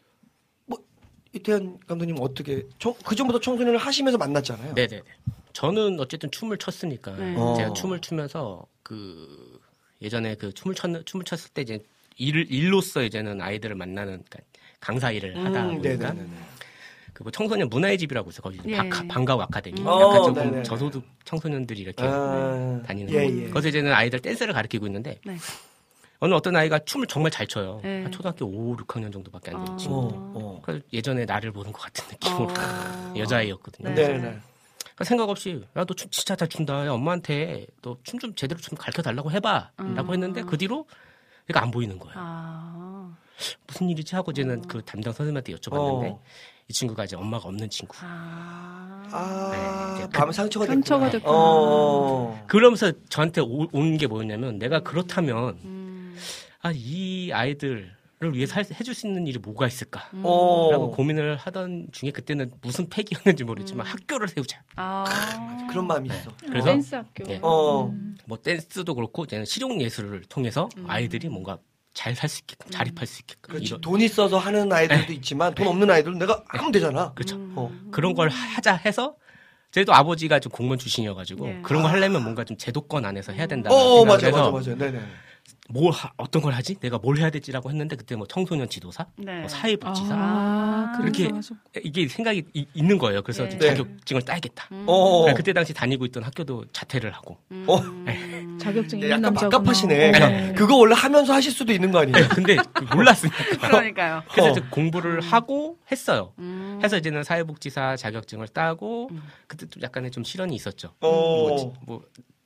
뭐 이태현 감독님 어떻게 그 전부터 청소년을 하시면서 만났잖아요. 네네네. 저는 어쨌든 춤을 췄으니까 네. 어. 제가 춤을 추면서 그 예전에 그 춤을 췄 춤을 췄을 때 이제 일 일로서 이제는 아이들을 만나는 그러니까 강사 일을 하다 음, 보니까 네네네. 그 뭐 청소년 문화의 집이라고 있어 거기 예. 바, 방과후 아카데미 음. 약간 어, 조금 네네네. 저소득 청소년들이 이렇게 아, 다니는 예, 거. 예. 거기서 이제는 아이들 댄스를 가르치고 있는데 네. 어느 어떤 아이가 춤을 정말 잘 춰요. 네. 한 초등학교 오, 육 학년 정도밖에 안 되는 아. 친구. 어, 어. 그래서 예전에 나를 보는 것 같은 느낌으로 어. 여자아이였거든요. 네. 네네. 그러니까 생각 없이 야 너 춤 진짜 잘 춘다. 야, 엄마한테 너 춤 좀 제대로 좀 가르쳐 달라고 해봐. 음. 라고 했는데 그 뒤로 얘가 안 보이는 거야. 아. 무슨 일이지 하고 이제는 그 담당 선생님한테 여쭤봤는데 어. 이 친구가 이제 엄마가 없는 친구. 아. 아, 네, 이제 마음 상처가 됐구나. 상처가 됐구나. 어. 그러면서 저한테 온 게 뭐였냐면 내가 그렇다면 음. 아, 이 아이들을 위해서 할- 해줄 수 있는 일이 뭐가 있을까? 음. 어. 라고 고민을 하던 중에 그때는 무슨 팩이었는지 모르지만 음. 학교를 세우자. 아. 그런 마음이 있어. 그래서 댄스 학교. 네. 어. 음. 뭐 댄스도 그렇고 이제는 실용 예술을 통해서 음. 아이들이 뭔가 잘 살 수 있게끔 자립할 수 있게끔 그렇지. 이런 돈 있어서 하는 아이들도 있지만 돈 없는 아이들은 내가 하면 되잖아. 그렇죠. 음. 어. 그런 걸 하자 해서 저희도 아버지가 좀 공무원 출신이어가지고 네. 그런 걸 하려면 뭔가 좀 제도권 안에서 해야 된다. 어, 맞아, 생각해서 맞아, 맞아. 네네. 뭘 하- 어떤 걸 하지? 내가 뭘 해야 될지라고 했는데 그때 뭐 청소년 지도사, 네. 뭐 사회복지사 아, 이렇게 그래서 하셨- 이게 생각이 이- 있는 거예요. 그래서 네. 좀 네. 자격증을 따야겠다. 음. 어. 그때 당시 다니고 있던 학교도 자퇴를 하고. 음. 어. 자격증 야, 있는 약간 남자구나. 막갑하시네. 어. 그냥 그거 원래 하면서 하실 수도 있는 거 아니에요? 근데 그 몰랐으니까. 그러니까요. 그래서 어. 이제 공부를 하고 했어요. 음. 해서 이제는 사회복지사 자격증을 따고 음. 그때 좀 약간의 좀 실현이 있었죠. 어. 뭐, 지- 뭐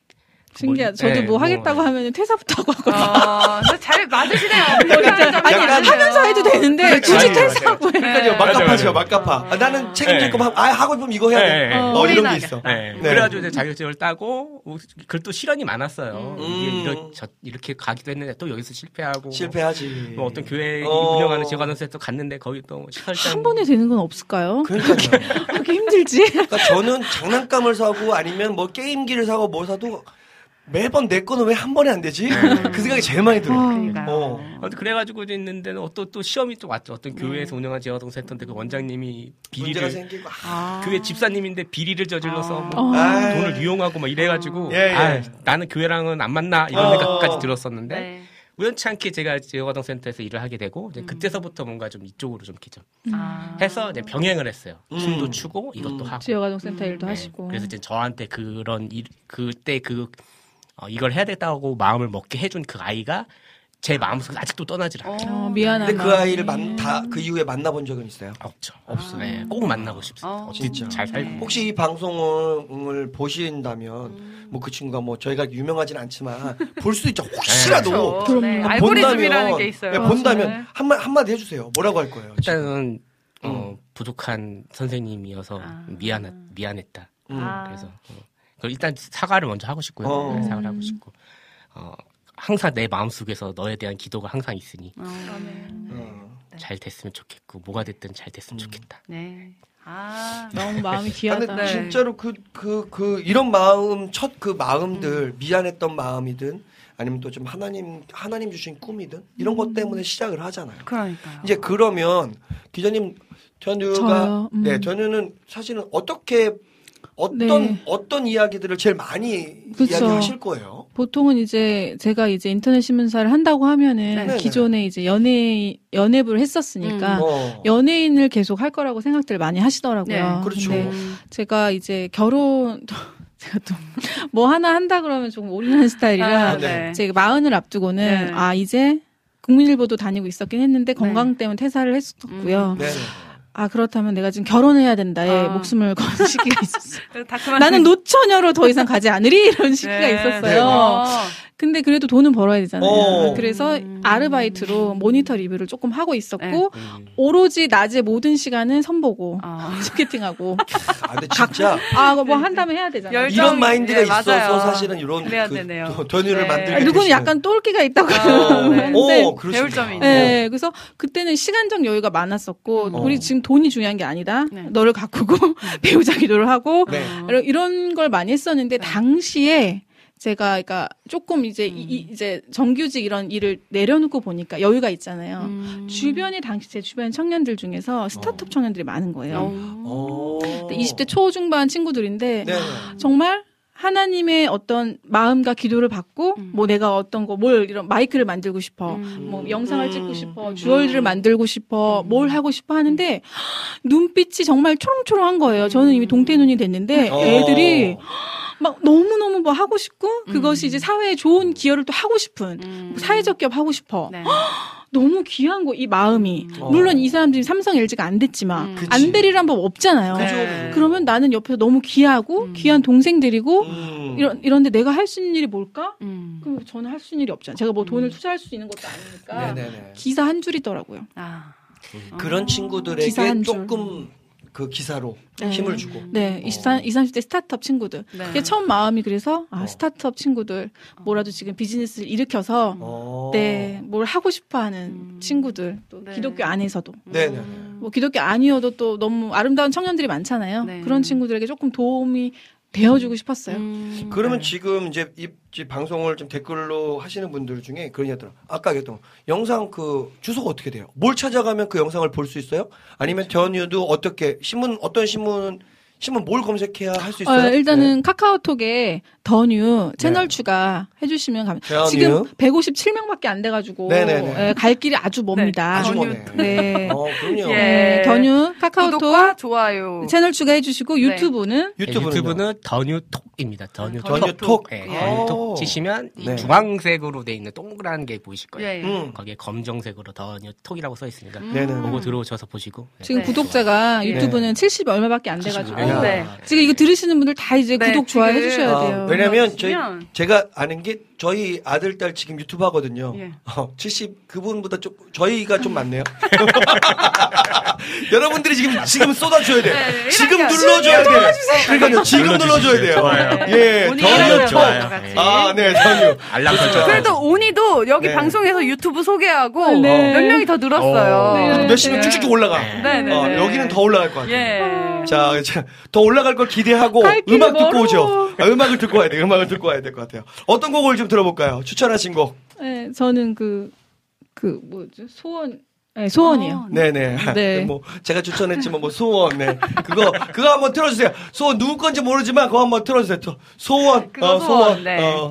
신기하다. 저도 네, 뭐 하겠다고 뭐, 하면 퇴사부터 하고 하거든요. 어, 근데 잘 맞으시네요. 아니, 하면서 해도 되는데 굳이 맞아요, 퇴사하고 해. 그러니까요, 맞아요, 막갑하죠, 맞아요. 막갑하. 아, 나는 책임질 네. 거면, 아, 하고 싶으면 이거 해야 돼. 네, 네. 어, 이런 게 올인하겠다. 있어. 네. 네. 그래가지고 이제 자격증을 따고 그걸 또 시련이 많았어요. 음. 이게 이런, 저, 이렇게 가기도 했는데 또 여기서 실패하고 실패하지. 뭐 어떤 교회 어. 운영하는 지역아나운서에 또 갔는데 거기 또 시설장 한 번에 되는 건 없을까요? 그러니까요. 그렇게 힘들지? 그러니까 저는 장난감을 사고 아니면 뭐 게임기를 사고 뭐 사도 매번 내 거는 왜 한 번에 안 되지? 그 생각이 제일 많이 들어요. 그러니까요. 어. 아무튼 그래가지고 있는데 또, 또 시험이 또 왔죠. 어떤 교회에서 운영한 지역아동센터인데 그 원장님이 문제가 비리를 생기고. 아. 교회 집사님인데 비리를 저질러서 아. 뭐 아. 돈을 이용하고 막 이래가지고 예, 예. 아, 나는 교회랑은 안 맞나 이런 어. 생각까지 들었었는데 네. 우연치 않게 제가 지역아동센터에서 일을 하게 되고 이제 그때서부터 뭔가 좀 이쪽으로 좀 이렇게 좀 아. 해서 이제 병행을 했어요. 음. 춤도 추고 이것도 음. 하고. 지역아동센터 일도 네. 하시고. 그래서 이제 저한테 그런 일, 그때 그 어, 이걸 해야 되겠다고 마음을 먹게 해준 그 아이가 제 마음속에 아직도 떠나질 않아요. 어, 미안한 근데 그 마음이. 아이를 만, 다, 그 이후에 만나본 적은 있어요? 없죠. 없어요. 네, 꼭 만나고 싶습니다. 어, 어떻게 진짜. 잘 살고. 혹시 이 방송을 보신다면, 뭐 그 친구가 뭐 저희가 유명하진 않지만, 볼 수도 있죠. 혹시라도. 그렇죠. 네, 그럼요. 알고리즘이라는 게 있어요. 네, 본다면, 네. 한마, 한마디 해주세요. 뭐라고 할 거예요? 지금? 일단은 어, 음. 부족한 선생님이어서 아. 미안하, 미안했다. 음. 아. 그래서 어, 그걸 일단 사과를 먼저 하고 싶고요. 어. 네, 사과를 하고 싶고 어, 항상 내 마음속에서 너에 대한 기도가 항상 있으니 어. 어. 잘 됐으면 좋겠고 뭐가 됐든 잘 됐으면 좋겠다. 네. 아. 너무 마음이 아, 귀하다. 근데 네. 진짜로 그, 그, 그, 이런 마음, 첫 그 마음들, 미안했던 마음이든, 아니면 또 좀 하나님, 하나님 주신 꿈이든, 이런 것 때문에 시작을 하잖아요. 그러니까요. 이제 그러면, 기자님, 전유가, 저요? 음. 네, 전유는 사실은 어떻게, 어떤, 네. 어떤 이야기들을 제일 많이 그쵸. 이야기하실 거예요? 보통은 이제 제가 이제 인터넷 신문사를 한다고 하면은 네. 기존에 이제 연예 연예부를 했었으니까 어. 연예인을 계속 할 거라고 생각들을 많이 하시더라고요. 네. 그렇죠. 근데 제가 이제 결혼 제가 또 뭐 하나 한다 그러면 조금 올인하는 스타일이라 아, 네. 제가 마흔을 앞두고는 네. 아 이제 국민일보도 다니고 있었긴 했는데 건강 때문에 퇴사를 했었고요. 네. 아 그렇다면 내가 지금 결혼해야 된다에 아. 목숨을 건 시기가 있었어요. 다 그만. 나는 노처녀로 더 이상 가지 않으리 이런 시기가 네. 있었어요. 어. 근데 그래도 돈은 벌어야 되잖아요. 어. 그래서 음. 아르바이트로 모니터 리뷰를 조금 하고 있었고 네. 음. 오로지 낮에 모든 시간은 선보고 어. 소개팅하고 아, 근데 진짜, 아 뭐 한다면 해야 되잖아요. 열- 이런 마인드가 네, 있어서 맞아요. 사실은 이런 그래야 그 되네요. 도- 전유를 네. 만들게 아니, 누구는 되시는. 약간 똘끼가 있다고 어, 네. 하는데 오, 그러시구나. 배울 점이 있네. 네, 그래서 그때는 시간적 여유가 많았었고 어. 우리 지금 돈이 중요한 게 아니다. 네. 너를 가꾸고 배우자 기도를 하고 네. 이런- 이런 걸 많이 했었는데 네. 당시에 제가 그러니까 조금 이제 음. 이, 이- 이제 정규직 이런 일을 내려놓고 보니까 여유가 있잖아요. 음. 주변에 당시 제 주변 청년들 중에서 스타트업 청년들이 많은 거예요. 어. 근데 이십 대 초중반 친구들인데 네. 정말 하나님의 어떤 마음과 기도를 받고 음. 뭐 내가 어떤 거 뭘 이런 마이크를 만들고 싶어. 음. 뭐 영상을 음. 찍고 싶어, 음. 주얼리를 만들고 싶어, 음. 뭘 하고 싶어 하는데 눈빛이 정말 초롱초롱한 거예요. 저는 이미 동태눈이 됐는데 어. 애들이 막 너무너무 뭐 하고 싶고 그것이 음. 이제 사회에 좋은 기여를 또 하고 싶은 음. 사회적 기업 하고 싶어. 네. 너무 귀한 거 이 마음이. 음. 어. 물론 이 사람들이 삼성 엘지가 안 됐지만 음. 그치. 안 되리란 법 없잖아요. 그죠. 네. 그러면 나는 옆에서 너무 귀하고 음. 귀한 동생들이고 음. 이런 이런데 내가 할 수 있는 일이 뭘까? 음. 그럼 저는 할 수 있는 일이 없잖아요. 제가 뭐 음. 돈을 투자할 수 있는 것도 아니니까 네네네. 기사 한 줄이더라고요. 아. 그런 기사 친구들에게 한 줄. 조금 그 기사로 네. 힘을 주고. 네, 이십삼, 이십, 삼십 대 스타트업 친구들. 네. 그게 처음 마음이 그래서 아 어. 스타트업 친구들 뭐라도 지금 비즈니스를 일으켜서 어. 네, 뭘 하고 싶어하는 음. 친구들. 또 네. 기독교 안에서도. 네네네. 뭐 기독교 아니어도 또 너무 아름다운 청년들이 많잖아요. 네. 그런 친구들에게 조금 도움이 되어주고 싶었어요. 음. 그러면 네. 지금 이제 이, 이 방송을 좀 댓글로 하시는 분들 중에 그런 얘기더라. 아까 얘기했던 영상 그 주소가 어떻게 돼요? 뭘 찾아가면 그 영상을 볼 수 있어요? 아니면 전유도 어떻게 신문 어떤 신문 신문 뭘 검색해야 할 수 있어요? 어, 일단은 카카오톡에 더뉴 채널 네. 추가 해주시면 갑니다. 더뉴. 지금 백오십칠 명밖에 안 돼가지고 네네네. 예, 갈 길이 아주 멉니다. 아주 더뉴. 머네. 네. 어, 그럼요. 예. 네, 더뉴 카카오톡 구독과 좋아요. 채널 추가해주시고 유튜브는 유튜브는요? 유튜브는 더뉴톡입니다. 더뉴톡. 더뉴톡. 네, 예. 더뉴톡 치시면 이 네. 주황색으로 돼 있는 동그란 게 보이실 거예요. 예. 음. 거기에 검정색으로 더뉴톡이라고 써 있으니까 음. 네네네. 그거 들어오셔서 보시고. 네. 지금 네. 구독자가 네. 유튜브는 칠십 얼마밖에 안 돼가지고 야. 네. 지금 이거 들으시는 분들 다 이제 네, 구독, 좋아요 지금, 해주셔야 어, 돼요. 왜냐면 저희 그러시면- 제가 아는 게 저희 아들 딸 지금 유튜브 하거든요. 예. 어, 칠십 그분보다 좀 저희가 좀 많네요. 여러분들이 지금 지금 쏟아줘야 돼. 네, 지금 이렇게 눌러줘야 돼. 그러니까요. 지금 눌러줘야 돼요. 좋아요. 예, 오늘 더 일하는 좋죠. 좋아요. 같이. 아, 네, 전유. 알람 설정. 좋죠. 그래도 오니도 여기 네. 방송에서 유튜브 소개하고 네. 몇 명이 더 늘었어요. 네. 몇십 명 쭉쭉쭉 올라가. 네, 네, 어, 네. 여기는 더 올라갈 것 같아요. 예. 자, 자, 더 올라갈 걸 기대하고 갈 길이 음악 듣고 멀어. 오죠. 아, 음악을 듣고 와야 돼. 음악을 듣고 와야 될 것 같아요. 어떤 곡을 좀 들어볼까요? 추천하신 곡. 네, 저는 그, 그, 뭐죠? 소원, 네, 소원이요. 어, 네네. 네. 뭐 제가 추천했지만 뭐 소원, 네. 그거 그거 한번 틀어주세요. 소원 누구 건지 모르지만 그거 한번 틀어주세요. 또 소원, 그거 어, 소원. 소원, 네. 어.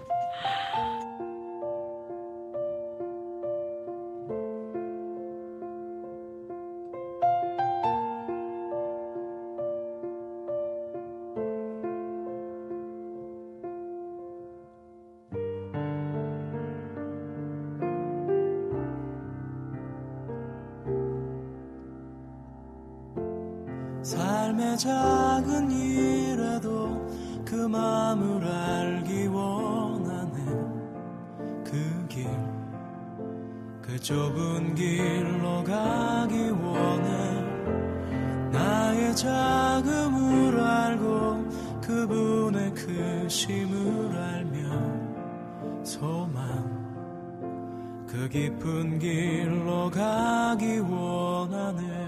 삶의 작은 일에도 그 마음을 알기 원하네. 그 길, 그 좁은 길로 가기 원해. 나의 작음을 알고 그분의 크심을 알며 소망, 그 깊은 길로 가기 원하네.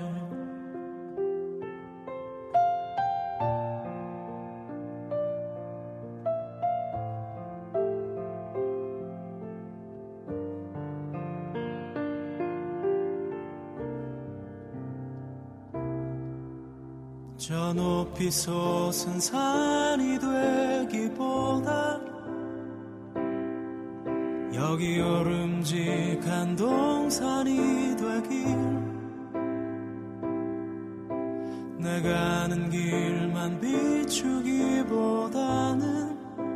저 높이 솟은 산이 되기보다 여기 오름직한 동산이 되길. 내가 아는 길만 비추기보다는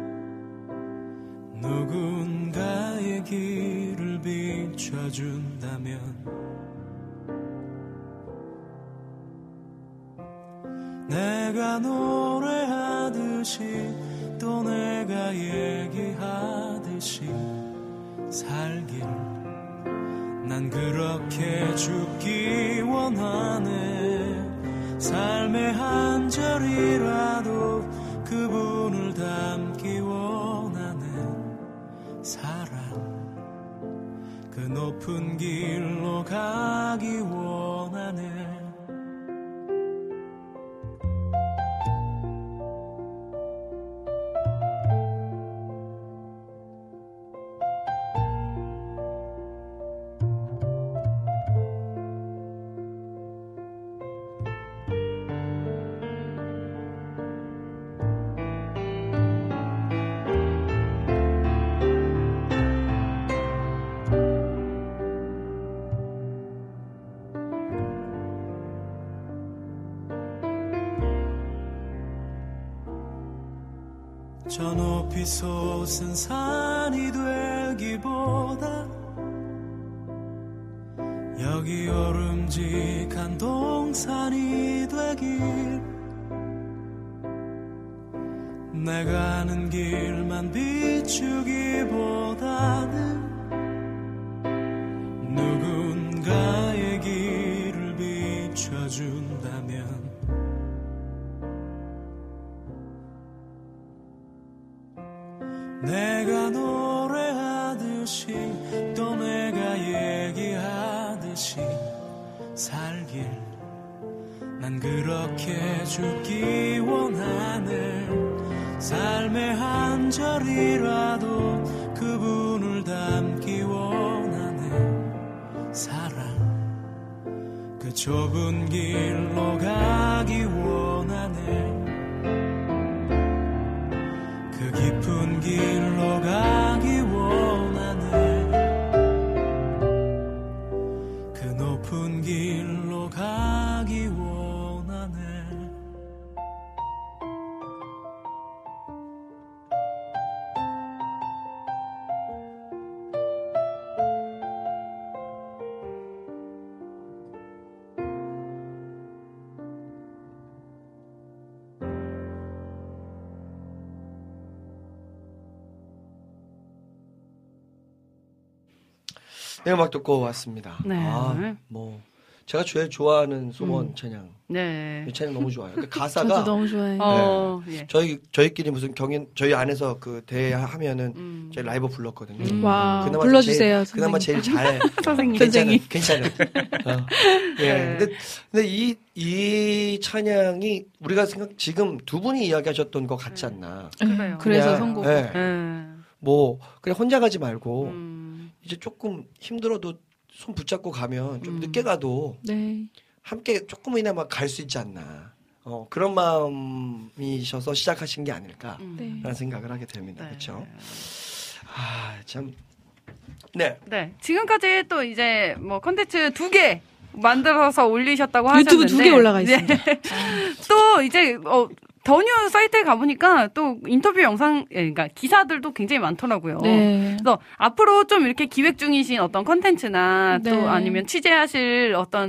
누군가의 길을 비춰준다면 내가 노래하듯이 또 내가 얘기하듯이 살길. 난 그렇게 죽기 원하네. 삶의 한 절이라도 그분을 담기 원하는 사랑. 그 높은 길로 가기 원하네. 저 높이 솟은 산이 되기보다 여기 오름직한 동산이 되길. 내가 아는 길만 비추기보다는 누군가의 길을 비춰준다면 내가 노래하듯이 또 내가 얘기하듯이 살길. 난 그렇게 죽기 원하네. 삶의 한 절이라도 그분을 담기 원하네. 사랑, 그 좁은 길로 가기 원하네. 그 깊은 길로 가기 원하네. 그 높은 길로 가기 원하네. 네, 음악 듣고 왔습니다. 네. 아, 뭐 제가 제일 좋아하는 송원 음. 찬양. 네. 이 찬양 너무 좋아요. 그 가사가 저도 너무 좋아해요. 어, 예. 저희 저희끼리 무슨 경연 저희 안에서 그 대회하면은 음. 저희 라이브 불렀거든요. 음. 와, 그나마 불러주세요. 제일, 그나마 제일 잘 선생님. 괜찮은 괜찮은. 어. 예. 네. 근데 근데 이 이 찬양이 우리가 생각 지금 두 분이 이야기하셨던 것 같지 않나. 그래요. 그래서 그냥, 선곡. 예. 음. 뭐 그냥 혼자 가지 말고 음. 이제 조금 힘들어도 손 붙잡고 가면 좀 음. 늦게 가도 네. 함께 조금이나마 갈 수 있지 않나. 어, 그런 마음이셔서 시작하신 게 아닐까라는 음. 네. 생각을 하게 됩니다. 네. 그렇죠? 아, 참. 네. 네. 지금까지 또 이제 뭐 컨텐츠 두 개 만들어서 올리셨다고 하셨는데 유튜브 두 개 올라가 있습니다. 네. 또 이제 어 더뉴 사이트에 가보니까 또 인터뷰 영상, 그러니까 기사들도 굉장히 많더라고요. 네. 그래서 앞으로 좀 이렇게 기획 중이신 어떤 컨텐츠나 네. 또 아니면 취재하실 어떤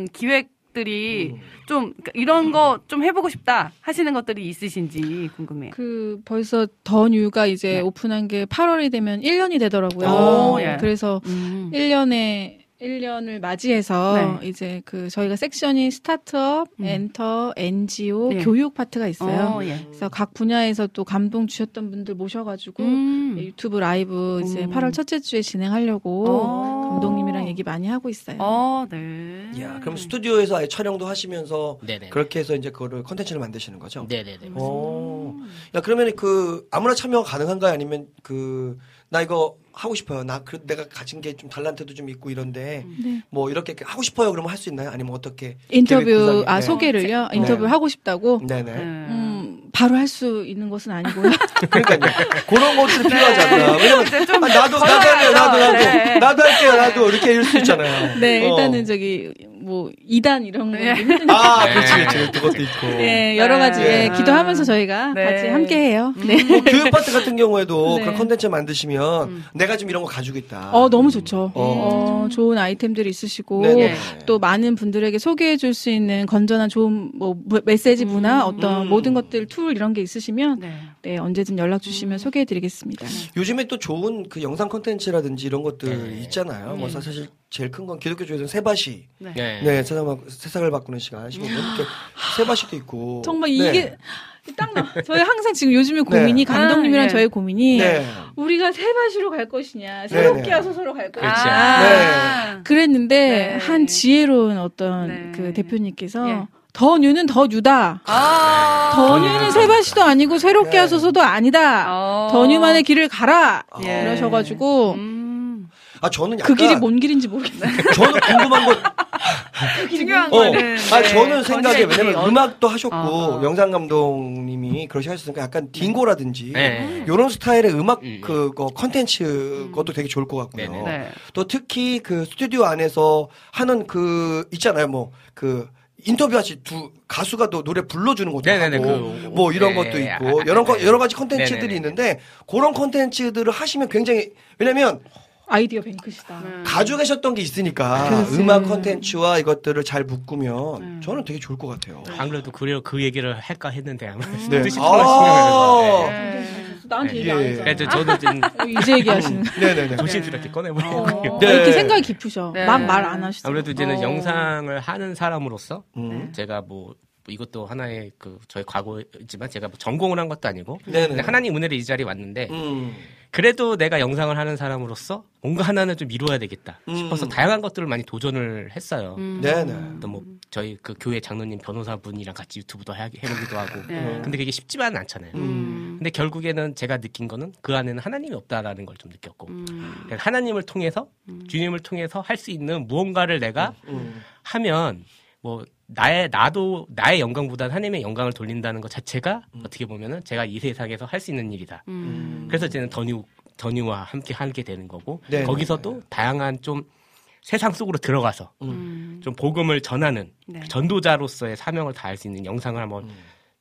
기획들이 음. 좀 이런 거 좀 해보고 싶다 하시는 것들이 있으신지 궁금해요. 그 벌써 더 뉴가 이제 네. 오픈한 게 팔월이 되면 일 년이 되더라고요. 오, 예. 그래서 음. 일 년에 일 년을 맞이해서 네. 이제 그 저희가 섹션이 스타트업, 음. 엔터, 엔지오, 예. 교육 파트가 있어요. 어, 예. 그래서 각 분야에서 또 감동 주셨던 분들 모셔가지고 음. 유튜브 라이브 이제 음. 팔월 첫째 주에 진행하려고 어. 감독님이랑 얘기 많이 하고 있어요. 어, 네. 야, 그럼 스튜디오에서 아예 촬영도 하시면서 네네. 그렇게 해서 이제 그거를 컨텐츠를 만드시는 거죠? 네네네. 어. 야, 그러면 그 아무나 참여 가능한가요? 아니면 그 나 이거 하고 싶어요. 나 그 내가 가진 게 좀 달란트도 좀 있고 이런데 네. 뭐 이렇게 하고 싶어요. 그러면 할 수 있나요? 아니면 어떻게? 인터뷰 계획 구상이- 아 네. 소개를요. 네. 인터뷰 하고 싶다고. 네네. 음, 바로 할 수 있는 것은 아니고요. 그러니까요. 그런 것들이 필요하지 않나. 왜냐면 이제 좀 아, 나도 나도 할래요. 나도 나도 네. 나도 할게요. 나도 이렇게 이럴 수 있잖아요. 네, 어. 일단은 저기 뭐 이 단 이런 거 네. 힘드니까. 아, 네. 그렇지, 그렇지. 그것도 있고. 네, 여러 가지 네. 예, 기도하면서 저희가 네. 같이 함께 해요. 네. 뭐 교육 파트 같은 경우에도 네. 그런 컨텐츠 만드시면 음. 내가 좀 이런 거 가지고 있다. 어, 너무 좋죠. 어. 어, 좋은 아이템들이 있으시고 네네. 또 많은 분들에게 소개해 줄 수 있는 건전한 좋은 뭐 메시지 문화 음. 어떤 음. 모든 것들 툴 이런 게 있으시면 네. 네, 언제든 연락 주시면 음. 소개해 드리겠습니다. 요즘에 또 좋은 그 영상 컨텐츠라든지 이런 것들 네. 있잖아요. 뭐 네. 사실 제일 큰 건 기독교조에서는 세바시. 네. 네. 네, 세상, 세상을 바꾸는 시간. 십오 분 이렇게 세바시도 있고. 정말 네. 이게 딱 나. 저희 항상 지금 요즘에 고민이 네. 감독님이랑 아, 예. 저의 고민이 네. 우리가 세바시로 갈 것이냐, 새롭게 네. 하소서로 갈 것이냐. 그렇죠. 아. 그랬는데 네. 한 지혜로운 어떤 네. 그 대표님께서 예. 더 뉴는 더 뉴다. 아. 더 뉴는 세바시도 아니고 새롭게 네. 하소서도 아니다. 어. 더 뉴만의 길을 가라. 예. 그러셔가지고 음. 아, 저는 약간. 그 길이 뭔 길인지 모르겠어요. 저는 궁금한 건. 중요한 어, 거는 아, 네. 저는 생각에, 건의의 왜냐면 길이 음악도 하셨고, 어, 어. 영상 감독님이 그러시 하셨으니까 약간 딩고라든지, 네. 요런 스타일의 음악, 음. 그거, 컨텐츠 것도 되게 좋을 것 같고요. 네네. 네. 또 특히 그 스튜디오 안에서 하는 그, 있잖아요, 뭐, 그, 인터뷰하시 두 가수가 또 노래 불러주는 것도 네네네, 하고 그, 뭐 이런 네, 것도 아, 있고 아, 여러 거 네. 여러 가지 컨텐츠들이 네네네. 있는데 그런 컨텐츠들을 하시면 굉장히 왜냐면 아이디어 뱅크시다. 음. 가지고 계셨던 게 있으니까 그렇지. 음악 컨텐츠와 이것들을 잘 묶으면 음. 저는 되게 좋을 것 같아요. 안 그래도 그래요 그 얘기를 할까 했는데 아마 네. 뜻이 아. 풀어지면 네. 나한테 예. 얘기 안 했잖아. 그래서 저는 좀 이제 얘기하시는. 네네네. 조심스럽게 꺼내보려고 어, 네. 이렇게 생각이 깊으셔. 네. 막 말 안 하시죠. 아무래도 이제는 어. 영상을 하는 사람으로서 음. 제가 뭐 이것도 하나의 그 저의 과거지만 제가 뭐 전공을 한 것도 아니고 네네. 근데 하나님 은혜로 이 자리에 왔는데 음. 그래도 내가 영상을 하는 사람으로서 뭔가 하나는 좀 이루어야 되겠다 음. 싶어서 다양한 것들을 많이 도전을 했어요. 음. 네네. 또 뭐 저희 그 교회 장로님 변호사분이랑 같이 유튜브도 해- 해보기도 하고 네. 근데 그게 쉽지만은 않잖아요. 음. 근데 결국에는 제가 느낀 거는 그 안에는 하나님이 없다라는 걸 좀 느꼈고 음. 그러니까 하나님을 통해서 주님을 통해서 할 수 있는 무언가를 내가 음. 하면 뭐 나의 나도 나의 영광보다는 하나님의 영광을 돌린다는 것 자체가 어떻게 보면은 제가 이 세상에서 할 수 있는 일이다. 음. 그래서 이제는 더뉴 더뉴와 함께 하게 되는 거고 네. 거기서도 다양한 좀 세상 속으로 들어가서 음. 좀 복음을 전하는 네. 전도자로서의 사명을 다할 수 있는 영상을 한번 음.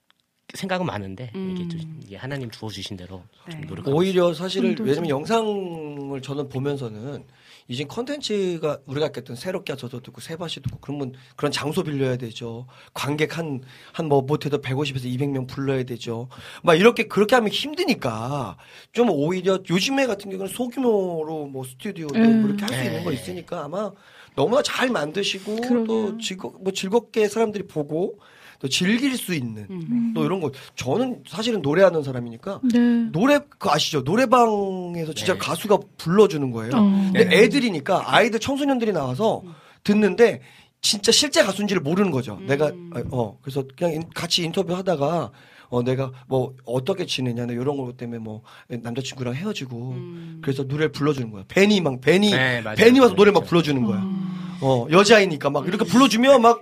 생각은 많은데 음. 이게 좀 이게 하나님 주어 주신 대로 좀 네. 노력하고 오히려 사실은 전도자. 왜냐면 영상을 저는 보면서는 이제 컨텐츠가 우리가 아까 했던 새롭게 저도 듣고 새밭이 듣고 그러면 그런 장소 빌려야 되죠. 관객 한 한 뭐 못해도 백오십에서 이백 명 불러야 되죠. 막 이렇게 그렇게 하면 힘드니까 좀 오히려 요즘에 같은 경우는 소규모로 뭐 스튜디오도 음. 그렇게 할 수 있는 거 있으니까 아마 너무나 잘 만드시고 그러게요. 또 즐거 뭐 즐겁게 사람들이 보고 또 즐길 수 있는 음. 또 이런 거 저는 사실은 노래하는 사람이니까 네. 노래 그 아시죠? 노래방에서 진짜 네. 가수가 불러주는 거예요. 어. 근데 애들이니까 아이들 청소년들이 나와서 듣는데 진짜 실제 가수인지를 모르는 거죠. 음. 내가 어 그래서 그냥 인- 같이 인터뷰하다가 어 내가 뭐 어떻게 지내냐, 내 이런 것 때문에 뭐 남자친구랑 헤어지고 음. 그래서 노래를 불러주는 거야. 벤이 막 벤이 네, 맞아요. 벤이 와서 노래 막 맞아요. 불러주는 거야. 어 여자이니까 막 이렇게 불러주면 막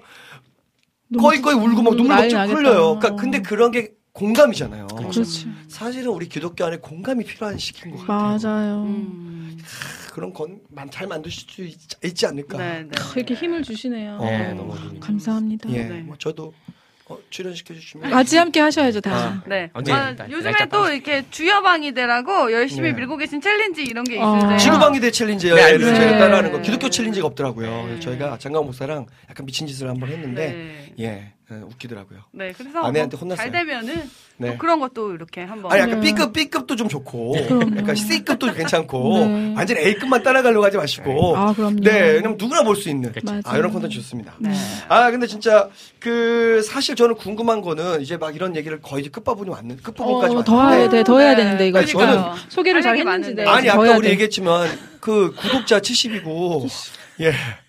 너무 거의 거의 울고 막 눈물 막 난리 쭉 나겠다. 흘려요. 그러니까 근데 그런 게 공감이잖아요. 그렇지. 사실은 우리 기독교 안에 공감이 필요한 시기인 것 같아요. 맞아요. 음. 그런 건 잘 만드실 수 있, 있지 않을까. 네, 네. 이렇게 힘을 주시네요. 네, 어, 너무 힘이 감사합니다. 예, 네. 뭐 저도 어, 출연시켜 주시면 같이 함께 하셔야죠, 다시. 아. 네. 언제 아, 일단 요즘에 날짜 또 빨리. 이렇게 주여방이대라고 열심히 네. 밀고 계신 챌린지 이런 게 어. 있으세요. 지구방위대 챌린지예요. 네, 얘를 알죠. 저희가 네. 따라하는 거. 기독교 챌린지가 없더라고요. 네. 그래서 저희가 장강 목사랑 약간 미친 짓을 한번 했는데 네. 예, 예, 웃기더라고요. 네, 그래서 아내한테 뭐 혼났어요. 잘 되면은 네. 또 그런 것도 이렇게 한번. 아니 약간 네. B급 B급도 좀 좋고 그럼요. 약간 C급도 괜찮고 네. 완전 A급만 따라가려고 하지 마시고 아, 그럼요. 네, 왜냐면 누구나 볼 수 있는 맞아요. 아 이런 콘텐츠 좋습니다. 네. 아 근데 진짜 그 사실 저는 궁금한 거는 이제 막 이런 얘기를 거의 이제 끝부분이 왔는 끝부분까지 어, 왔는데 더 해야 돼, 더 해야 네. 되는데, 이거 지금. 그러니까요. 소개를 잘 할 얘기 했는지. 많은데. 네, 아니 더 아까 해야 우리 돼. 얘기했지만 그 구독자 칠십이고 예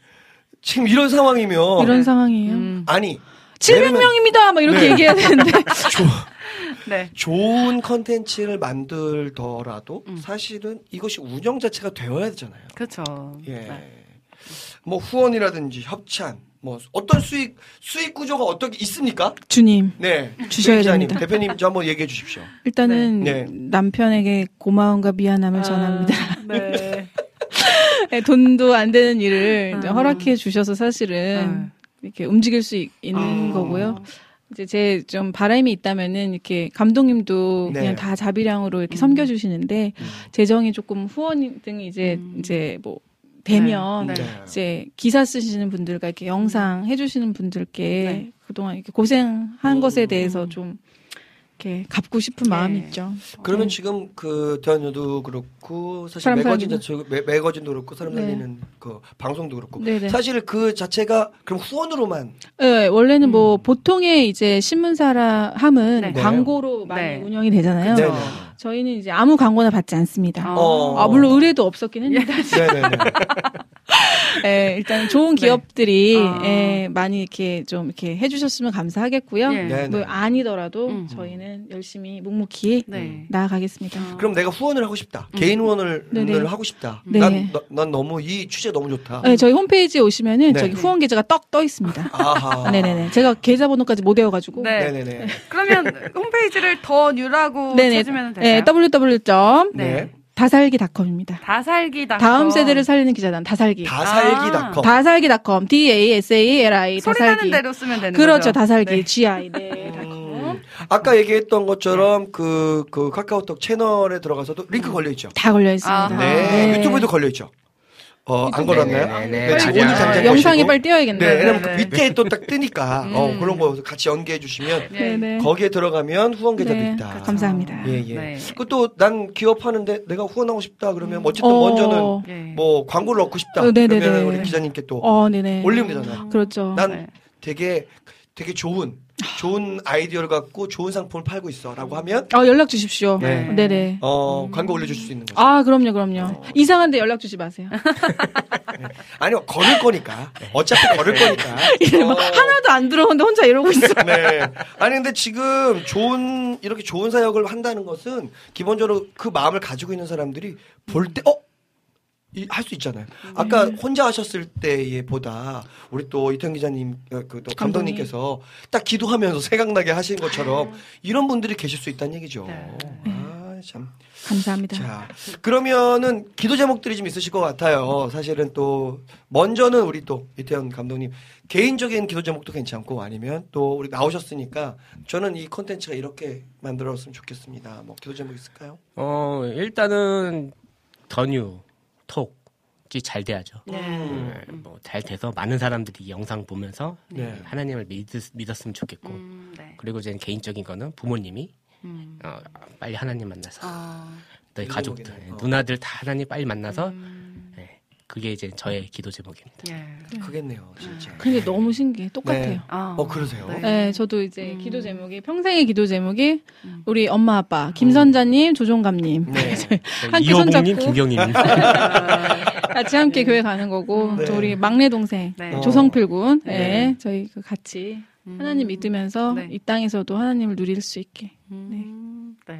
지금 이런 상황이면 이런 상황이에요. 음. 아니 칠백 명입니다! 막 이렇게 네. 얘기해야 되는데. 조, 네. 좋은 컨텐츠를 만들더라도 음. 사실은 이것이 운영 자체가 되어야 되잖아요. 그렇죠. 예. 네. 뭐 후원이라든지 협찬, 뭐 어떤 수익 수익 구조가 어떻게 있습니까? 주님, 네, 주셔야 배 기자님, 됩니다. 대표님 저 한번 얘기해 주십시오. 일단은 네. 남편에게 고마움과 미안함을 전합니다. 아, 네. 네, 돈도 안 되는 일을 이제 아. 허락해 주셔서 사실은 이렇게 움직일 수 있, 는 아. 거고요. 이제 제 좀 바람이 있다면은 이렇게 감독님도 네. 그냥 다 자비량으로 이렇게 음. 섬겨주시는데 음. 재정이 조금 후원 등이 이제 음. 이제 뭐 되면 네. 네. 이제 기사 쓰시는 분들과 이렇게 영상 해주시는 분들께 네. 그동안 이렇게 고생한 음. 것에 대해서 좀 이렇게 갚고 싶은 마음이 네. 있죠. 그러면 네. 지금 그 대한유도 그렇고 사실 사람 매거진 살리는. 자체 매, 매거진도 그렇고 사람 네. 살리는 그 방송도 그렇고 네네. 사실 그 자체가 그럼 후원으로만 네, 원래는 뭐 음. 보통의 이제 신문사라 함은 네. 광고로 많이 네. 운영이 되잖아요. 네. 저희는 이제 아무 광고나 받지 않습니다. 어. 아, 물론 의뢰도 없었긴 했는데. 네네네. 예, 일단 좋은 네. 기업들이 아. 예, 많이 이렇게 좀 이렇게 해주셨으면 감사하겠고요. 예. 네. 뭐 아니더라도 음. 저희는 열심히 묵묵히 네. 나아가겠습니다. 그럼 내가 후원을 하고 싶다. 음. 개인 후원을 네네. 늘 하고 싶다. 네. 난, 너- 난 너무 이 취재 너무 좋다. 네, 저희 홈페이지에 오시면은 네. 저기 후원 계좌가 떡 떠 있습니다. 아하. 네네네. 제가 계좌번호까지 못 외워가지고. 네. 네네네. 그러면 홈페이지를 더 뉴라고 네네. 찾으면 될까요? 네, 더블유더블유더블유 점 네. 다살기닷컴입니다. 다살기 닷컴. 다음 세대를 살리는 기자단 다살기. 다살기닷컴. 다살기닷컴. D A S A L I 소리 다살기. 나는 대로 쓰면 되는 그렇죠. 거죠. 다살기. 네. G I. 네. 음, 아까 얘기했던 것처럼 그, 그 카카오톡 채널에 들어가서도 링크 걸려 있죠. 다 걸려 있습니다. 아하. 네. 유튜브에도 걸려 있죠. 어, 안 유튜브에. 걸었나요? 네, 네, 네, 지금 맞아요. 오늘 당장 영상이 보시고. 빨리 띄워야겠네요. 네, 왜냐면 네, 그 네. 밑에 또 딱 뜨니까, 어, 음. 그런 거 같이 연계해 주시면, 네. 네네. 거기에 들어가면 후원 계좌도 네, 있다. 감사합니다. 예, 예. 네. 그것도 난 기업하는데 내가 후원하고 싶다 그러면 어쨌든 어. 먼저는 예. 뭐 광고를 넣고 싶다. 어, 네네네. 그러면 우리 기자님께 또 어, 네네. 올리면 되잖아요. 그렇죠. 난 네. 되게 되게 좋은 좋은 아이디어를 갖고 좋은 상품을 팔고 있어라고 하면 어, 연락 주십시오. 네. 네네. 어 광고 올려줄 수 있는 거죠. 아, 그럼요, 그럼요. 이상한데 연락 주지 마세요. 아니요 걸을 거니까 어차피 걸을 거니까. 이래 막 어, 하나도 안 들어오는데 혼자 이러고 있어. 네. 아니 근데 지금 좋은 이렇게 좋은 사역을 한다는 것은 기본적으로 그 마음을 가지고 있는 사람들이 볼 때 어. 할 수 있잖아요. 아까 혼자 하셨을 때에 보다 우리 또 이태영 기자님, 그 또 감독님께서 딱 기도하면서 생각나게 하신 것처럼 이런 분들이 계실 수 있다는 얘기죠. 네. 아, 참. 감사합니다. 자, 그러면은 기도 제목들이 좀 있으실 것 같아요. 사실은 또 먼저는 우리 또 이태현 감독님 개인적인 기도 제목도 괜찮고 아니면 또 우리 나오셨으니까 저는 이 콘텐츠가 이렇게 만들었으면 좋겠습니다. 뭐 기도 제목 있을까요? 어, 일단은 더뉴 톡 잘 돼야죠. 네. 네, 뭐 잘 돼서 많은 사람들이 이 영상 보면서 네. 하나님을 믿, 믿었으면 좋겠고 음, 네. 그리고 이제 개인적인 거는 부모님이 음. 어, 빨리 하나님 만나서 어. 너희 가족들, 행복이네. 어. 누나들 다 하나님 빨리 만나서 음. 네, 그게 이제 저의 기도 제목입니다. 예. 크겠네요, 진짜. 근데 너무 신기해. 똑같아요. 네. 아. 어, 그러세요? 네. 네, 저도 이제 음. 기도 제목이 평생의 기도 제목이 음. 우리 엄마 아빠 김선자님, 조종감님 네. 함께 이호봉님, 손잡고 김경희님. 같이 함께 교회 가는 거고 네. 또 우리 막내 동생 네. 조성필 군, 네. 네. 저희 그 같이 음. 하나님 믿으면서 네. 이 땅에서도 하나님을 누릴 수 있게. 음. 네.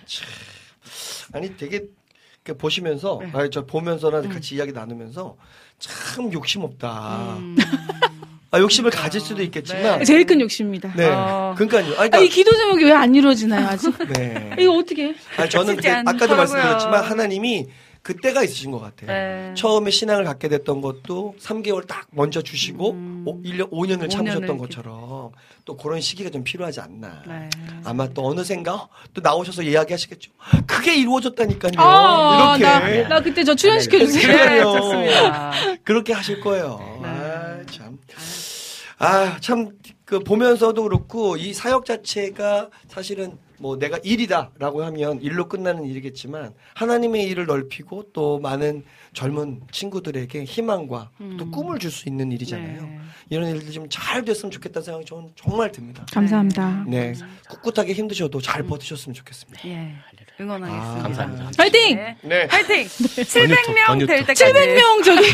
아니 되게 그 보시면서 네. 아니, 저 보면서나 음. 같이 이야기 나누면서 참 욕심 없다. 음. 아, 욕심을 가질 수도 있겠지만 제일 큰 욕심입니다. 네. 어. 그러니까요. 아니, 아, 이 기도 제목이 왜 안 이루어지나요 아직? 네. 이거 어떻게? 아니, 저는 쉽지 그, 아까도 않더라고요. 말씀드렸지만 하나님이 그때가 있으신 것 같아요. 네. 처음에 신앙을 갖게 됐던 것도 삼 개월 딱 먼저 주시고 음. 오, 일 년, 오 년을 참으셨던 오 년을 것처럼 또 그런 시기가 좀 필요하지 않나. 네. 아마 또 어느샌가 또 나오셔서 이야기하시겠죠. 그게 이루어졌다니까요. 아, 이렇게. 나, 나 그때 저 출연시켜 주세요. 네, 그래요. 좋습니다. 그렇게 하실 거예요. 네. 아, 참. 아, 참, 그, 보면서도 그렇고, 이 사역 자체가 사실은 뭐 내가 일이다라고 하면 일로 끝나는 일이겠지만, 하나님의 일을 넓히고 또 많은 젊은 친구들에게 희망과 음. 또 꿈을 줄 수 있는 일이잖아요. 네. 이런 일들이 좀 잘 됐으면 좋겠다는 생각이 저는 정말 듭니다. 감사합니다. 네. 꿋꿋하게 힘드셔도 잘 버티셨으면 좋겠습니다. 예. 응원하겠습니다. 아, 감사합니다. 화이팅! 네. 네. 화이팅! 칠백 명 더뉴 될 톡. 때까지. 칠백 명 저기.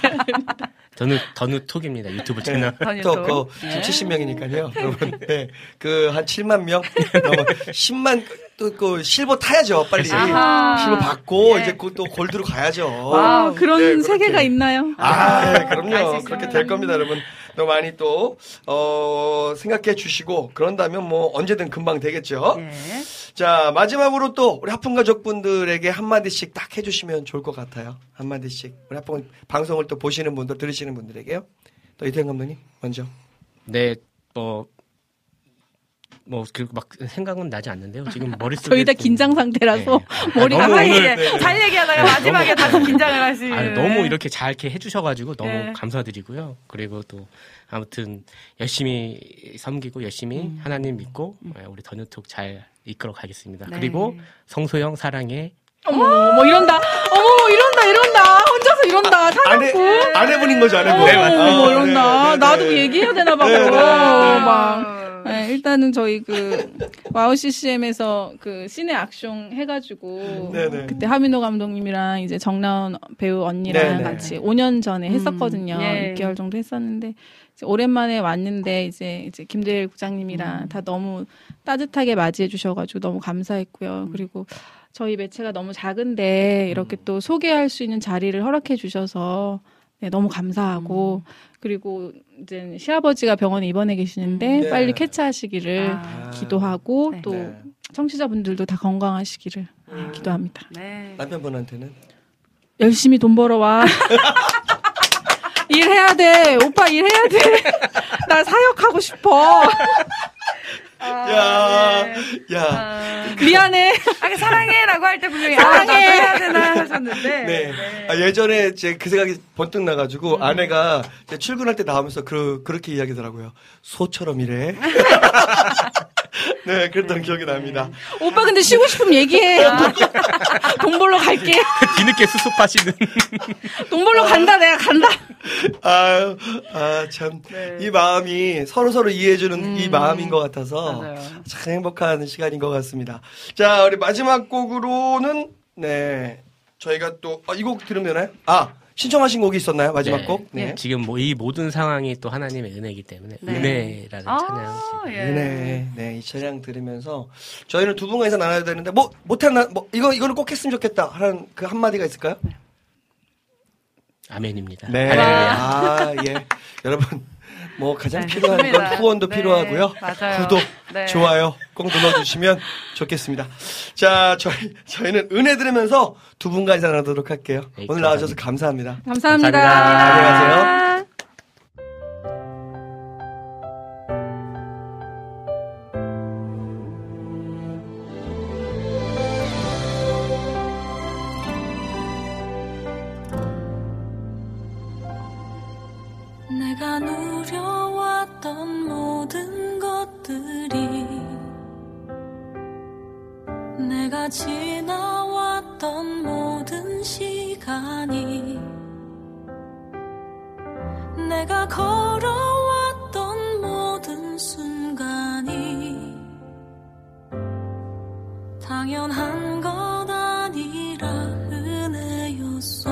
저는 더누톡입니다. 유튜브 채널. 또, 더뉴톡. 그, 네. 지금 칠십 명이니까요. 여러분, 네. 그, 한 칠만 명? 넘어, 십만, 또, 그, 실버 타야죠, 빨리. 아하. 실버 받고, 예. 이제 곧 또 골드로 가야죠. 와우. 아, 그런 네, 그렇게. 세계가 있나요? 아, 갈 수 그럼요. 있습니다. 그렇게 될 겁니다, 여러분. 너 많이 또, 어, 생각해 주시고, 그런다면 뭐, 언제든 금방 되겠죠. 예. 자, 마지막으로 또, 우리 하품 가족분들에게 한마디씩 딱 해주시면 좋을 것 같아요. 한마디씩. 우리 하품 방송을 또 보시는 분들, 들으시는 분들에게요. 또 이태현 감독님, 먼저. 네, 뭐, 뭐, 그, 막, 생각은 나지 않는데요. 지금 머릿속에. 저희 다 좀- 긴장 상태라서 네. 머리가 너무 아, 오늘- 예. 네. 잘 얘기하다가 마지막에 다시 긴장을 하시. 아, 너무 이렇게 잘 이렇게 해주셔가지고 너무 네. 감사드리고요. 그리고 또 아무튼 열심히 섬기고 열심히 음. 하나님 믿고 예, 우리 더뉴톡 잘 이끌어 가겠습니다. 네. 그리고 성소영 사랑해. 어머, 뭐 이런다. 어머, 이런다, 이런다. 혼자서 이런다. 아내, 사놓고. 아내분인 거죠, 아내분. 어머, 네, 맞습니다. 뭐 이런다. 네, 네, 네. 나도 얘기해야 되나 봐. 네, 네, 그거. 네. 막. 네, 일단은 저희 그 와우 씨씨엠에서 그 시내 악숑 해가지고 네네. 그때 하민호 감독님이랑 이제 정나은 배우 언니랑 네네. 같이 오 년 전에 했었거든요. 음, 예. 육 개월 정도 했었는데 이제 오랜만에 왔는데 이제 이제 김대일 국장님이랑 음. 다 너무 따뜻하게 맞이해 주셔가지고 너무 감사했고요. 음. 그리고 저희 매체가 너무 작은데 이렇게 또 소개할 수 있는 자리를 허락해 주셔서 네, 너무 감사하고 음. 그리고 이제 시아버지가 병원에 입원해 계시는데 네. 빨리 쾌차하시기를 아. 기도하고 네. 또 네. 청취자분들도 다 건강하시기를 음. 기도합니다. 네. 남편분한테는? 열심히 돈 벌어와. 일해야 돼. 오빠 일해야 돼. 나 사역하고 싶어. 야, 네. 야. 아, 미안해. 아까 사랑해라고 할 때 분명히 사랑해. 아, 나도 해야 되나 하셨는데. 네. 아, 예전에 제 그 생각이 번뜩 나가지고 아내가 이제 출근할 때 나오면서 그, 그렇게 이야기더라고요. 소처럼 일해. 네, 그랬던 기억이 납니다. 오빠 근데 쉬고 싶으면 얘기해. 돈 벌러 갈게. 뒤늦게 수습하시는. 돈 벌러 간다. 내가 간다. 아유, 아, 참. 네. 이 마음이 서로서로 이해해주는 이 마음인 것 같아서 맞아요. 참 행복한 시간인 것 같습니다. 자, 우리 마지막 곡으로는, 네. 저희가 또, 아, 이 곡 들으면 되나요? 아, 신청하신 곡이 있었나요? 마지막 네. 곡? 네. 지금 뭐 이 모든 상황이 또 하나님의 은혜이기 때문에 네. 은혜라는 아, 찬양. 지금. 예. 네, 네, 이 찬양 들으면서 저희는 두 분과 이상 나눠야 되는데 뭐 못했나 뭐 이거 이거는 꼭 했으면 좋겠다 하는 그 한 마디가 있을까요? 아멘입니다. 네, 할렐루야. 아 예, 여러분 뭐 가장 네, 필요한 건 좋습니다. 후원도 네, 필요하고요. 맞아요. 구독, 네. 좋아요 꼭 눌러주시면 좋겠습니다. 자, 저희 저희는 은혜 들으면서 두 분과 이상 나누도록 할게요. 네, 오늘 나와주셔서 감사합니다. 감사합니다. 감사합니다. 안녕히 가세요. 내가 지나왔던 모든 시간이 내가 걸어왔던 모든 순간이 당연한 것 아니라 은혜였어.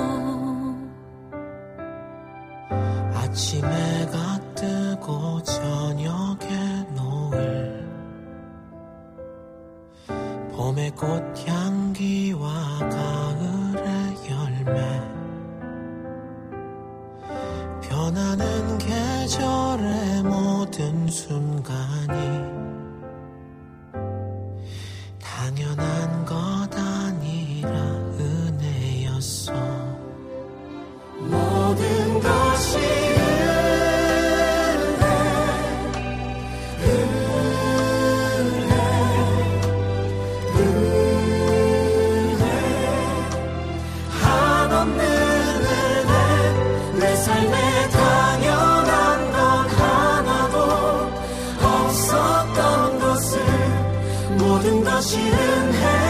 아침 해가 뜨고 저녁에 노을 봄의 꽃향기와 가을의 열매 변하는 계절의 모든 순간이 당연한 것 아니라 은혜였어. 모든 것이 은혜 은혜 은혜 한없는 은혜 내 삶에 당연한 것 하나도 없었던 것을 모든 것이 은혜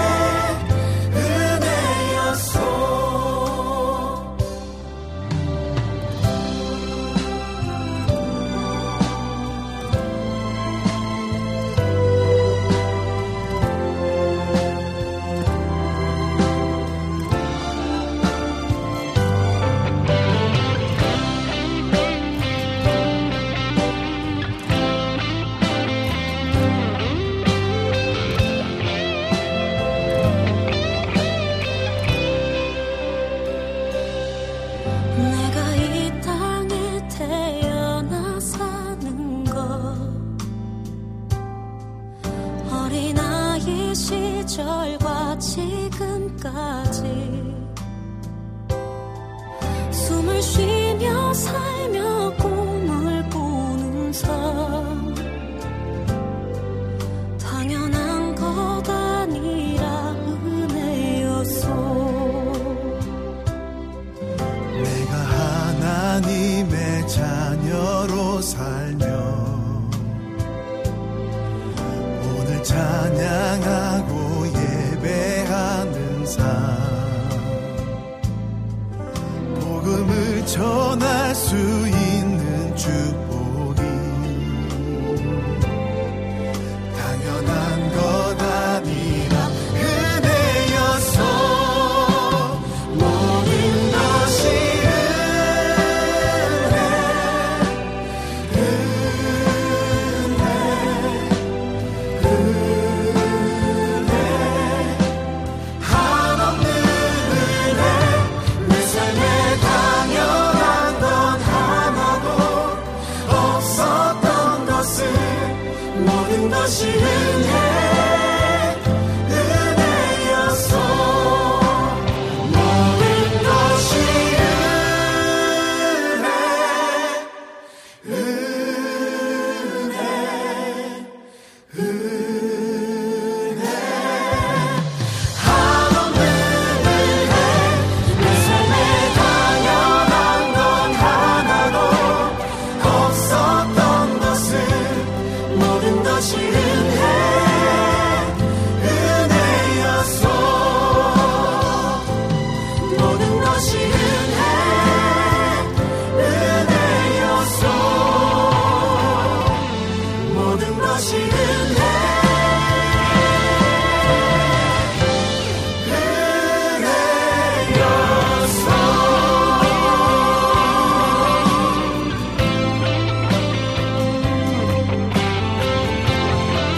시절과 지금까지 숨을 쉬며 살며 꿈을 꾸는 삶 당연한 것 아니라 은혜였어. 내가 하나님의 자녀로 살며 오늘 찬양하고 예배하는 삶 복음을 전할 수 있는 축복이 당연한 것 아니라 은혜였어. 모든 것이 은혜 은혜 은혜 한없는 은혜 내 삶에 당연한 것 하나도 없었던 것을 모든 것이 은혜 은혜였어. 모든 것이 은혜 은혜 은혜 한없는 은혜 내 삶에 당연한 것 하나도 없었던 것을 모든 것이 은혜 은혜였어. 모든 것이 은혜 은혜였어. 모든 것이 은혜 은혜였어.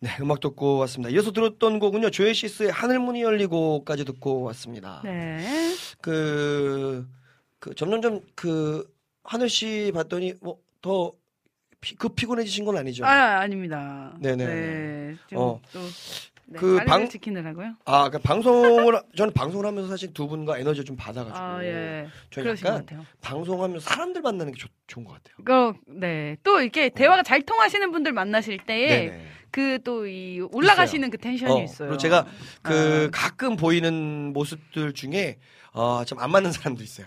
네, 음악 듣고 왔습니다. 이어서 들었던 곡은요, 조에시스의 하늘문이 열리고까지 듣고 왔습니다. 네. 그, 그, 점점점 그, 하늘 씨 봤더니, 뭐, 더, 피, 그 피곤해지신 건 아니죠? 아, 아닙니다. 네네. 네. 좀 어. 또, 네, 그 자리를 방- 지키느라고요? 아, 그 방송을, 저는 방송을 하면서 사실 두 분과 에너지를 좀 받아가지고. 아, 예. 저는 그러신 것 약간 같아요. 방송하면서 사람들 만나는 게 좋, 좋은 것 같아요. 그, 네. 또 이렇게 대화가 잘 통하시는 분들 만나실 때에 네네. 그 또 이 올라가시는 그 텐션이 어, 있어요. 그리고 제가 그 아. 가끔 보이는 모습들 중에 어, 좀 안 맞는 사람도 있어요.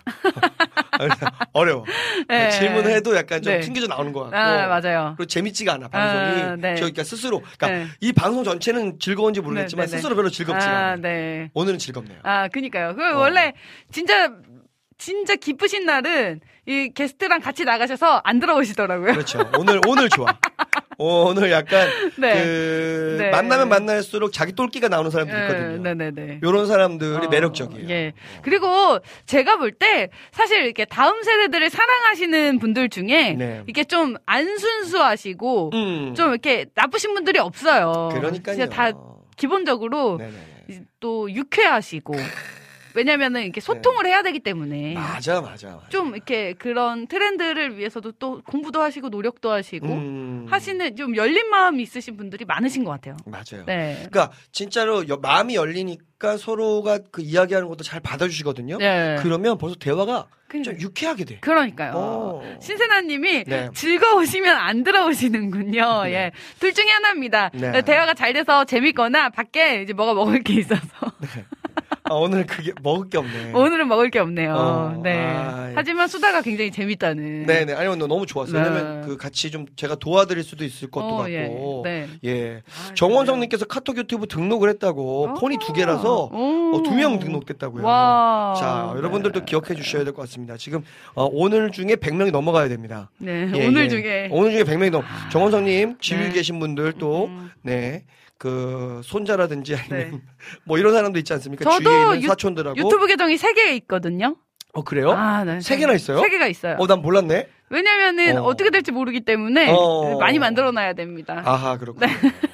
어려워. 네. 질문을 해도 약간 좀 네. 튕겨져 나오는 것 같고. 아, 맞아요. 그리고 재밌지가 않아, 방송이. 아, 네. 저 그러니까 스스로. 그러니까 네. 이 방송 전체는 즐거운지 모르겠지만 네, 네, 네. 스스로 별로 즐겁지가 아, 않아요. 네. 오늘은 즐겁네요. 아, 그니까요. 그 어. 원래 진짜 진짜 기쁘신 날은 이 게스트랑 같이 나가셔서 안 들어오시더라고요. 그렇죠. 오늘, 오늘 좋아. 오늘 약간 네. 그 네. 만나면 만날수록 자기 똘끼가 나오는 사람들이 있거든요. 네네네. 이런 사람들이 어, 매력적이에요. 예. 그리고 제가 볼 때 사실 이렇게 다음 세대들을 사랑하시는 분들 중에 네. 이게 좀 안 순수하시고 음. 좀 이렇게 나쁘신 분들이 없어요. 그러니까요. 진짜 다 기본적으로 네네네. 또 유쾌하시고 왜냐면은 이렇게 소통을 해야 되기 때문에 맞아, 맞아, 맞아. 좀 이렇게 그런 트렌드를 위해서도 또 공부도 하시고 노력도 하시고 음. 하시는 좀 열린 마음이 있으신 분들이 많으신 것 같아요. 맞아요. 네. 그러니까 진짜로 여- 마음이 열리니까 서로가 그 이야기하는 것도 잘 받아주시거든요. 네. 그러면 벌써 대화가 그러니까. 좀 유쾌하게 돼. 그러니까요. 어. 신세나님이 네. 즐거우시면 안 들어오시는군요. 네. 예, 둘 중에 하나입니다. 네. 대화가 잘 돼서 재밌거나 밖에 이제 뭐가 먹을 게 있어서 아, 오늘 그게 먹을 게 없네. 오늘은 먹을 게 없네요. 어, 네. 아, 예. 하지만 수다가 굉장히 재밌다는. 네네. 아니, 오늘 너무 좋았어요. 네. 왜냐면 그 같이 좀 제가 도와드릴 수도 있을 것도 어, 같고. 예. 네. 예. 아, 정원성님께서 카톡 유튜브 등록을 했다고. 폰이 두 개라서 오. 어, 두 명 등록됐다고요. 와. 자, 네. 여러분들도 기억해 주셔야 될 것 같습니다. 지금 어, 오늘 중에 백 명이 넘어가야 됩니다. 네. 예, 오늘 예. 중에. 오늘 중에 백 명이 넘. 정원성님 지휘 네. 계신 분들 또 음. 네. 그 손자라든지 아니면 네. 뭐 이런 사람도 있지 않습니까? 저도 주위에 있는 유- 사촌들하고. 유튜브 계정이 세 개 있거든요. 어 그래요? 아, 네. 세 개나 있어요? 세 개가 있어요. 어, 난 몰랐네. 왜냐면은 어. 어. 떻게 될지 모르기 때문에 어. 많이 만들어 놔야 됩니다. 아하, 그렇군요.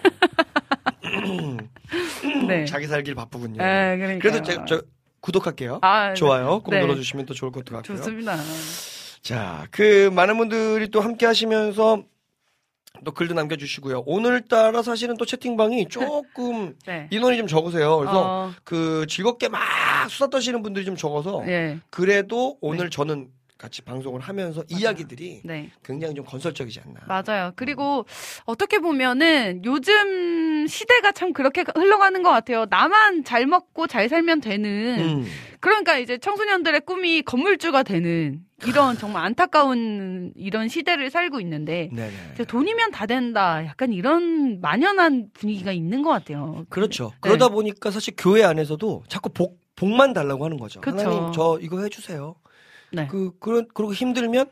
네. 자기 살길 바쁘군요. 네, 그러니까요. 그래도 제, 저 구독할게요. 아, 좋아요. 꼭 네. 눌러주시면 또 좋을 것 같고요. 좋습니다. 자, 그 많은 분들이 또 함께 하시면서 또 글도 남겨주시고요. 오늘따라 사실은 또 채팅방이 조금 네. 인원이 좀 적으세요. 그래서 어, 그 즐겁게 막 수다 떠시는 분들이 좀 적어서 예. 그래도 오늘 저는 같이 방송을 하면서 이야기들이 네. 굉장히 좀 건설적이지 않나. 맞아요. 그리고 어떻게 보면은 요즘 시대가 참 그렇게 흘러가는 것 같아요. 나만 잘 먹고 잘 살면 되는. 음. 그러니까 이제 청소년들의 꿈이 건물주가 되는 이런 정말 안타까운 이런 시대를 살고 있는데 네네. 이제 돈이면 다 된다. 약간 이런 만연한 분위기가 있는 것 같아요. 그렇죠. 네. 그러다 보니까 사실 교회 안에서도 자꾸 복, 복만 달라고 하는 거죠. 그쵸. 하나님, 저 이거 해주세요. 네. 그, 그런, 그리고 힘들면,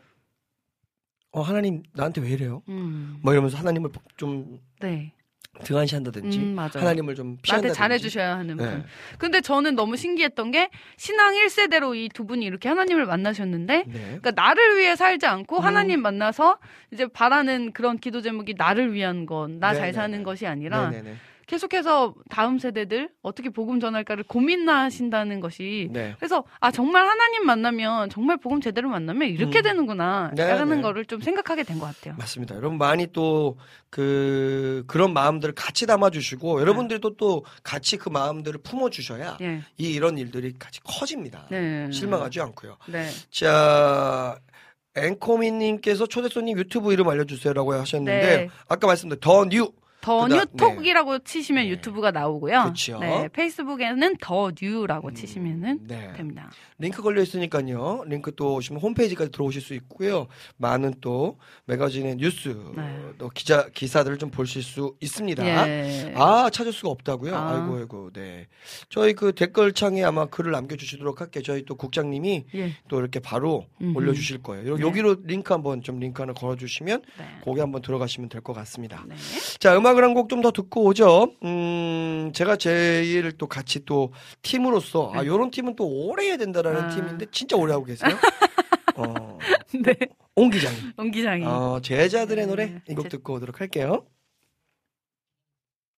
어, 하나님, 나한테 왜 이래요? 음. 뭐 이러면서 하나님을 좀 네. 등한시한다든지, 음, 맞아요. 하나님을 좀 나한테 피한다든지. 잘해주셔야 하는 분. 네. 근데 저는 너무 신기했던 게 신앙 일 세대로 이 두 분이 이렇게 하나님을 만나셨는데 네. 그러니까 나를 위해 살지 않고 음. 하나님 만나서 이제 바라는 그런 기도 제목이 나를 위한 건, 나 잘 네네네. 사는 것이 아니라 네네네. 계속해서 다음 세대들 어떻게 복음 전할까를 고민하신다는 것이 네. 그래서 아 정말 하나님 만나면 정말 복음 제대로 만나면 이렇게 음. 되는구나 네, 라는 네. 거를 좀 생각하게 된 것 같아요. 맞습니다. 여러분 많이 또 그 그런 마음들을 같이 담아주시고 여러분들도 또 같이 그 마음들을 품어주셔야 예. 이 이런 일들이 같이 커집니다. 네. 실망하지 않고요. 네. 자 앵커미님께서 초대 손님 유튜브 이름 알려주세요라고 하셨는데 네. 아까 말씀드린 더뉴 더 그다- 뉴톡이라고 치시면 네. 유튜브가 나오고요. 그쵸. 네, 페이스북에는 더 뉴라고 치시면은 네. 됩니다. 링크 걸려 있으니까요. 링크 또 오시면 홈페이지까지 들어오실 수 있고요. 많은 또 매거진의 뉴스, 네. 또 기자 기사들을 좀 보실 수 있습니다. 예. 아 찾을 수가 없다고요? 아. 아. 이고 아이고 네. 저희 그 댓글창에 아마 글을 남겨주시도록 할게요. 저희 또 국장님이 예. 또 이렇게 바로 음흠. 올려주실 거예요. 요- 네. 여기로 링크 한번 좀 링크 하나 걸어주시면 네. 거기 한번 들어가시면 될 것 같습니다. 네. 자, 음악을 한 곡 좀 더 듣고 오죠. 음, 제가 제일 또 같이 또 팀으로서, 아, 요런 팀은 또 오래 해야 된다라는 아. 팀인데, 진짜 오래 하고 계세요. 어, 네. 옹 기장님. 옹 기장이. 어, 제자들의 네. 노래, 이 곡 제- 듣고 오도록 할게요.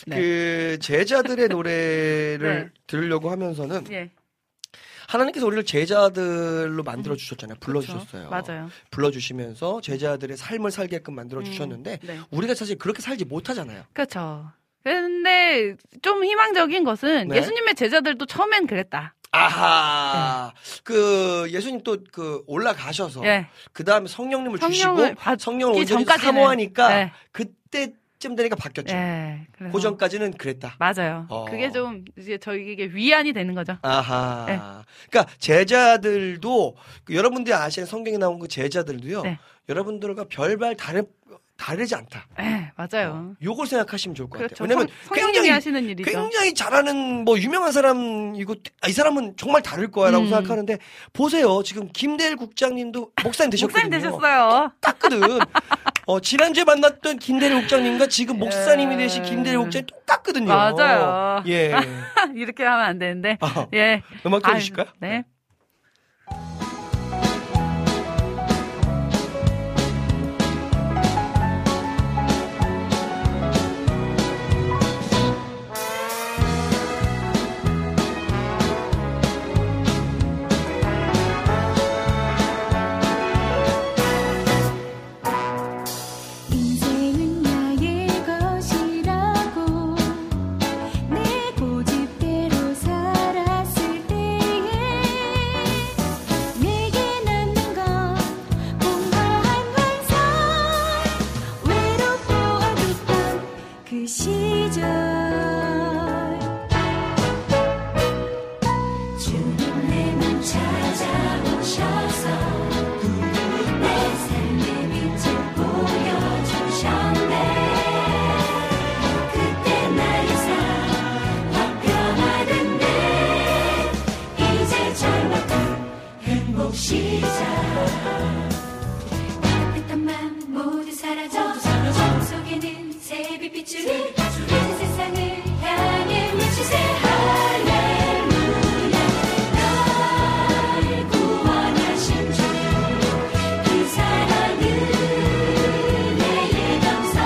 그 제자들의 노래를 네. 들으려고 하면서는 예. 하나님께서 우리를 제자들로 만들어 주셨잖아요. 불러 주셨어요. 그렇죠. 맞아요. 불러 주시면서 제자들의 삶을 살게끔 만들어 주셨는데 음, 네. 우리가 사실 그렇게 살지 못하잖아요. 그렇죠. 근데 좀 희망적인 것은 네. 예수님의 제자들도 처음엔 그랬다. 아하. 네. 그 예수님 또 그 올라가셔서 네. 그 다음에 성령님을 성령을 주시고 받기 성령을 온전히 전까지는. 사모하니까 네. 그때쯤 되니까 바뀌었죠. 네. 그래서 그 전까지는 그랬다. 맞아요. 어. 그게 좀 이제 저에게 위안이 되는 거죠. 아하. 네. 그러니까 제자들도 그 여러분들이 아시는 성경에 나온 그 제자들도요. 네. 여러분들과 별반 다른 다르지 않다. 네, 맞아요. 어, 요걸 생각하시면 좋을 것 그렇죠. 같아요. 왜냐면 성, 성령님이 하시는 일이죠. 굉장히 잘하는 뭐 유명한 사람이고 아, 이 사람은 정말 다를 거야라고 음. 생각하는데 보세요. 지금 김대일 국장님도 목사님 되셨거든요. 목사님 되셨어요. 똑같거든. 어, 지난주에 만났던 김대일 국장님과 지금 목사님이 되신 김대일 국장님 똑같거든요. 맞아요. 예. 이렇게 하면 안 되는데. 어, 예. 음악 들으실까요? 아유, 네. 인생은 나의 것이라고 내 고집대로 살았을 때에 내게 남는 건 공허한 환상 외롭고 어둡던 그 시절 주님 내 맘 찾아오셔서 내 삶의 빛을 보여주셨네. 그때 나의 삶 확 변화됐네. 이제 젊었던 행복 시작. 따뜻한 맘 모두 사라져 정 속에는 새빛 비추는 이제 세상을 향해 외치세 할렐루야. 날 구원하신 주 그 사랑은 내게 감사.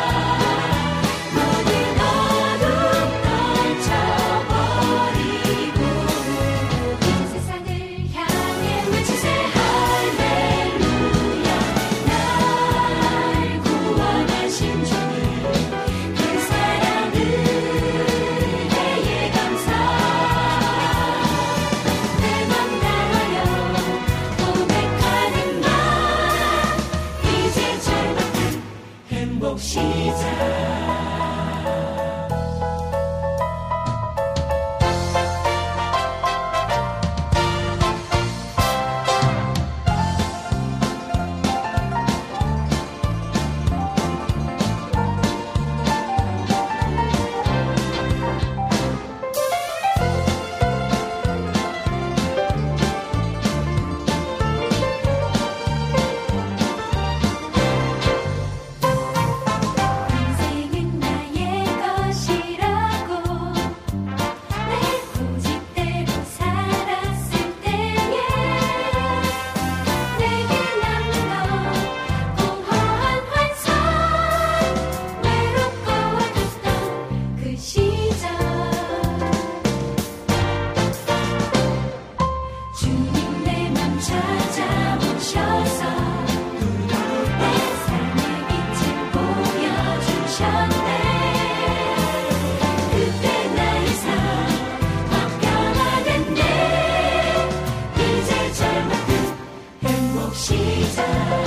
모든 어둠 떨쳐버리고 이제 세상을 향해 외치세 할렐루야. 날 구원하신 주 그 사랑은 내게 감사. 내 맘 다하여 고백하는 말 이제 젊었던 행복 시작. 인생은 나의 것이라고 내 고집대로 살았을 때에 내게 남는 건 공허한 환상 외롭고 어둡던 그 시절 주님 내 맘 찾아오셔서 내 삶의 빛을 보여주셨네. 그때 나의 삶 확 변화됐네. 이제 젊었던 행복 시작.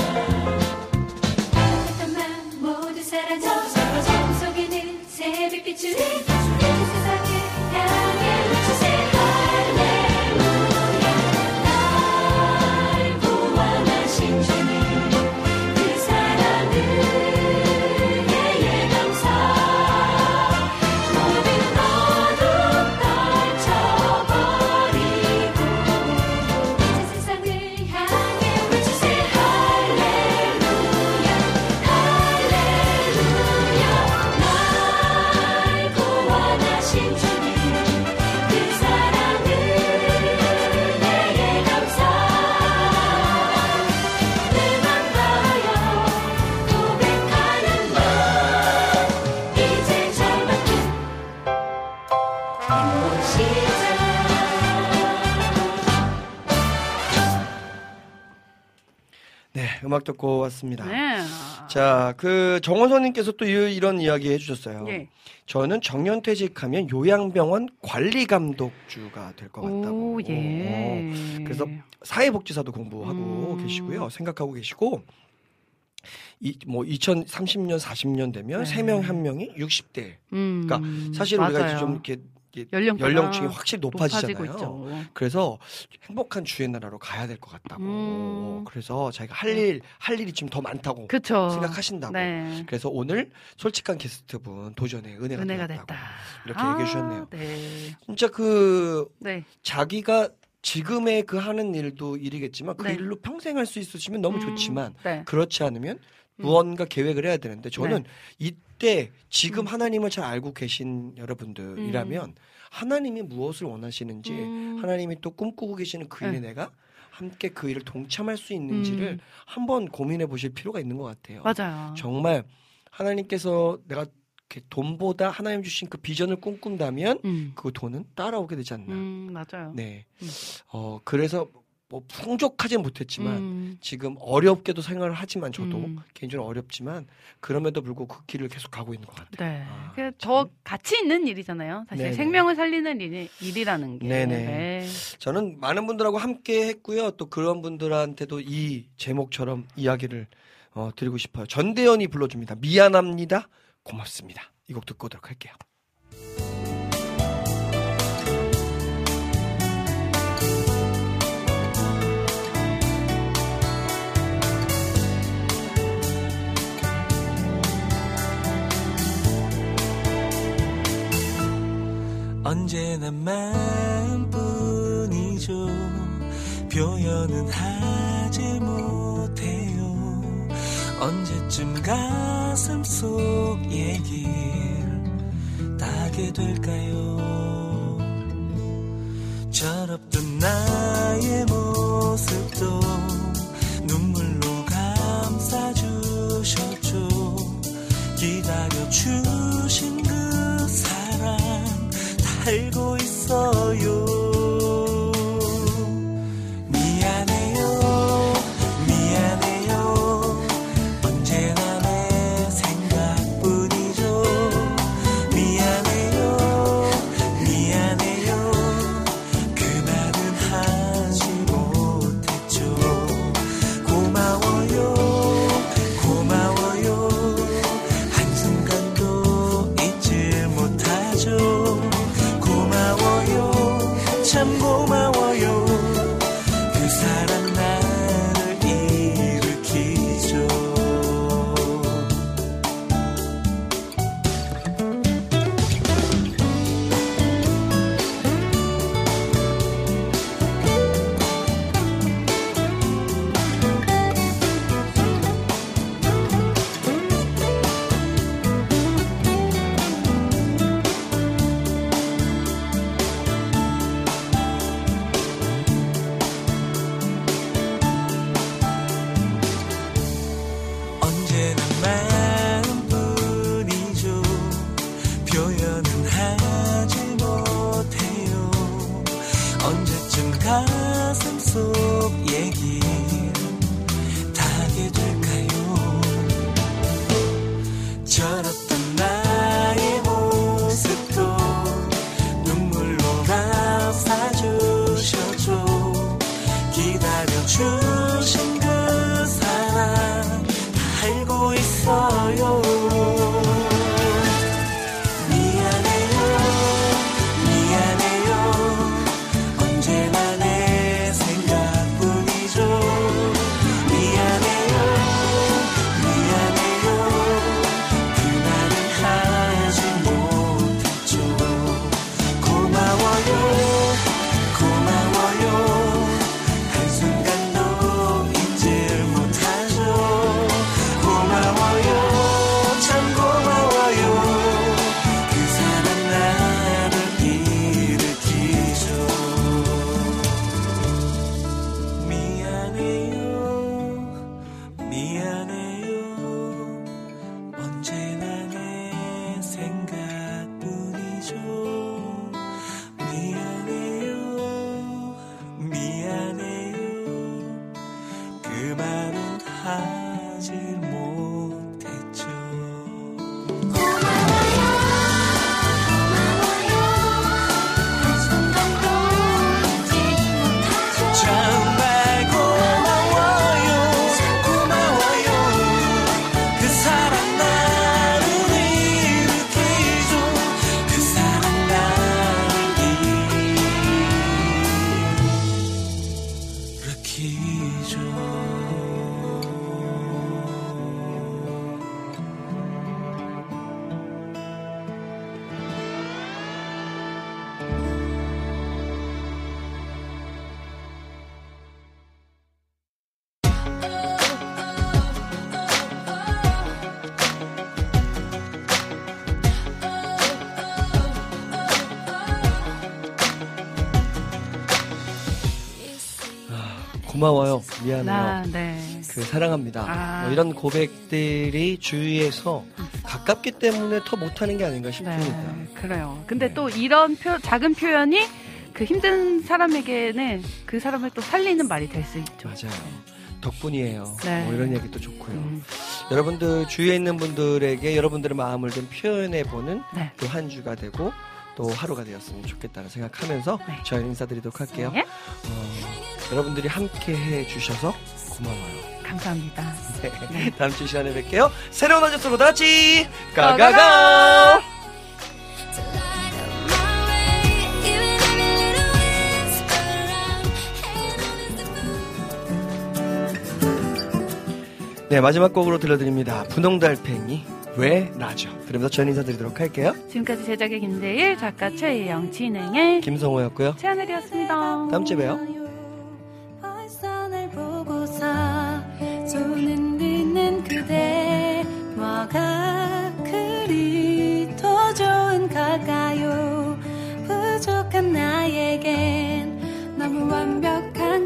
따뜻한 맘 모두 사라져 정 속에는 새빛 비추는 이제 세상을 향해 외치세 할렐루야. 날 구원하신 주님 그 사랑은 내게 감사. 모든 어둠 떨쳐버리고 이제 세상을 향해 외치세 할렐루야. 네, 음악 듣고 왔습니다. 네. 자, 그 정원선님께서 또 이, 이런 이야기 해주셨어요. 예. 저는 정년퇴직하면 요양병원 관리감독주가 될 것 같다고. 오, 예. 어, 그래서 사회복지사도 공부하고 음. 계시고요. 생각하고 계시고. 이, 뭐, 이천삼십 년, 사십 년 되면 네. 세 명에 한 명이 육십 대. 음, 그러니까 사실 우리가 맞아요. 이제 좀 이렇게 이게 연령대가 연령층이 확실히 높아지잖아요. 높아지고 있죠. 그래서 행복한 주의 나라로 가야 될 것 같다고. 음. 그래서 자기가 할 일, 할 일이 지금 더 많다고 그쵸. 생각하신다고. 네. 그래서 오늘 솔직한 게스트분 도전에 은혜가, 은혜가 되었다고 됐다. 이렇게 아, 얘기해 주셨네요. 네. 진짜 그 네. 자기가 지금의 그 하는 일도 일이겠지만 그 네. 일로 평생 할 수 있으시면 너무 음, 좋지만 네. 그렇지 않으면 무언가 계획을 해야 되는데 저는 네. 이때 지금 음. 하나님을 잘 알고 계신 여러분들이라면 음. 하나님이 무엇을 원하시는지 음. 하나님이 또 꿈꾸고 계시는 그 일에 네. 내가 함께 그 일을 동참할 수 있는지를 음. 한번 고민해 보실 필요가 있는 것 같아요. 맞아요. 정말 하나님께서 내가 이렇게 돈보다 하나님 주신 그 비전을 꿈꾼다면 음. 그 돈은 따라오게 되지 않나. 음, 맞아요. 네. 음. 어 그래서 뭐 풍족하진 못했지만 음. 지금 어렵게도 생활을 하지만 저도 음. 개인적으로 어렵지만 그럼에도 불구하고 그 길을 계속 가고 있는 것 같아요. 네. 아, 그 더 가치 있는 일이잖아요. 사실 네네. 생명을 살리는 일이, 일이라는 게. 네네. 네. 저는 많은 분들하고 함께 했고요. 또 그런 분들한테도 이 제목처럼 이야기를 어, 드리고 싶어요. 전대현이 불러줍니다. 미안합니다. 고맙습니다. 이 곡 듣고 오도록 할게요. 언제나 마음뿐이죠. 표현은 하지 못해요. 언제쯤 가슴 속 얘기를 따게 될까요? 철없던 나의 모습도 눈물로 감싸주셨죠. 기다려주신 그 사랑 알고 있어요. 미안해요, 미안해요. 언제나 내 생각뿐이죠. 미안해요, 미안해요. 그 말은 하지 못했죠. 고마워요, 고마워요. 한순간도 잊지 못하죠. 참 고마워요. 그 사랑 나를 일으키죠. 언제나 마음뿐이죠. 표현은 하지 못해요. 언제쯤 가슴 속 얘기를 타게 될까요? 철없던 나의 모습도 눈물로 감싸주셨죠. 기다려주신 그 사랑 알고 있어요. 미안해요, 미안해요. 언제나 내 생각뿐이죠. 미안해요, 미안해요. 그 말은 하지 못했죠. 고마워요, 고마워요. 한순간도 잊어 고마워요. 미안해요. 아, 네. 그 사랑합니다. 아. 뭐 이런 고백들이 주위에서 가깝기 때문에 더 못하는 게 아닌가 싶습니다. 네, 그래요. 근데 또 이런 표, 작은 표현이 그 힘든 사람에게는 그 사람을 또 살리는 말이 될 수 있죠. 맞아요. 덕분이에요. 네. 뭐 이런 얘기도 좋고요. 음. 여러분들 주위에 있는 분들에게 여러분들의 마음을 좀 표현해보는 네. 또 한 주가 되고 또 하루가 되었으면 좋겠다는 생각하면서 네. 저희 인사드리도록 할게요. 네. 어, 여러분들이 함께 해주셔서 고마워요. 감사합니다. 네. 다음 주 시간에 뵐게요. 새로운 아저씨로 다 같이 가가가! 가가가! 네, 마지막 곡으로 들려드립니다. 분홍달팽이 왜 나죠? 그러면서 전 인사드리도록 할게요. 지금까지 제작의 김대일, 작가 최희영, 진행의 김성호였고요. 최하늘이었습니다. 다음 주에 봬요. 벌써 날 보고서 손 흔드는 그대 뭐가 그리 더 좋은 걸까요? 부족한 나에겐 너무 완벽한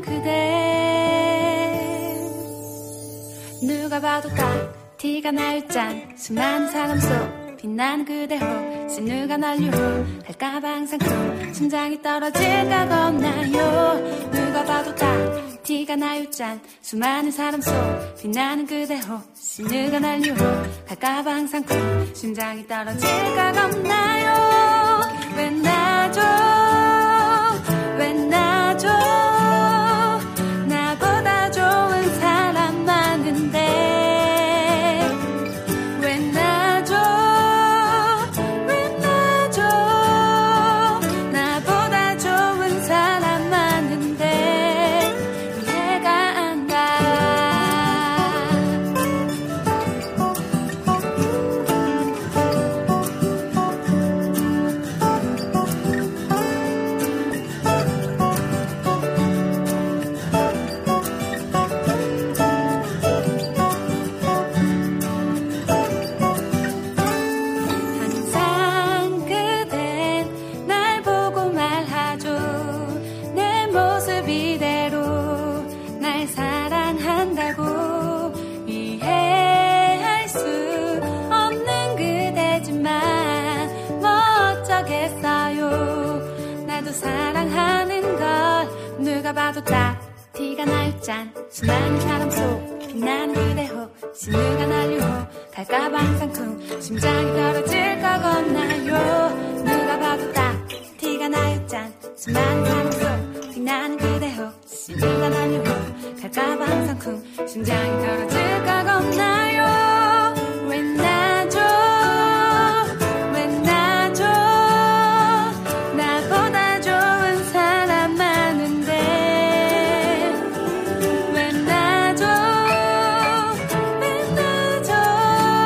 그대 누가 봐도 딱 티가 날 짠 수많은 사람 속 빛나는 그대 혹시 누가 날 유혹할까봐 항상 또 심장이 떨어질까 겁나요 누가 봐도 딱 티가 나요 짠 수많은 사람 속 빛나는 그대 혹시 누가 날 유혹할까봐 항상 또 심장이 떨어질까 겁나요 왜 나죠 왜 나죠 나보다 좋은 사람 많은데 누가 봐도 딱 티가 나요 짠 수많은 사람 속 빛나는 그대 혹시 누가 날 유혹할까봐 항상 쿵 심장이 떨어질까 겁나요 누가 봐도 딱 티가 나요 짠 수많은 사람 속 빛나는 그대 혹시 누가 날 유혹할까봐 항상 쿵 심장이